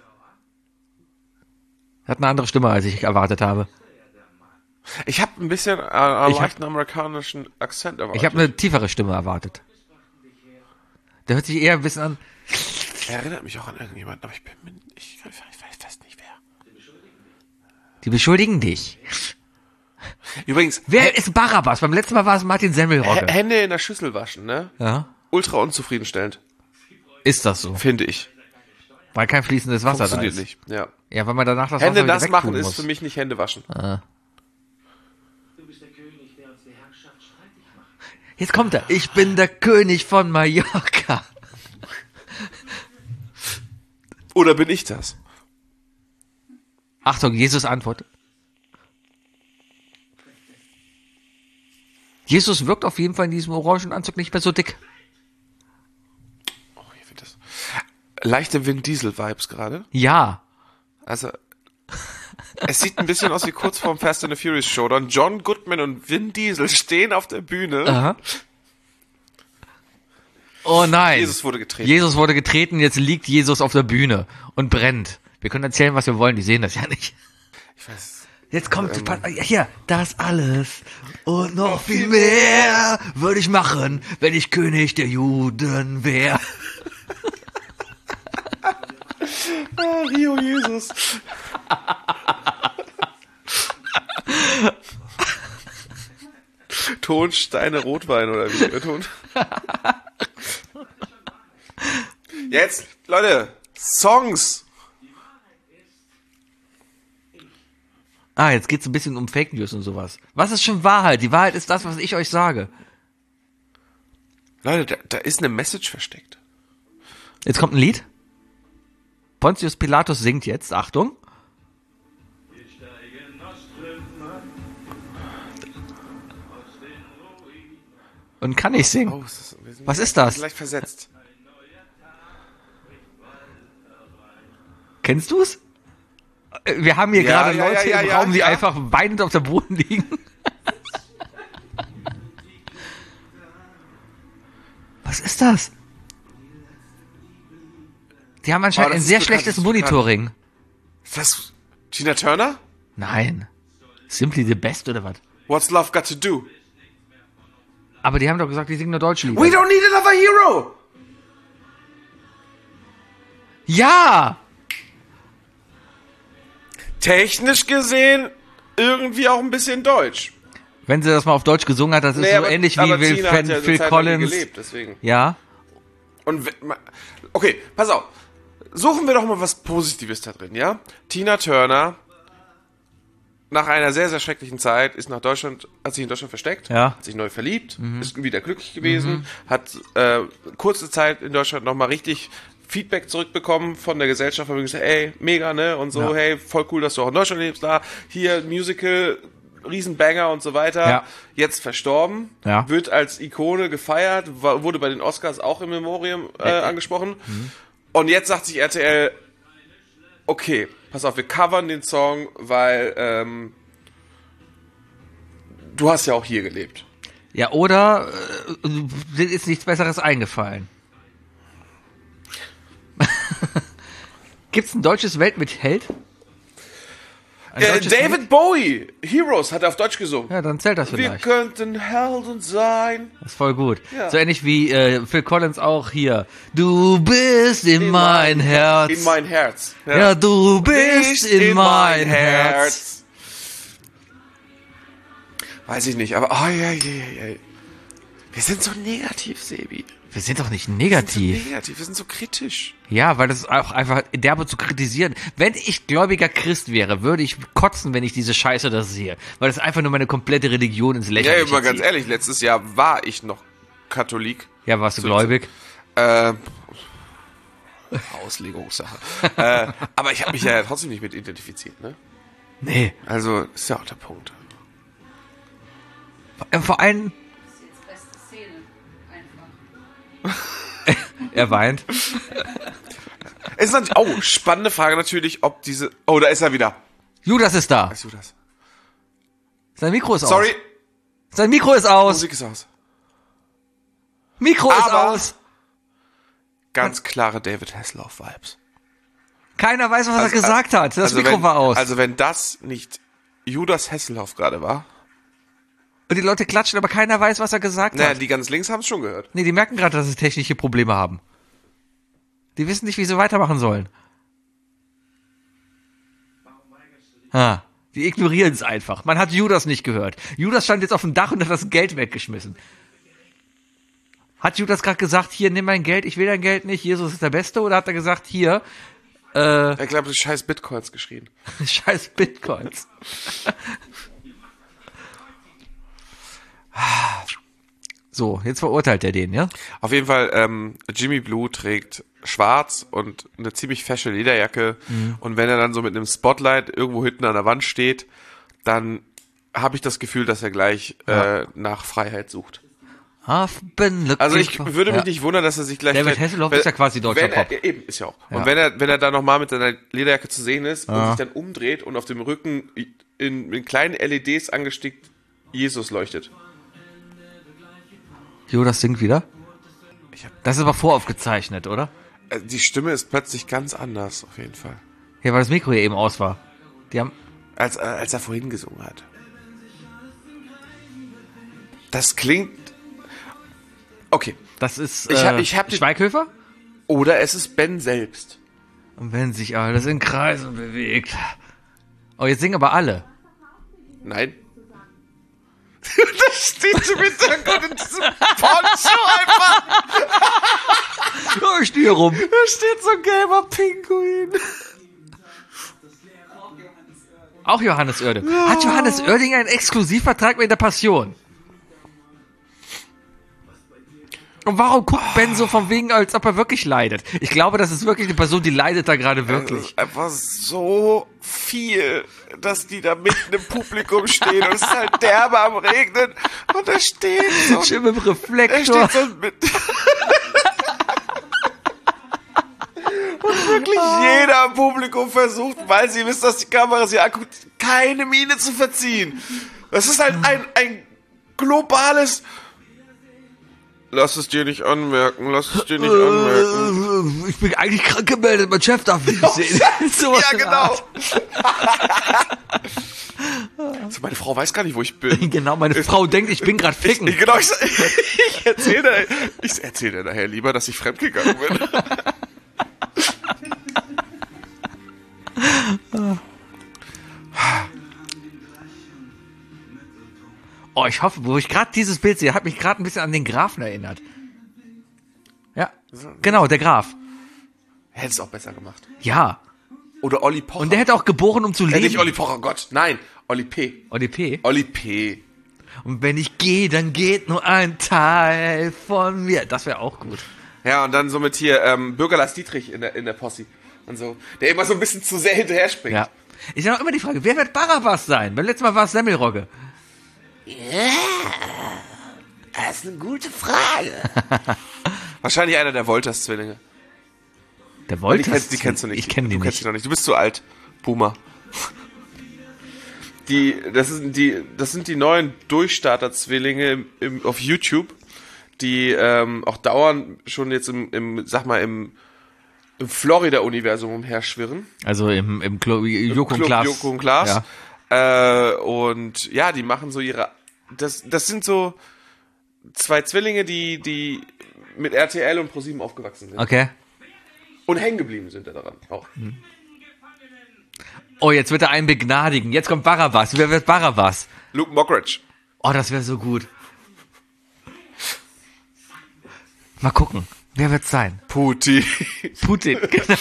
Hat eine andere Stimme, als ich erwartet habe. Ich habe ein bisschen einen Ich hab- leichten amerikanischen Akzent erwartet. Ich habe eine tiefere Stimme erwartet. Der hört sich eher ein bisschen an. Er erinnert mich auch an irgendjemanden, aber ich weiß nicht wer. Die beschuldigen dich. Übrigens, Wer ist Barabbas? Beim letzten Mal war es Martin Semmelrogge. Hände in der Schüssel waschen, ne? Ja. Ultra unzufriedenstellend, Ist das so? finde ich. Weil kein fließendes Wasser da Funktioniert ist. nicht. Ja. Ja, weil man danach das Hände Wasser wieder nass wegtun machen ist muss. für mich nicht Hände waschen. Jetzt kommt er. Ich bin der König von Mallorca. Oder bin ich das? Achtung, Jesus antwortet. Jesus wirkt auf jeden Fall in diesem orangen Anzug nicht mehr so dick. Oh, ich finde das. Leichte Vin Diesel-Vibes gerade. Ja. Also, es sieht ein bisschen aus wie kurz vorm Fast and the Furious Showdown. John Goodman und Vin Diesel stehen auf der Bühne. Aha. Oh nein. Jesus wurde getreten. Jesus wurde getreten, jetzt liegt Jesus auf der Bühne und brennt. Wir können erzählen, was wir wollen, die sehen das ja nicht. Ich weiß. Jetzt kommt, hier, das alles und noch viel mehr würde ich machen, wenn ich König der Juden wäre. Ah, Rio Jesus. Tonsteine Rotwein oder wie? Ton. Jetzt, Leute, Songs. Ah, jetzt geht's ein bisschen um Fake News und sowas. Was ist schon Wahrheit? Die Wahrheit ist das, was ich euch sage. Leute, da ist eine Message versteckt. Jetzt kommt ein Lied. Pontius Pilatus singt jetzt, Achtung. Und kann nicht singen. Oh, Was ist das? Leicht versetzt. Kennst du's? Wir haben hier Ja, gerade ja, Leute ja, im ja, Raum, die ja. einfach weinend auf dem Boden liegen. ist das? Die haben anscheinend Oh, das ein sehr ist bekannt, schlechtes das ist bekannt. Monitoring. Ist das Tina Turner? Nein. Simply the Best oder was? What's Love Got to Do? Aber die haben doch gesagt, die singen nur deutsche Lieder. We don't need another hero! Ja! Technisch gesehen irgendwie auch ein bisschen deutsch. Wenn sie das mal auf Deutsch gesungen hat, das ist so ähnlich wie Tina hat ja eine Phil Zeit lang Collins. gelebt, deswegen. Ja. Und okay, pass auf. Suchen wir doch mal was Positives da drin, ja? Tina Turner, nach einer sehr, sehr schrecklichen Zeit, ist nach Deutschland, hat sich in Deutschland versteckt, Ja. hat sich neu verliebt, ist wieder glücklich gewesen, hat kurze Zeit in Deutschland nochmal richtig Feedback zurückbekommen von der Gesellschaft, wo wir gesagt, ey, mega, ne? Und so, Ja. hey, voll cool, dass du auch in Deutschland lebst, da, hier, Musical, Riesenbanger und so weiter. Ja. Jetzt verstorben, Ja. wird als Ikone gefeiert, wurde bei den Oscars auch im Memoriam angesprochen. Und jetzt sagt sich RTL, okay, pass auf, wir covern den Song, weil du hast ja auch hier gelebt. Ja, oder dir ist nichts Besseres eingefallen. Gibt's ein deutsches Weltmitheld? Ein deutsches David Lied? Bowie, Heroes, hat er auf Deutsch gesungen. Ja, dann zählt das Wir vielleicht. könnten Helden sein. Das ist voll gut. Ja. So ähnlich wie Phil Collins auch hier. Du bist in mein Herz. In mein Herz. Ja, du bist in mein Herz. Weiß ich nicht, aber wir sind so negativ, Sebi. Wir sind doch nicht Wir sind negativ. so negativ, wir sind so kritisch. Ja, weil das ist auch einfach derbe zu kritisieren. Wenn ich gläubiger Christ wäre, würde ich kotzen, wenn ich diese Scheiße da sehe. Weil das einfach nur meine komplette Religion ins Ja, Lächerliche mal ganz zieht. ehrlich, letztes Jahr war ich noch Katholik. Ja, warst du gläubig? Auslegungssache. Aber ich habe mich ja trotzdem nicht mit identifiziert, ne? Nee. Also, ist ja auch der Punkt. Vor allem, Das ist jetzt beste Szene. Einfach. er weint. Es ist natürlich, oh, spannende Frage natürlich, ob diese, oh, da ist er wieder. Judas ist da. Weißt du das? Sein Mikro ist Sorry, aus. Sein Mikro ist aus. Musik ist aus. Mikro ist Aber- aus. Ganz klare David Hasselhoff-Vibes. Keiner weiß, was er gesagt hat. Das Mikro wenn, war aus. Also wenn das nicht Judas Hasselhoff gerade war, Und die Leute klatschen, aber keiner weiß, was er gesagt naja, hat. die ganz links haben es schon gehört. Nee, die merken gerade, dass sie technische Probleme haben. Die wissen nicht, wie sie weitermachen sollen. Die ignorieren es einfach. Man hat Judas nicht gehört. Judas stand jetzt auf dem Dach und hat das Geld weggeschmissen. Hat Judas gerade gesagt, hier, nimm mein Geld, ich will dein Geld nicht, Jesus ist der Beste? Oder hat er gesagt, hier, Ich glaube, das scheiß Bitcoins geschrien. scheiß Bitcoins? So, jetzt verurteilt er den, ja? Auf jeden Fall, Jimmy Blue trägt schwarz und eine ziemlich fesche Lederjacke. Und wenn er dann so mit einem Spotlight irgendwo hinten an der Wand steht, dann habe ich das Gefühl, dass er gleich nach Freiheit sucht. I've been looking Also ich for- würde mich Ja. nicht wundern, dass er sich gleich... David Hasselhoff ist ja quasi deutscher wenn er, Pop. Eben, ist ja auch. Ja. Und wenn er da nochmal mit seiner Lederjacke zu sehen ist und sich dann umdreht und auf dem Rücken in kleinen LEDs angestickt Jesus leuchtet. Judas singt wieder? Das ist aber voraufgezeichnet, oder? Die Stimme ist plötzlich ganz anders, auf jeden Fall. Ja, weil das Mikro hier eben aus war. Die haben... Als er vorhin gesungen hat. Das klingt... Okay. Das ist Ich hab die- Schweighöfer? Oder es ist Ben selbst. Und wenn sich alles in Kreisen bewegt. Oh, jetzt singen aber alle. Nein. Das steht im Hintergrund in diesem Poncho einfach. Oh, ich stehe rum. Da steht so ein gelber Pinguin. Auch Johannes Oerding. Hat Johannes Oerding einen Exklusivvertrag mit der Passion? Und warum guckt Ben so von wegen, als ob er wirklich leidet? Ich glaube, das ist wirklich eine Person, die leidet da gerade Das wirklich. ist einfach so viel, dass die da mitten im Publikum stehen und es ist halt derbe am Regnen und da steht so... Schön mit dem Er Reflektor. steht so mit... Und wirklich jeder im Publikum versucht, weil sie wissen, dass die Kamera sie anguckt, keine Miene zu verziehen. Das ist halt ein globales... Lass es dir nicht anmerken, lass es dir nicht anmerken. Ich bin eigentlich krank gemeldet, mein Chef darf mich nicht sehen. Sowas Ja, in der genau. Art. Also meine Frau weiß gar nicht, wo ich bin. Genau, meine Frau denkt, ich bin gerade ficken. Genau, ich erzähle dir nachher lieber, dass ich fremdgegangen bin. Oh, ich hoffe, wo ich gerade dieses Bild sehe, hat mich gerade ein bisschen an den Grafen erinnert. Ja, genau, der Graf. Hätte es auch besser gemacht. Ja. Oder Olli Pocher. Und der hätte auch geboren, um zu leben. Nicht Olli Pocher, Gott. Nein, Olli P. Olli P. Olli P. Und wenn ich gehe, dann geht nur ein Teil von mir. Das wäre auch gut. Ja, und dann so mit hier Bürger Lars Dietrich in der Posse. Und so. Der immer so ein bisschen zu sehr hinterher springt. Ja. Ich habe immer die Frage, wer wird Barabbas sein? Beim letzten Mal war es Semmelrogge. Das ist eine gute Frage. Wahrscheinlich einer der Wolters-Zwillinge. Der wollte Die kennst du nicht. Ich kenne die Du kennst nicht. die noch nicht. Du bist zu alt. Boomer. Das sind die neuen Durchstarter-Zwillinge auf YouTube, die auch dauernd schon jetzt im Florida-Universum umherschwirren. Also im Joko und Club Klaas. Joko und Klaas. Ja. Und ja, die machen so das sind so zwei Zwillinge, die mit RTL und ProSieben aufgewachsen sind. Okay. Und hängen geblieben sind da daran auch. Oh, jetzt wird er einen begnadigen. Jetzt kommt Barabbas. Wer wird Barabbas? Luke Mockridge. Oh, das wäre so gut. Mal gucken. Wer wird's sein? Putin. Putin. Genau.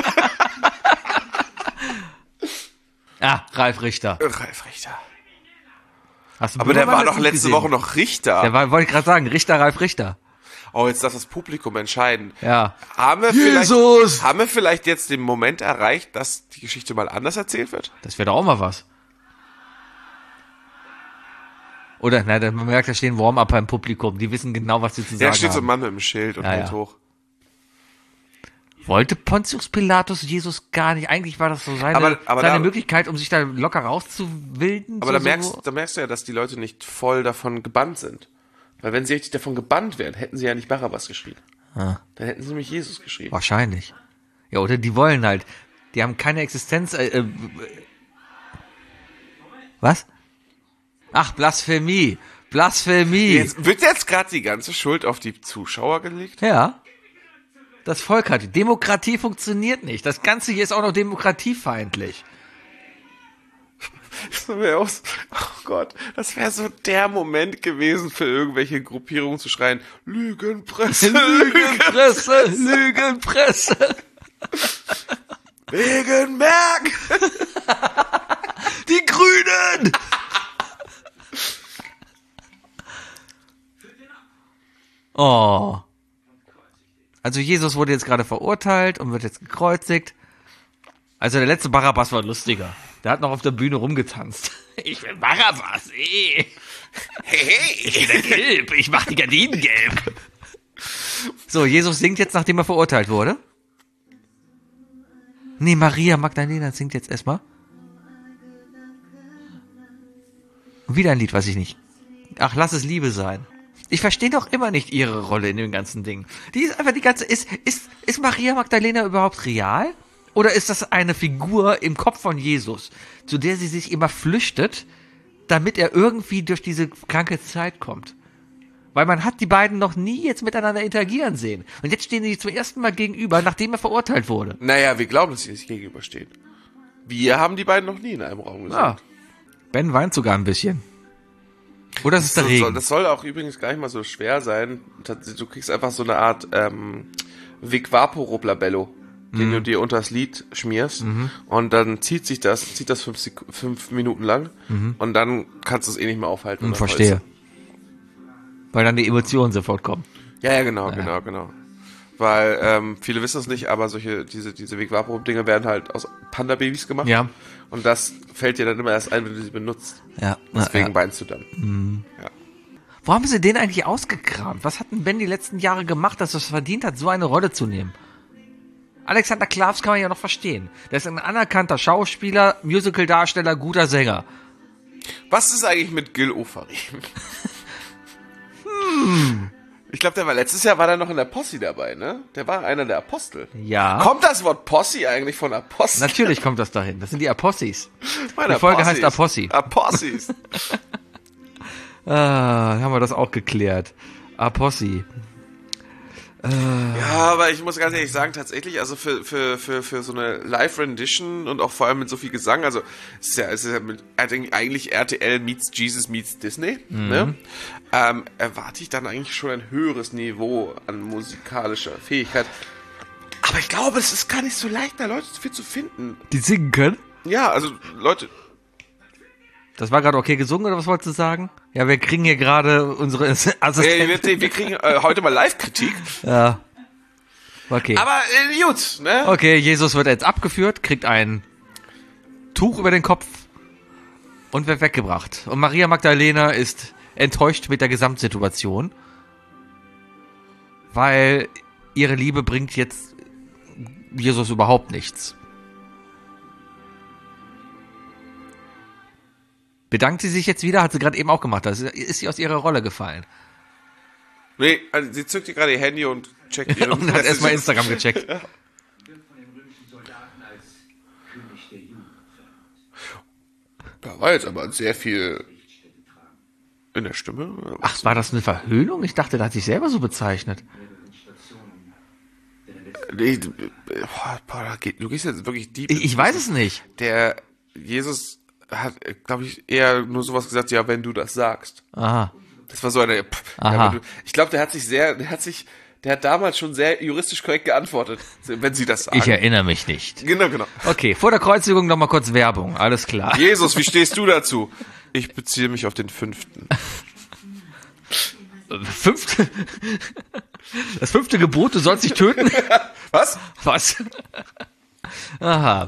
Ralf Richter. Ralf Richter. Hast du Aber der war Böhmermann doch dazu letzte gesehen? Woche noch Richter. Wollte ich gerade sagen, Richter Ralf Richter. Oh, jetzt darf das Publikum entscheiden. Ja. Haben wir vielleicht jetzt den Moment erreicht, dass die Geschichte mal anders erzählt wird? Das wäre doch auch mal was. Oder, man merkt, da stehen Warm-Upper im Publikum. Die wissen genau, was sie zu sagen Da steht so ein haben. Mann mit dem Schild und Ja, hält ja. hoch. Wollte Pontius Pilatus Jesus gar nicht. Eigentlich war das so seine Aber da- Möglichkeit, um sich da locker rauszuwilden. Aber da merkst du ja, dass die Leute nicht voll davon gebannt sind. Weil wenn sie richtig davon gebannt wären, hätten sie ja nicht Barabbas geschrieben. Dann hätten sie nämlich Jesus geschrieben. Wahrscheinlich. Ja, oder die wollen halt. Die haben keine Existenz. Was? Ach, Blasphemie. Blasphemie. Wird jetzt gerade die ganze Schuld auf die Zuschauer gelegt? Ja. Das Volk hat. Demokratie funktioniert nicht. Das Ganze hier ist auch noch demokratiefeindlich. Oh Gott, das wäre so der Moment gewesen für irgendwelche Gruppierungen zu schreien, Lügenpresse, Lügenpresse, Lügenpresse. Wegenberg. Die Grünen. Oh. Also Jesus wurde jetzt gerade verurteilt und wird jetzt gekreuzigt. Also der letzte Barabbas war lustiger. Der hat noch auf der Bühne rumgetanzt. Ich bin Barabbas, Hey, Ich bin der Gelb, ich mach die Gardinen gelb. So, Jesus singt jetzt, nachdem er verurteilt wurde. Nee, Maria Magdalena singt jetzt erstmal. Und wieder ein Lied, weiß ich nicht. Ach, lass es Liebe sein. Ich verstehe doch immer nicht ihre Rolle in dem ganzen Ding. Die ist einfach die ganze... Ist Maria Magdalena überhaupt real? Oder ist das eine Figur im Kopf von Jesus, zu der sie sich immer flüchtet, damit er irgendwie durch diese kranke Zeit kommt? Weil man hat die beiden noch nie jetzt miteinander interagieren sehen. Und jetzt stehen die zum ersten Mal gegenüber, nachdem er verurteilt wurde. Naja, wir glauben, dass sie sich gegenüberstehen. Wir haben die beiden noch nie in einem Raum gesehen. Ah, Ben weint sogar ein bisschen. Oder ist es der Regen? Das soll auch übrigens gar nicht mal so schwer sein. Du kriegst einfach so eine Art Vic Vaporub Labello, den du dir unter das Lied schmierst, und dann zieht das 5 Minuten lang, und dann kannst du es eh nicht mehr aufhalten. oder Verstehe. Weil dann die Emotionen sofort kommen. Ja, genau. Weil viele wissen es nicht, aber diese Vic Vaporub Dinge werden halt aus Panda-Babys gemacht. Ja. Und das fällt dir dann immer erst ein, wenn du sie benutzt. Ja. Deswegen weinst du dann. Ja. Wo haben sie den eigentlich ausgekramt? Was hat denn Ben die letzten Jahre gemacht, dass er es verdient hat, so eine Rolle zu nehmen? Alexander Klavs kann man ja noch verstehen. Der ist ein anerkannter Schauspieler, Musical-Darsteller, guter Sänger. Was ist eigentlich mit Gil Ofarim? Ich glaube, der war letztes Jahr war der noch in der Posse dabei, ne? Der war einer der Apostel. Ja. Kommt das Wort Posse eigentlich von Apostel? Natürlich kommt das dahin. Das sind die Apossis. Meine Die Folge Apossis. heißt Apossi. Apossis. Haben wir das auch geklärt. Apossi. Ja, aber ich muss ganz ehrlich sagen, tatsächlich, also für so eine Live-Rendition und auch vor allem mit so viel Gesang, also es ist ja mit, eigentlich RTL meets Jesus meets Disney, ne? Erwarte ich dann eigentlich schon ein höheres Niveau an musikalischer Fähigkeit. Aber ich glaube, es ist gar nicht so leicht, da Leute für zu finden. Die singen können? Ja, also Leute, Das war gerade okay gesungen, oder was wolltest du sagen? Ja, wir kriegen hier gerade unsere Assistentin. wir kriegen heute mal Live-Kritik. Ja. Okay. Aber gut, ne? Okay, Jesus wird jetzt abgeführt, kriegt ein Tuch über den Kopf und wird weggebracht. Und Maria Magdalena ist enttäuscht mit der Gesamtsituation, weil ihre Liebe bringt jetzt Jesus überhaupt nichts. Bedankt sie sich jetzt wieder? Hat sie gerade eben auch gemacht. Das ist sie aus ihrer Rolle gefallen. Nee, also sie zückt hier gerade ihr Handy und checkt ihre Und hat erstmal Instagram gecheckt. Wird von den römischen Soldaten als König der Juden verehrt. Da war jetzt aber sehr viel in der Stimme. Ach, war das eine Verhöhnung? Ich dachte, der hat sich selber so bezeichnet. Nee, du gehst jetzt wirklich deep. Ich weiß es nicht. Der Jesus hat, glaube ich, eher nur sowas gesagt, ja, wenn du das sagst. Aha. Das war so eine, Aha. ich glaube, der hat damals schon sehr juristisch korrekt geantwortet, wenn sie das sagen. Ich erinnere mich nicht. Genau. Okay, vor der Kreuzigung nochmal kurz Werbung. Alles klar. Jesus, wie stehst du dazu? Ich beziehe mich auf den 5. Das 5. Gebot, du sollst dich töten? Was? Was? Aha.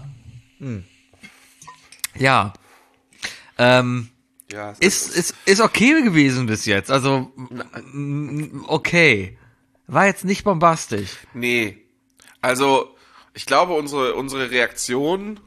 Ja. Ja, Ist okay gewesen bis jetzt. Also, okay. War jetzt nicht bombastisch. nee. Also, ich glaube, unsere Reaktion,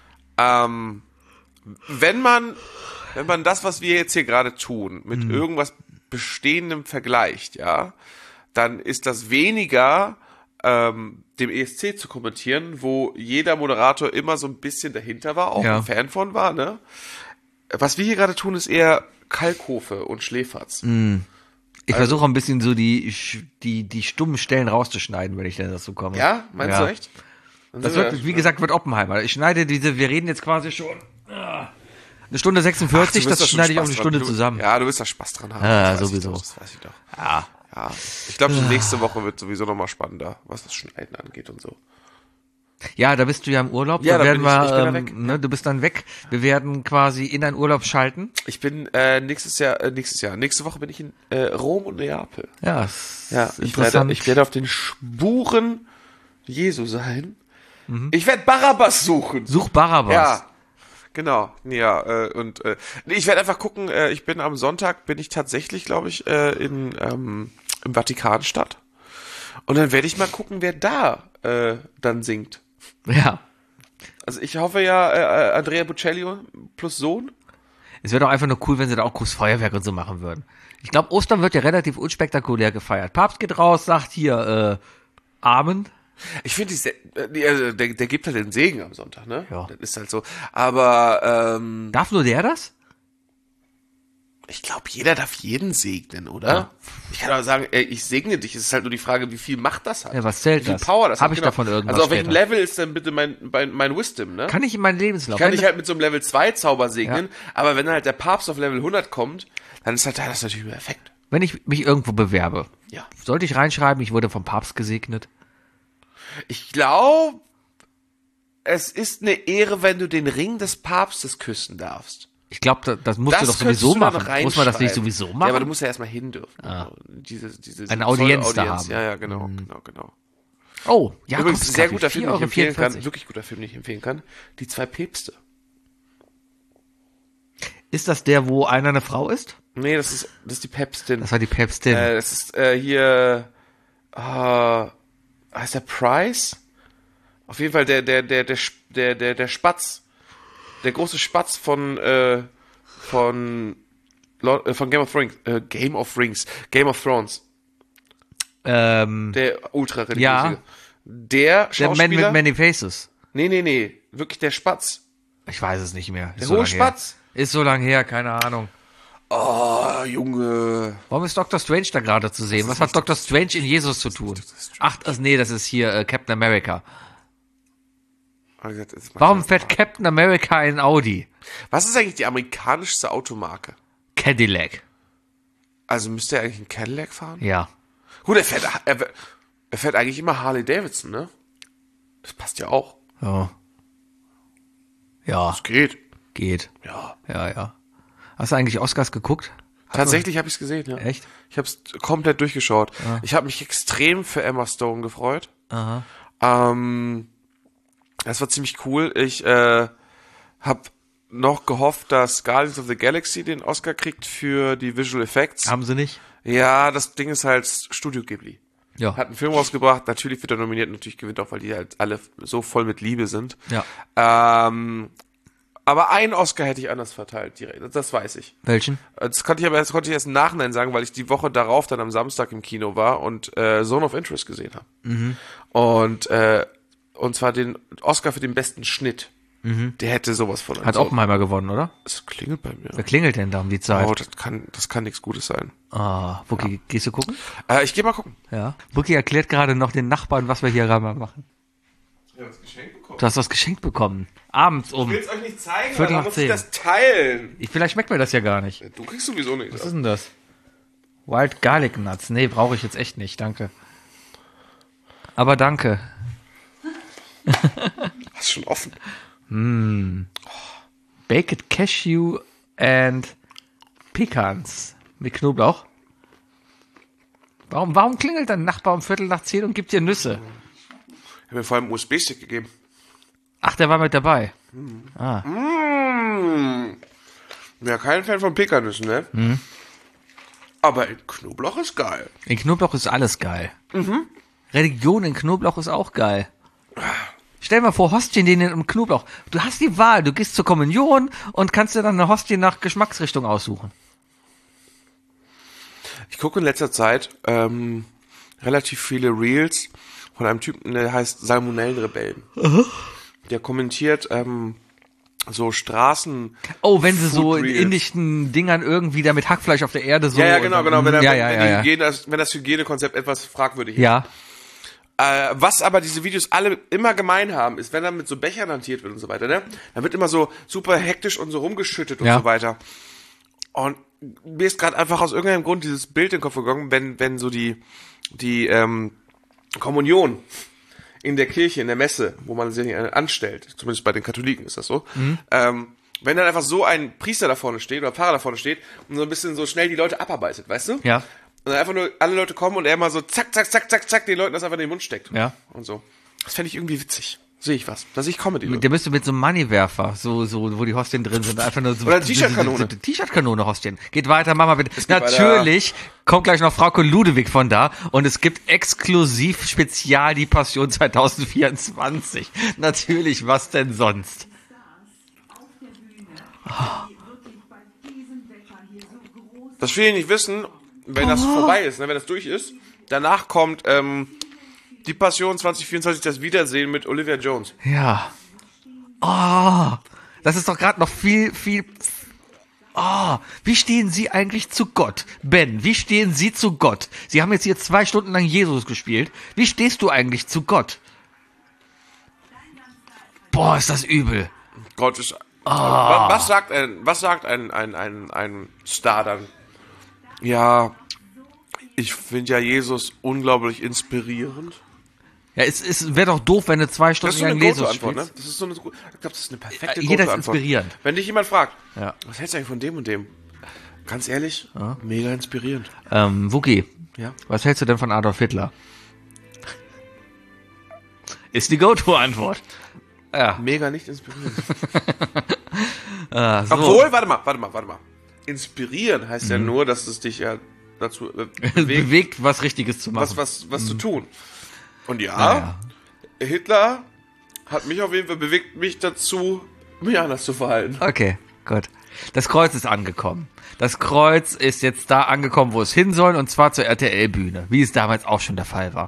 wenn man das, was wir jetzt hier gerade tun, mit irgendwas Bestehendem vergleicht, ja, dann ist das weniger dem ESC zu kommentieren, wo jeder Moderator immer so ein bisschen dahinter war, auch Ja. ein Fan von war, ne? Was wir hier gerade tun, ist eher Kalkofe und Schläferz. Ich versuche ein bisschen so die stummen Stellen rauszuschneiden, wenn ich denn dazu komme. Ja? Meinst du echt? Dann Das sind wir- wird, wie gesagt, wird Oppenheimer. Ich schneide wir reden jetzt quasi schon eine Stunde 46, du wirst da das schon schneide ich auf Spaß eine Stunde dran. zusammen. Ja, du wirst da Spaß dran haben. Ja, Das weiß sowieso. Das weiß ich doch. Ja. Ja. Ich glaube, nächste Woche wird sowieso nochmal spannender, was das Schneiden angeht und so. Ja, da bist du ja im Urlaub. Ja, da da werden bin ich- wir, ich bin da weg. Ne, du bist dann weg. Wir werden quasi in deinen Urlaub schalten. Ich bin nächste Woche bin ich in Rom und Neapel. Ja, ist Ja, interessant. ich werde auf den Spuren Jesu sein. Ich werde Barabbas suchen. Such Barabbas. Ja, genau. Ja, nee, ich werde einfach gucken. Ich bin am Sonntag, bin ich tatsächlich, glaube ich, im Vatikanstadt. Und dann werde ich mal gucken, wer da dann singt. Ja. Also ich hoffe ja, Andrea Bocelli plus Sohn. Es wäre doch einfach nur cool, wenn sie da auch groß Feuerwerk und so machen würden. Ich glaube, Ostern wird ja relativ unspektakulär gefeiert. Papst geht raus, sagt hier, Amen. Ich finde, der gibt halt den Segen am Sonntag, ne? Ja. Das ist halt so. Aber Darf nur der das? ich glaube, jeder darf jeden segnen, oder? Ja. Ich kann aber sagen, ey, ich segne dich. Es ist halt nur die Frage, wie viel Macht das hat. Ja, was zählt wie viel das? Power das Hab hat. ich davon irgendwas Also auf welchem später? Level ist denn bitte mein Wisdom, ne? Kann ich in meinen Lebenslauf? Kann Wenn- ich halt mit so einem Level 2 Zauber segnen, aber wenn halt der Papst auf Level 100 kommt, dann ist halt das natürlich perfekt. Wenn ich mich irgendwo bewerbe, Ja. sollte ich reinschreiben, ich wurde vom Papst gesegnet? Ich glaube, es ist eine Ehre, wenn du den Ring des Papstes küssen darfst. Ich glaube, das musst du doch könntest sowieso du dann machen. Muss man das nicht reinschreiben. sowieso machen? Ja, aber du musst ja erstmal hin dürfen. Diese Eine Audienz Zollaudienz. da haben. Ja, genau. Oh, ja, Übrigens, sehr guter Film, den ich empfehlen kann. Wirklich guter Film, den ich empfehlen kann. Die 2 Päpste. Ist das der, wo einer eine Frau ist? Nee, das ist die Päpstin. Das war die Päpstin. Das ist hier heißt der Price? Auf jeden Fall der Spatz. Der große Spatz von Game of Thrones. Game of Thrones. Der ultra-religiöse. Ja. Der Der Schauspieler... Man with Many Faces. Nee. Wirklich der Spatz. Ich weiß es nicht mehr. Der hohe Spatz. Ist so lang her, keine Ahnung. Oh, Junge. Warum ist Dr. Strange da gerade zu sehen? Was hat Dr. Strange in Jesus zu tun? Ach, nee, das ist hier Captain America. Warum fährt Captain America in Audi? Was ist eigentlich die amerikanischste Automarke? Cadillac. Also müsste er eigentlich einen Cadillac fahren? Ja. Gut, er fährt eigentlich immer Harley Davidson, ne? Das passt ja auch. Ja. Ja, Das geht. geht. Ja. Ja. Hast du eigentlich Oscars geguckt? Tatsächlich habe ich es gesehen, ja. Echt? Ich habe es komplett durchgeschaut. Ich habe mich extrem für Emma Stone gefreut. Aha. Das war ziemlich cool. Ich habe noch gehofft, dass Guardians of the Galaxy den Oscar kriegt für die Visual Effects. Haben sie nicht? Ja, das Ding ist halt Studio Ghibli. Ja. Hat einen Film rausgebracht, natürlich wird er nominiert, natürlich gewinnt auch, weil die halt alle so voll mit Liebe sind. Ja. Aber einen Oscar hätte ich anders verteilt, direkt. Das weiß ich. Welchen? Das konnte ich erst im Nachhinein sagen, weil ich die Woche darauf dann am Samstag im Kino war und Zone of Interest gesehen habe. Mhm. Und zwar den Oscar für den besten Schnitt. Der hätte sowas von. Hat Oppenheimer gewonnen, oder? Es klingelt bei mir. Wer klingelt denn da um die Zeit? Oh, das kann nichts Gutes sein. Wookie, gehst du gucken? Ich gehe mal gucken. Ja. Wookie erklärt gerade noch den Nachbarn, was wir hier gerade machen. Ja, das Geschenk bekommen. Du hast das geschenkt bekommen. Abends um. Ich will es euch nicht zeigen, Viertel weil nach dann muss ich 10. das teilen. Vielleicht schmeckt mir das ja gar nicht. Du kriegst sowieso nichts. Was ist denn das? Wild Garlic Nuts. Nee, brauche ich jetzt echt nicht, danke. Aber danke. Hast schon offen. Baked Cashew and Pecans. Mit Knoblauch. Warum klingelt dein Nachbar um 9:45 und gibt dir Nüsse? Ich habe mir vor allem einen USB-Stick gegeben. Ach, der war mit dabei. Ja, kein Fan von Pekannüssen, ne? Aber Knoblauch ist geil. In Knoblauch ist alles geil. Religion in Knoblauch ist auch geil. Stell dir mal vor, Hostien denen im Knoblauch. Du hast die Wahl, du gehst zur Kommunion und kannst dir dann eine Hostie nach Geschmacksrichtung aussuchen. Ich gucke in letzter Zeit relativ viele Reels von einem Typen, der heißt Salmonellenrebellen. Der kommentiert so Straßen. Oh, wenn sie Food so in Reels. indischen Dingern irgendwie da mit Hackfleisch auf der Erde so. Ja, genau. Wenn, Ja. wenn das Hygienekonzept etwas fragwürdig ist. Ja. Was aber diese Videos alle immer gemein haben, ist, wenn dann mit so Bechern hantiert wird und so weiter, ne? Dann wird immer so super hektisch und so rumgeschüttet und Ja. so weiter. Und mir ist gerade einfach aus irgendeinem Grund dieses Bild in den Kopf gegangen, wenn so die Kommunion in der Kirche, in der Messe, wo man sich anstellt, zumindest bei den Katholiken ist das so, wenn dann einfach so ein Priester da vorne steht oder Pfarrer da vorne steht und so ein bisschen so schnell die Leute abarbeitet, weißt du? Ja. Und dann einfach nur alle Leute kommen und er mal so zack, den Leuten das einfach in den Mund steckt. Ja. Und so. Das fände ich irgendwie witzig. Sehe ich was. Da sehe ich Comedy. Der müsste mit so einem Moneywerfer, so, wo die Hostien drin sind, einfach nur so. Oder T-Shirt-Kanone. T-Shirt-Kanone Hostien. Geht weiter, mach mal bitte. geht Natürlich kommt gleich noch Frauke Ludewig von da und es gibt exklusiv spezial die Passion 2024. Natürlich, was denn sonst? Das viele nicht wissen, wenn das vorbei ist, ne, wenn das durch ist, danach kommt die Passion 2024, das Wiedersehen mit Olivia Jones. Ja. Oh, das ist doch gerade noch viel. Oh, wie stehen Sie eigentlich zu Gott? Ben, wie stehen Sie zu Gott? Sie haben jetzt hier 2 Stunden lang Jesus gespielt. Wie stehst du eigentlich zu Gott? Boah, ist das übel. Gott ist. Was sagt ein Star dann? Ja, ich finde ja Jesus unglaublich inspirierend. Ja, es wäre doch doof, wenn du 2 Stunden Das ist so eine lang Jesus Go-To-Antwort, ne? spielst. Das ist so eine, ich glaube, das ist eine perfekte Jeder ist Go-To-Antwort. inspirierend. Wenn dich jemand fragt, Ja. was hältst du eigentlich von dem und dem? Ganz ehrlich, mega inspirierend. Wookie, Ja. was hältst du denn von Adolf Hitler? Ist die Go-To-Antwort. Ja. Mega nicht inspirierend. So. Obwohl, warte mal. Inspirieren heißt ja nur, dass es dich ja dazu bewegt, was Richtiges zu machen. was zu tun. Und ja, Naja. Hitler hat mich auf jeden Fall bewegt, mich dazu, mich anders zu verhalten. Okay, gut. Das Kreuz ist angekommen. Das Kreuz ist jetzt da angekommen, wo es hin soll, und zwar zur RTL-Bühne, wie es damals auch schon der Fall war.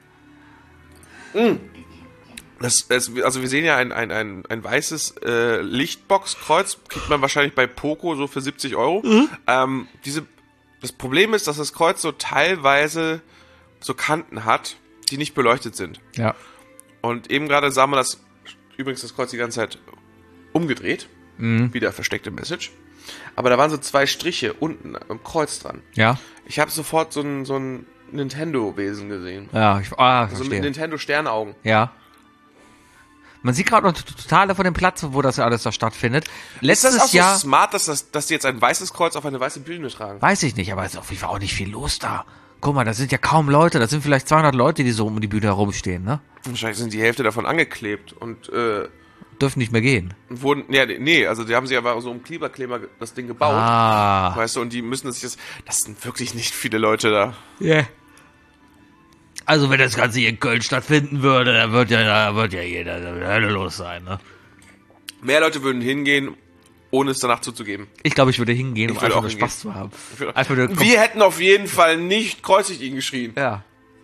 Also wir sehen ja ein weißes Lichtboxkreuz, kriegt man wahrscheinlich bei Poco so für 70 Euro. Das Problem ist, dass das Kreuz so teilweise so Kanten hat, die nicht beleuchtet sind. Ja. Und eben gerade sah man das Kreuz die ganze Zeit umgedreht. Wieder versteckte Message. Aber da waren so 2 Striche unten am Kreuz dran. Ja. Ich habe sofort so ein Nintendo-Wesen gesehen. Ja, ich So mit verstehe. Nintendo-Sternaugen. Ja. Man sieht gerade noch total von dem Platz, wo das alles da stattfindet. Ist das auch Letztes Jahr, so smart, dass die jetzt ein weißes Kreuz auf eine weiße Bühne tragen? weiß ich nicht, aber es ist auf jeden Fall auch nicht viel los da. Guck mal, da sind ja kaum Leute, da sind vielleicht 200 Leute, die so um die Bühne herumstehen, ne? Wahrscheinlich sind die Hälfte davon angeklebt und Dürfen nicht mehr gehen. wurden, also die haben sich aber so um Kleber das Ding gebaut. Ah. Weißt du, und die müssen sich das sind wirklich nicht viele Leute da. Yeah. Also wenn das Ganze hier in Köln stattfinden würde, dann wird ja jeder da wieder Hölle los sein, ne? Mehr Leute würden hingehen, ohne es danach zuzugeben. Ich glaube, ich würde hingehen, um Ich würde einfach auch nur hingehen. Spaß zu haben. Einfach nur Wir hätten auf jeden Fall nicht kreuzigt ihn geschrien. ja.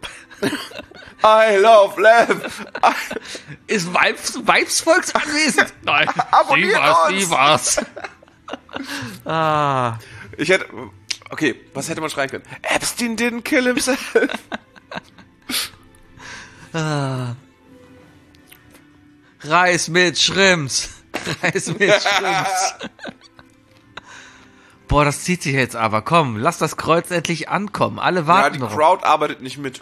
I love Lamb. Ist Weibsvolks anwesend? Nein. Abonniert uns. Sie war's. Ich hätte, okay, was hätte man schreien können? Epstein didn't kill himself. Reis mit Shrimps. Reis mit Shrimps. Boah, das zieht sich jetzt aber. Komm, lass das Kreuz endlich ankommen. Alle Ja, warten die noch. Crowd arbeitet nicht mit.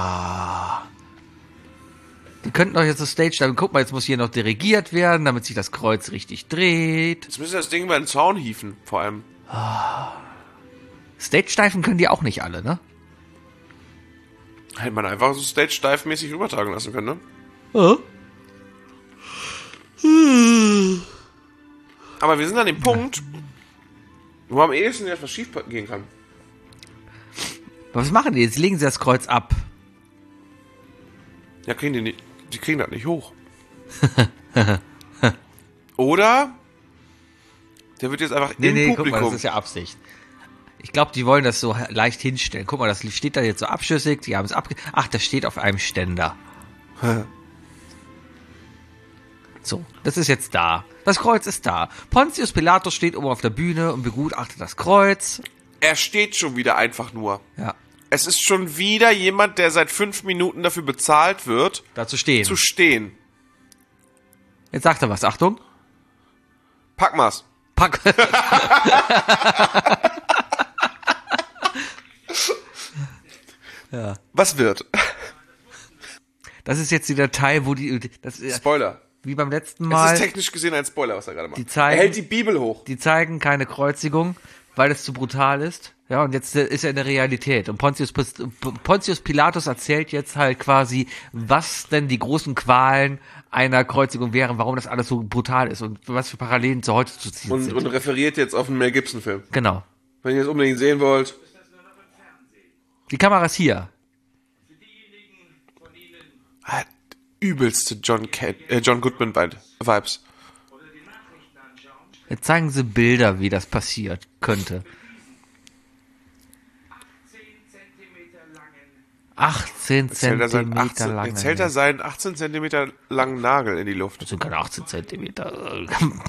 Die könnten doch jetzt so Stage diven. Guck mal, jetzt muss hier noch dirigiert werden, damit sich das Kreuz richtig dreht. Jetzt müssen wir das Ding über den Zaun hieven, vor allem. Stage diven können die auch nicht alle, ne? Hätte man einfach so Stage-Dive-mäßig übertragen lassen können, ne? Oh. Aber wir sind an dem Punkt, wo am ehesten etwas schief gehen kann. Was machen die? Jetzt legen sie das Kreuz ab. Ja, kriegen die nicht. Die kriegen das nicht hoch. Oder der wird jetzt einfach im Guck mal, Publikum. das ist ja Absicht. Ich glaube, die wollen das so leicht hinstellen. Guck mal, das steht da jetzt so abschüssig. Die haben es Ach, das steht auf einem Ständer. So, das ist jetzt da. Das Kreuz ist da. Pontius Pilatus steht oben auf der Bühne und begutachtet das Kreuz. Er steht schon wieder einfach nur. Ja, Es ist schon wieder jemand, der seit 5 Minuten dafür bezahlt wird, dazu stehen. zu stehen. Jetzt sagt er was. Achtung. Pack mal's. Pack. Was wird? Das ist jetzt die Datei, wo das ist Spoiler. wie beim letzten Es Mal. ist technisch gesehen ein Spoiler, was er gerade macht. Die zeigen- Er hält die Bibel hoch. Die zeigen keine Kreuzigung, weil es zu brutal ist. Ja, und jetzt ist er in der Realität. Und Pontius Pilatus erzählt jetzt halt quasi, was denn die großen Qualen einer Kreuzigung wären, warum das alles so brutal ist und was für Parallelen zu heute zu ziehen Und sind. referiert jetzt auf einen Mel Gibson-Film. Genau. Wenn ihr es unbedingt sehen wollt. Die Kamera ist hier. Hat übelste John Goodman-Vibes. Jetzt zeigen sie Bilder, wie das passiert könnte. 18 Zentimeter lang. Jetzt hält er seinen 18 Zentimeter langen Nagel in die Luft. Das sind keine 18 Zentimeter.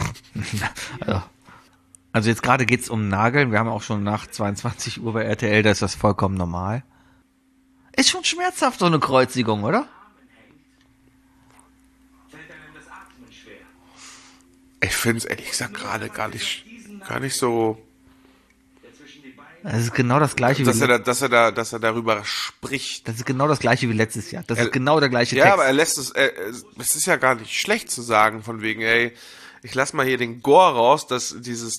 Also jetzt gerade geht's um Nageln. Wir haben auch schon nach 22 Uhr bei RTL, da ist das vollkommen normal. Ist schon schmerzhaft, so eine Kreuzigung, oder? Ich finde es ehrlich gesagt gerade gar nicht so, Das ist genau das gleiche dass wie er darüber spricht. das ist genau das gleiche wie letztes Jahr. Das ist genau der gleiche Ja, Text. aber er lässt es ist ja gar nicht schlecht zu sagen, von wegen, ey, ich lass mal hier den Gore raus, dass dieses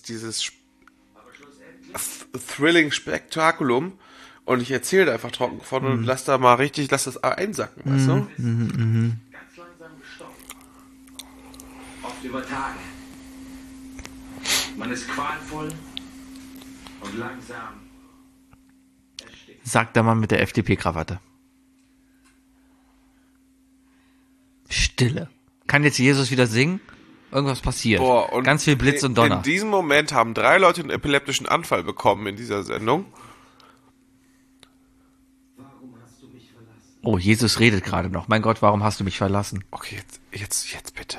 Thrilling Spektakulum, und ich erzähle da einfach trocken von und lass das einsacken, weißt du? Ganz langsam gestoppt. Oft über Tage. Man ist qualvoll und langsam erstickt. Sagt der Mann mit der FDP-Krawatte. Stille. Kann jetzt Jesus wieder singen? Irgendwas passiert. Boah, und ganz viel Blitz und Donner. In diesem Moment haben 3 Leute einen epileptischen Anfall bekommen in dieser Sendung. Oh, Jesus redet gerade noch. Mein Gott, warum hast du mich verlassen? Okay, jetzt bitte.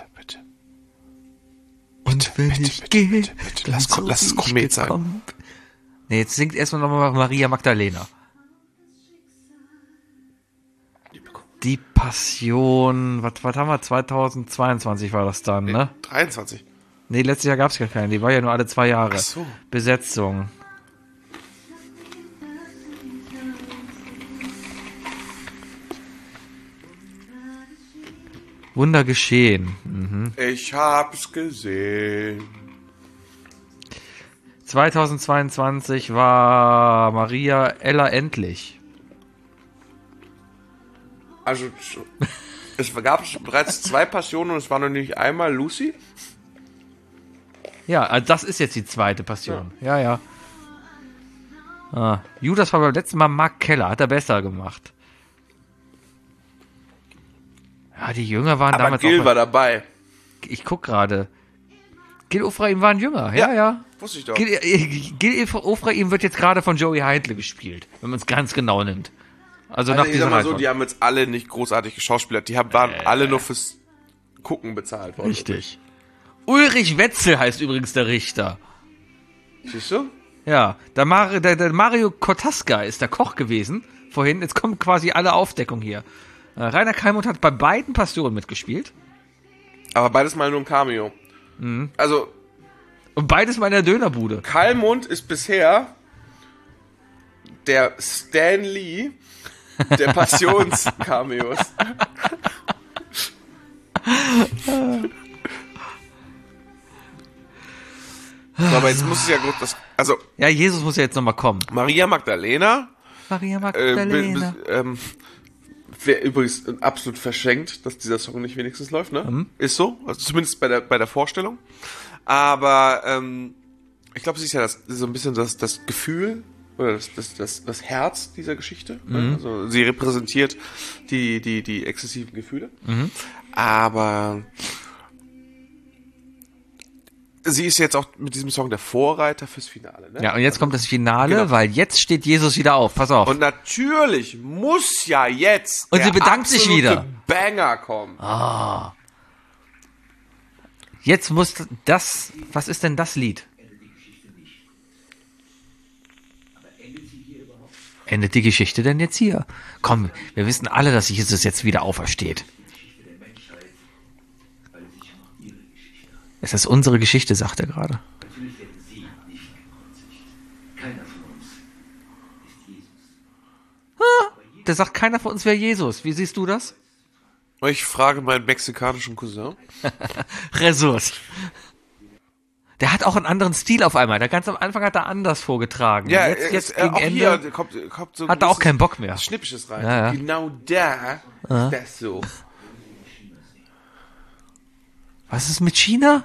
Und wenn bitte, ich bitte, gehe, bitte, bitte. dann Lass so es wie Komet ich sein. gekommen bin. Nee, jetzt singt erstmal nochmal Maria Magdalena. Die Passion, was haben wir? 2022 war das dann, ne? 23. Nee, letztes Jahr gab es gar keine. Die war ja nur alle 2 Jahre. Ach so. Besetzung. Wunder geschehen. Ich hab's gesehen. 2022 war Maria Ella endlich. Also, es gab bereits 2 Passionen und es war noch nicht einmal Lucy. Ja, also das ist jetzt die zweite Passion. Ja. Judas war beim letzten Mal Mark Keller, hat er besser gemacht. Ja, die Jünger waren Aber damals Gil auch... war dabei. Ich guck gerade. Gil Ofraim waren Jünger, ja. Wusste ich doch. Gil Ofraim wird jetzt gerade von Joey Heidle gespielt, wenn man es ganz genau nimmt. Also nach Also ich dieser sag mal so, Reihenfolge. die haben jetzt alle nicht großartig geschauspielert. Waren alle nur fürs Gucken bezahlt worden. Richtig. Ulrich Wetzel heißt übrigens der Richter. Siehst du? Ja, der Mario Kotaska ist der Koch gewesen vorhin. Jetzt kommt quasi alle Aufdeckung hier. Rainer Kallmund hat bei beiden Passionen mitgespielt. Aber beides mal nur ein Cameo. Also, Und beides mal in der Dönerbude. Kallmund ist bisher der Stan Lee der Passions-Cameos. So, aber jetzt muss es ja gut, also Ja, Jesus muss ja jetzt nochmal kommen. Maria Magdalena, Maria Magdalena. wäre übrigens absolut verschenkt, dass dieser Song nicht wenigstens läuft, ne? Ist so, also zumindest bei der Vorstellung. Aber ich glaube, sie ist ja so ein bisschen das Gefühl oder das Herz dieser Geschichte. Ne? Also sie repräsentiert die exzessiven Gefühle. Aber sie ist jetzt auch mit diesem Song der Vorreiter fürs Finale. Ne? Ja, und jetzt kommt das Finale, Genau. weil jetzt steht Jesus wieder auf. Pass auf. Und natürlich muss ja jetzt Und der sie bedankt sich absolute wieder. Banger kommen. Jetzt muss das... Was ist denn das Lied? Endet die Geschichte denn jetzt hier? Komm, wir wissen alle, dass Jesus jetzt wieder aufersteht. Es ist unsere Geschichte, sagt er gerade. Natürlich werden sie nicht gekreuzigt. Keiner von uns ist Jesus. Der sagt, keiner von uns wäre Jesus. Wie siehst du das? Ich frage meinen mexikanischen Cousin. Jesus. Der hat auch einen anderen Stil auf einmal. Der ganz am Anfang hat er anders vorgetragen. Ja, jetzt gegen auch Ende hier kommt so hat er auch keinen Bock mehr. Schnippisches rein. Ja. Genau da ist das so. Was ist mit China?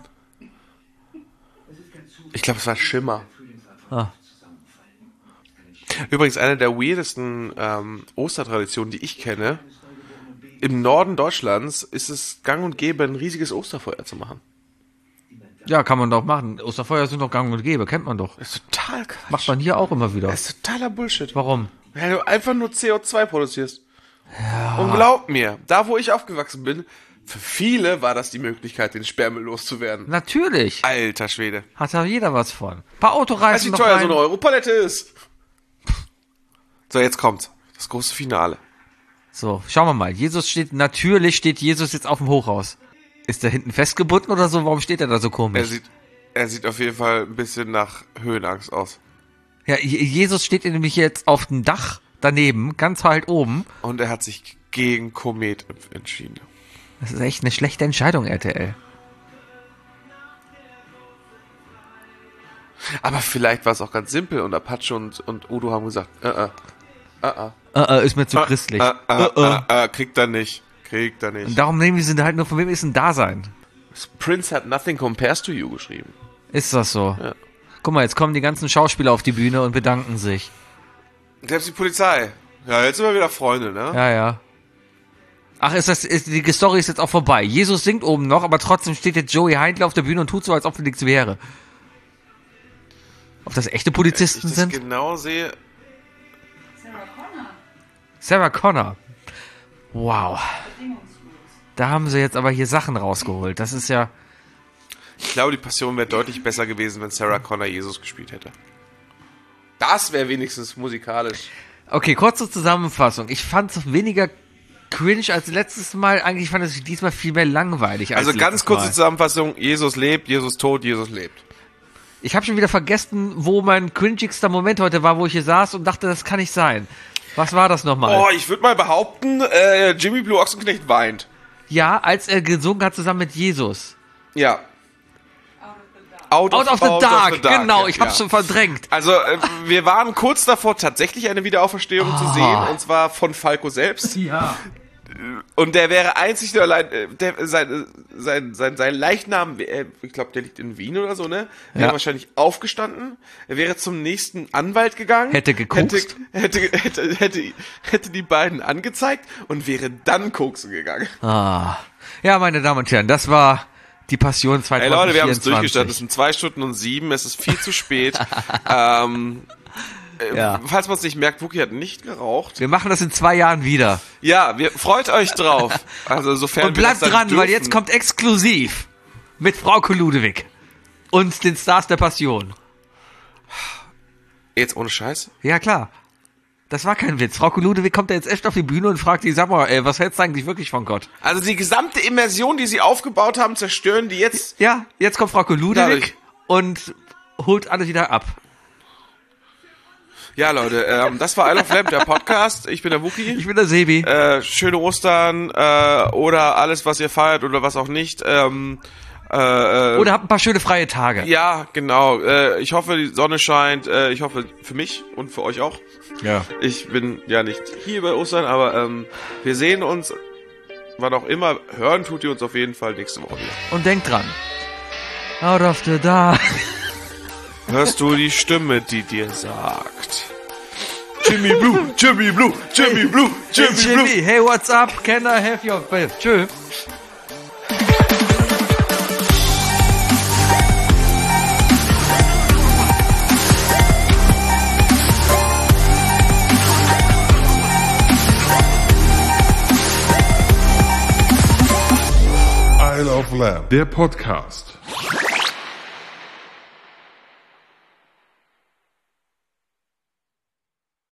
Ich glaube, es war Schimmer. Ah. Übrigens, eine der weirdesten Ostertraditionen, die ich kenne. Im Norden Deutschlands ist es gang und gäbe, ein riesiges Osterfeuer zu machen. Ja, kann man doch machen. Osterfeuer sind doch gang und gäbe, kennt man doch. Das ist total Quatsch. Macht man hier auch immer wieder. Das ist totaler Bullshit. Warum? Weil du einfach nur CO2 produzierst. Ja. Und glaub mir, da wo ich aufgewachsen bin, für viele war das die Möglichkeit, den Sperrmüll loszuwerden. Natürlich. Alter Schwede. Hat da jeder was von. Ein paar Weißt Autoreisen du, wie noch teuer rein. so eine Europalette ist? So, jetzt kommt das große Finale. So, schauen wir mal. Natürlich steht Jesus jetzt auf dem Hochhaus. Ist er hinten festgebunden oder so? Warum steht er da so komisch? Er sieht auf jeden Fall ein bisschen nach Höhenangst aus. Ja, Jesus steht nämlich jetzt auf dem Dach daneben, ganz halt oben. Und er hat sich gegen Komet entschieden. Das ist echt eine schlechte Entscheidung, RTL. Aber vielleicht war es auch ganz simpel und Apache und Udo haben gesagt, Ist mir zu christlich. kriegt er nicht. Und darum nehmen die sind halt nur, von wem ist ein Dasein? Prince hat Nothing Compares to You geschrieben. Ist das so? Ja. Guck mal, jetzt kommen die ganzen Schauspieler auf die Bühne und bedanken sich. Selbst die Polizei. Ja, jetzt sind wir wieder Freunde, ne? Ja. Ach, die Story ist jetzt auch vorbei. Jesus singt oben noch, aber trotzdem steht jetzt Joey Heindler auf der Bühne und tut so, als ob nichts wäre. Ob das echte Polizisten ich das sind? genau sehe. Sarah Connor. Wow. Da haben sie jetzt aber hier Sachen rausgeholt. Das ist ja... Ich glaube, die Passion wäre deutlich besser gewesen, wenn Sarah Connor Jesus gespielt hätte. Das wäre wenigstens musikalisch. Okay, kurze Zusammenfassung. Ich fand es weniger cringe als letztes Mal. Eigentlich fand ich es diesmal viel mehr langweilig als Also ganz letztes kurze Mal. Zusammenfassung. Jesus lebt, Jesus tot, Jesus lebt. Ich habe schon wieder vergessen, wo mein cringigster Moment heute war, wo ich hier saß und dachte, das kann nicht sein. Was war das nochmal? Oh, ich würde mal behaupten, Jimmy Blue Ochsenknecht weint. Ja, als er gesungen hat zusammen mit Jesus. Ja. Out of the Dark, genau, ja, ich hab's ja. schon verdrängt. Also, wir waren kurz davor, tatsächlich eine Wiederauferstehung zu sehen, und zwar von Falco selbst. Ja. Und der wäre einzig nur allein, sein Leichnam, ich glaube, der liegt in Wien oder so, ne? Wäre Ja. wahrscheinlich aufgestanden, er wäre zum nächsten Anwalt gegangen. Hätte gekokst. Hätte die beiden angezeigt und wäre dann koksen gegangen. Ja, meine Damen und Herren, das war die Passion 2024. Ey Leute, wir haben es durchgestartet, es sind 2 Stunden und 7, es ist viel zu spät. Ja. Falls man es nicht merkt, Wookie hat nicht geraucht. Wir machen das in 2 Jahren wieder. Ja, freut euch drauf. Also sofern Und wir bleibt das dann dran, weil dürfen. jetzt kommt exklusiv mit Frauke Ludewig und den Stars der Passion. Jetzt ohne Scheiß? Ja, klar. Das war kein Witz. Frauke Ludewig kommt ja jetzt echt auf die Bühne und fragt die, sag mal, was hältst du eigentlich wirklich von Gott? Also die gesamte Immersion, die sie aufgebaut haben, zerstören die jetzt. Ja, jetzt kommt Frauke Ludewig und holt alles wieder ab. Ja, Leute, das war I Love Lamp, der Podcast. Ich bin der Wookie. Ich bin der Sebi. Schöne Ostern oder alles, was ihr feiert oder was auch nicht. Oder habt ein paar schöne freie Tage. Ja, genau. Ich hoffe, die Sonne scheint. Ich hoffe für mich und für euch auch. Ja. Ich bin ja nicht hier bei Ostern, aber wir sehen uns, wann auch immer. Hören tut ihr uns auf jeden Fall nächste Woche wieder. Und denkt dran. Out of the dark. Hörst du die Stimme, die dir sagt: Jimmy Blue, Jimmy Blue, Jimmy Blue, Jimmy Blue. Jimmy, hey, what's up? Can I have your bill? Tschö. Isle of Lamb, der Podcast.